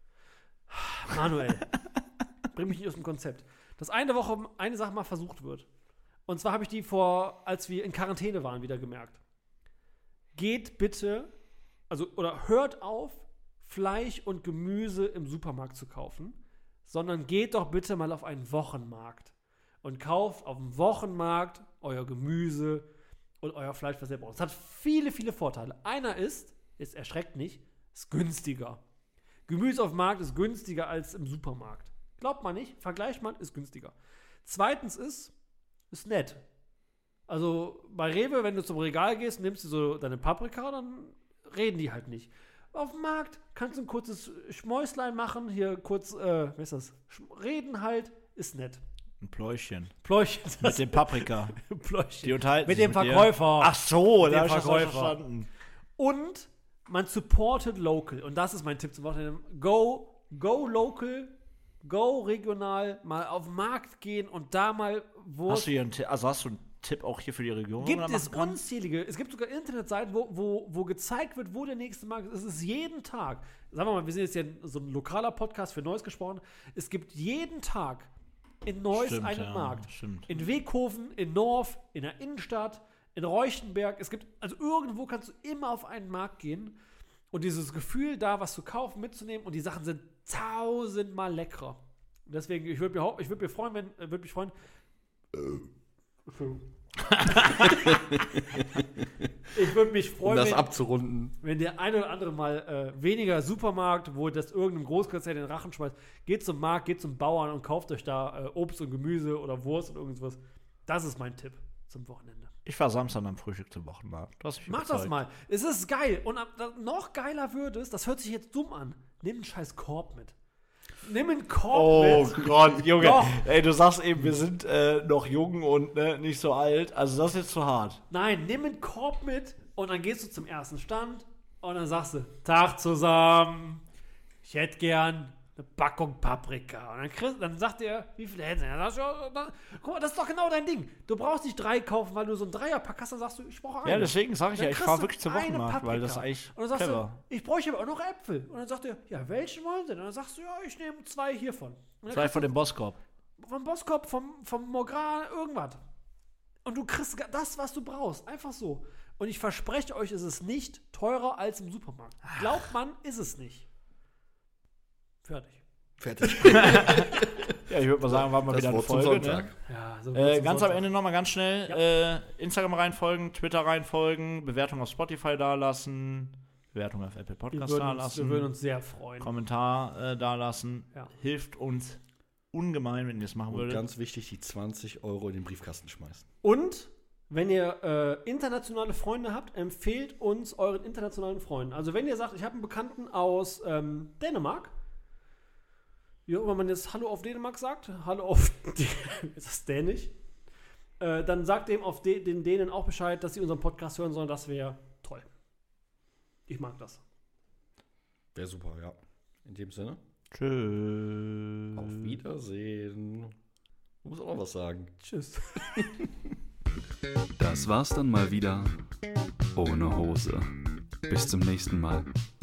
[SPEAKER 3] Manuel, bring mich nicht aus dem Konzept. Dass eine Woche eine Sache mal versucht wird. Und zwar habe ich die vor, als wir in Quarantäne waren, wieder gemerkt. Geht bitte, also oder hört auf, Fleisch und Gemüse im Supermarkt zu kaufen, sondern geht doch bitte mal auf einen Wochenmarkt und kauft auf dem Wochenmarkt euer Gemüse und euer Fleisch, was ihr braucht. Es hat viele, viele Vorteile. Einer ist, es erschreckt nicht, ist günstiger. Gemüse auf dem Markt ist günstiger als im Supermarkt. Glaubt man nicht, vergleicht man, ist günstiger. Zweitens ist, ist nett. Also bei Rewe, wenn du zum Regal gehst, nimmst du so deine Paprika, dann reden die halt nicht. Auf dem Markt kannst du ein kurzes Schmäuslein machen, hier kurz, äh, was ist das? Sch- Reden halt, ist nett.
[SPEAKER 4] Ein Pläuschen.
[SPEAKER 3] Pläuschen.
[SPEAKER 4] Mit dem Paprika.
[SPEAKER 3] Pläuschen.
[SPEAKER 4] Die unterhalten
[SPEAKER 3] Mit
[SPEAKER 4] sich
[SPEAKER 3] dem
[SPEAKER 4] dir.
[SPEAKER 3] Verkäufer.
[SPEAKER 4] Ach so,
[SPEAKER 3] Mit
[SPEAKER 4] da
[SPEAKER 3] dem
[SPEAKER 4] hab ich das falsch
[SPEAKER 3] Verkäufer.
[SPEAKER 4] verstanden.
[SPEAKER 3] Und man supportet local. Und das ist mein Tipp zum Wochenende. Go, go local, go regional, mal auf den Markt gehen und da mal Wurst.
[SPEAKER 4] Hast du hier einen Tipp, also hast du einen Tipp auch hier für die Region?
[SPEAKER 3] Gibt
[SPEAKER 4] wo man
[SPEAKER 3] es
[SPEAKER 4] machen kann?
[SPEAKER 3] unzählige, es gibt sogar Internetseiten, wo, wo, wo gezeigt wird, wo der nächste Markt ist. Es ist jeden Tag. Sagen wir mal, wir sind jetzt ja so ein lokaler Podcast für Neuss gesprochen. Es gibt jeden Tag in Neuss
[SPEAKER 4] Stimmt,
[SPEAKER 3] einen
[SPEAKER 4] ja,
[SPEAKER 3] Markt.
[SPEAKER 4] stimmt.
[SPEAKER 3] In Weghofen, in Norf, in der Innenstadt, in Reuchtenberg. Es gibt, also irgendwo kannst du immer auf einen Markt gehen und dieses Gefühl, da was zu kaufen, mitzunehmen und die Sachen sind tausendmal leckerer. Und deswegen, ich würde mir, ich würd mir freuen, wenn, äh, würde mich freuen, Entschuldigung. Ich würde mich
[SPEAKER 2] Um
[SPEAKER 3] freuen,
[SPEAKER 2] das
[SPEAKER 3] wenn,
[SPEAKER 2] abzurunden.
[SPEAKER 3] wenn der eine oder andere mal äh, weniger Supermarkt, wo das irgendeinem Großkonzern den Rachen schmeißt, geht zum Markt, geht zum Bauern und kauft euch da äh, Obst und Gemüse oder Wurst oder irgendwas. Das ist mein Tipp zum Wochenende.
[SPEAKER 4] Ich war Samstag am Frühstück zum Wochenmarkt. Du hast mich
[SPEAKER 3] Mach das
[SPEAKER 4] überzeugt.
[SPEAKER 3] mal. Es ist geil. Und ab- da- noch geiler wird es, das hört sich jetzt dumm an, nimm einen scheiß Korb mit. Nimm einen Korb
[SPEAKER 4] Oh
[SPEAKER 3] mit.
[SPEAKER 4] Gott, Junge.
[SPEAKER 3] Doch.
[SPEAKER 4] Ey, du sagst eben, wir sind äh, noch jung und ne, nicht so alt. Also das ist jetzt zu hart.
[SPEAKER 3] Nein, nimm einen Korb mit und dann gehst du zum ersten Stand und dann sagst du, Tag zusammen, ich hätte gern eine Packung Paprika. Und dann, kriegst, dann sagt er, wie viel hätten sie? Dann sagst du, ja, dann, guck mal, das ist doch genau dein Ding. Du brauchst nicht drei kaufen, weil du so einen Dreierpack hast, dann sagst du, ich brauche einen.
[SPEAKER 4] Ja, deswegen sage ich
[SPEAKER 3] Dann
[SPEAKER 4] ja, ich
[SPEAKER 3] kriegst
[SPEAKER 4] fahre
[SPEAKER 3] du
[SPEAKER 4] wirklich zum
[SPEAKER 3] eine
[SPEAKER 4] Wochenmarkt, weil
[SPEAKER 3] Paprika.
[SPEAKER 4] das ist eigentlich
[SPEAKER 3] Und dann sagst
[SPEAKER 4] clever.
[SPEAKER 3] du, ich bräuchte aber auch noch Äpfel. Und dann sagt er, ja, welchen wollen Sie? Und dann sagst du, ja, ich nehme zwei hiervon. Und dann
[SPEAKER 4] Zwei
[SPEAKER 3] kriegst
[SPEAKER 4] von dem Bosskorb.
[SPEAKER 3] du vom Boskop, vom, vom Mogran, irgendwas. Und du kriegst ga- das, was du brauchst. Einfach so. Und ich verspreche euch, es ist nicht teurer als im Supermarkt. Glaubt man, ist es nicht. Fertig.
[SPEAKER 2] Fertig.
[SPEAKER 4] Ja, ich würde mal sagen, war mal
[SPEAKER 2] Das
[SPEAKER 4] wieder eine
[SPEAKER 2] Wort zum
[SPEAKER 4] Folge.
[SPEAKER 2] Sonntag.
[SPEAKER 4] Ne?
[SPEAKER 3] Ja, so
[SPEAKER 4] Äh, ganz am Ende nochmal ganz schnell.
[SPEAKER 3] Ja.
[SPEAKER 4] Äh, Instagram reinfolgen, Twitter reinfolgen, Bewertung auf Spotify dalassen, Bewertung auf Apple
[SPEAKER 3] Wir
[SPEAKER 4] Podcast
[SPEAKER 3] würden, uns,
[SPEAKER 4] dalassen,
[SPEAKER 3] wir würden uns sehr freuen.
[SPEAKER 4] Kommentar äh, dalassen.
[SPEAKER 3] Ja.
[SPEAKER 4] Hilft uns ungemein, wenn ihr das machen
[SPEAKER 2] Und
[SPEAKER 4] würdet.
[SPEAKER 2] ganz wichtig, die zwanzig Euro in den Briefkasten schmeißen.
[SPEAKER 3] Und wenn ihr äh, internationale Freunde habt, empfehlt uns euren internationalen Freunden. Also wenn ihr sagt, ich habe einen Bekannten aus ähm, Dänemark, wie auch immer man jetzt Hallo auf Dänemark sagt, Hallo auf ist das Dänisch? Äh, dann sagt dem auf de den Dänen auch Bescheid, dass sie unseren Podcast hören sollen. Das wäre toll. Ich mag das.
[SPEAKER 2] Wäre super, ja. In dem Sinne,
[SPEAKER 4] Tschüss.
[SPEAKER 2] auf Wiedersehen. Du musst auch noch was sagen.
[SPEAKER 3] Tschüss.
[SPEAKER 1] Das war's dann mal wieder ohne Hose. Bis zum nächsten Mal.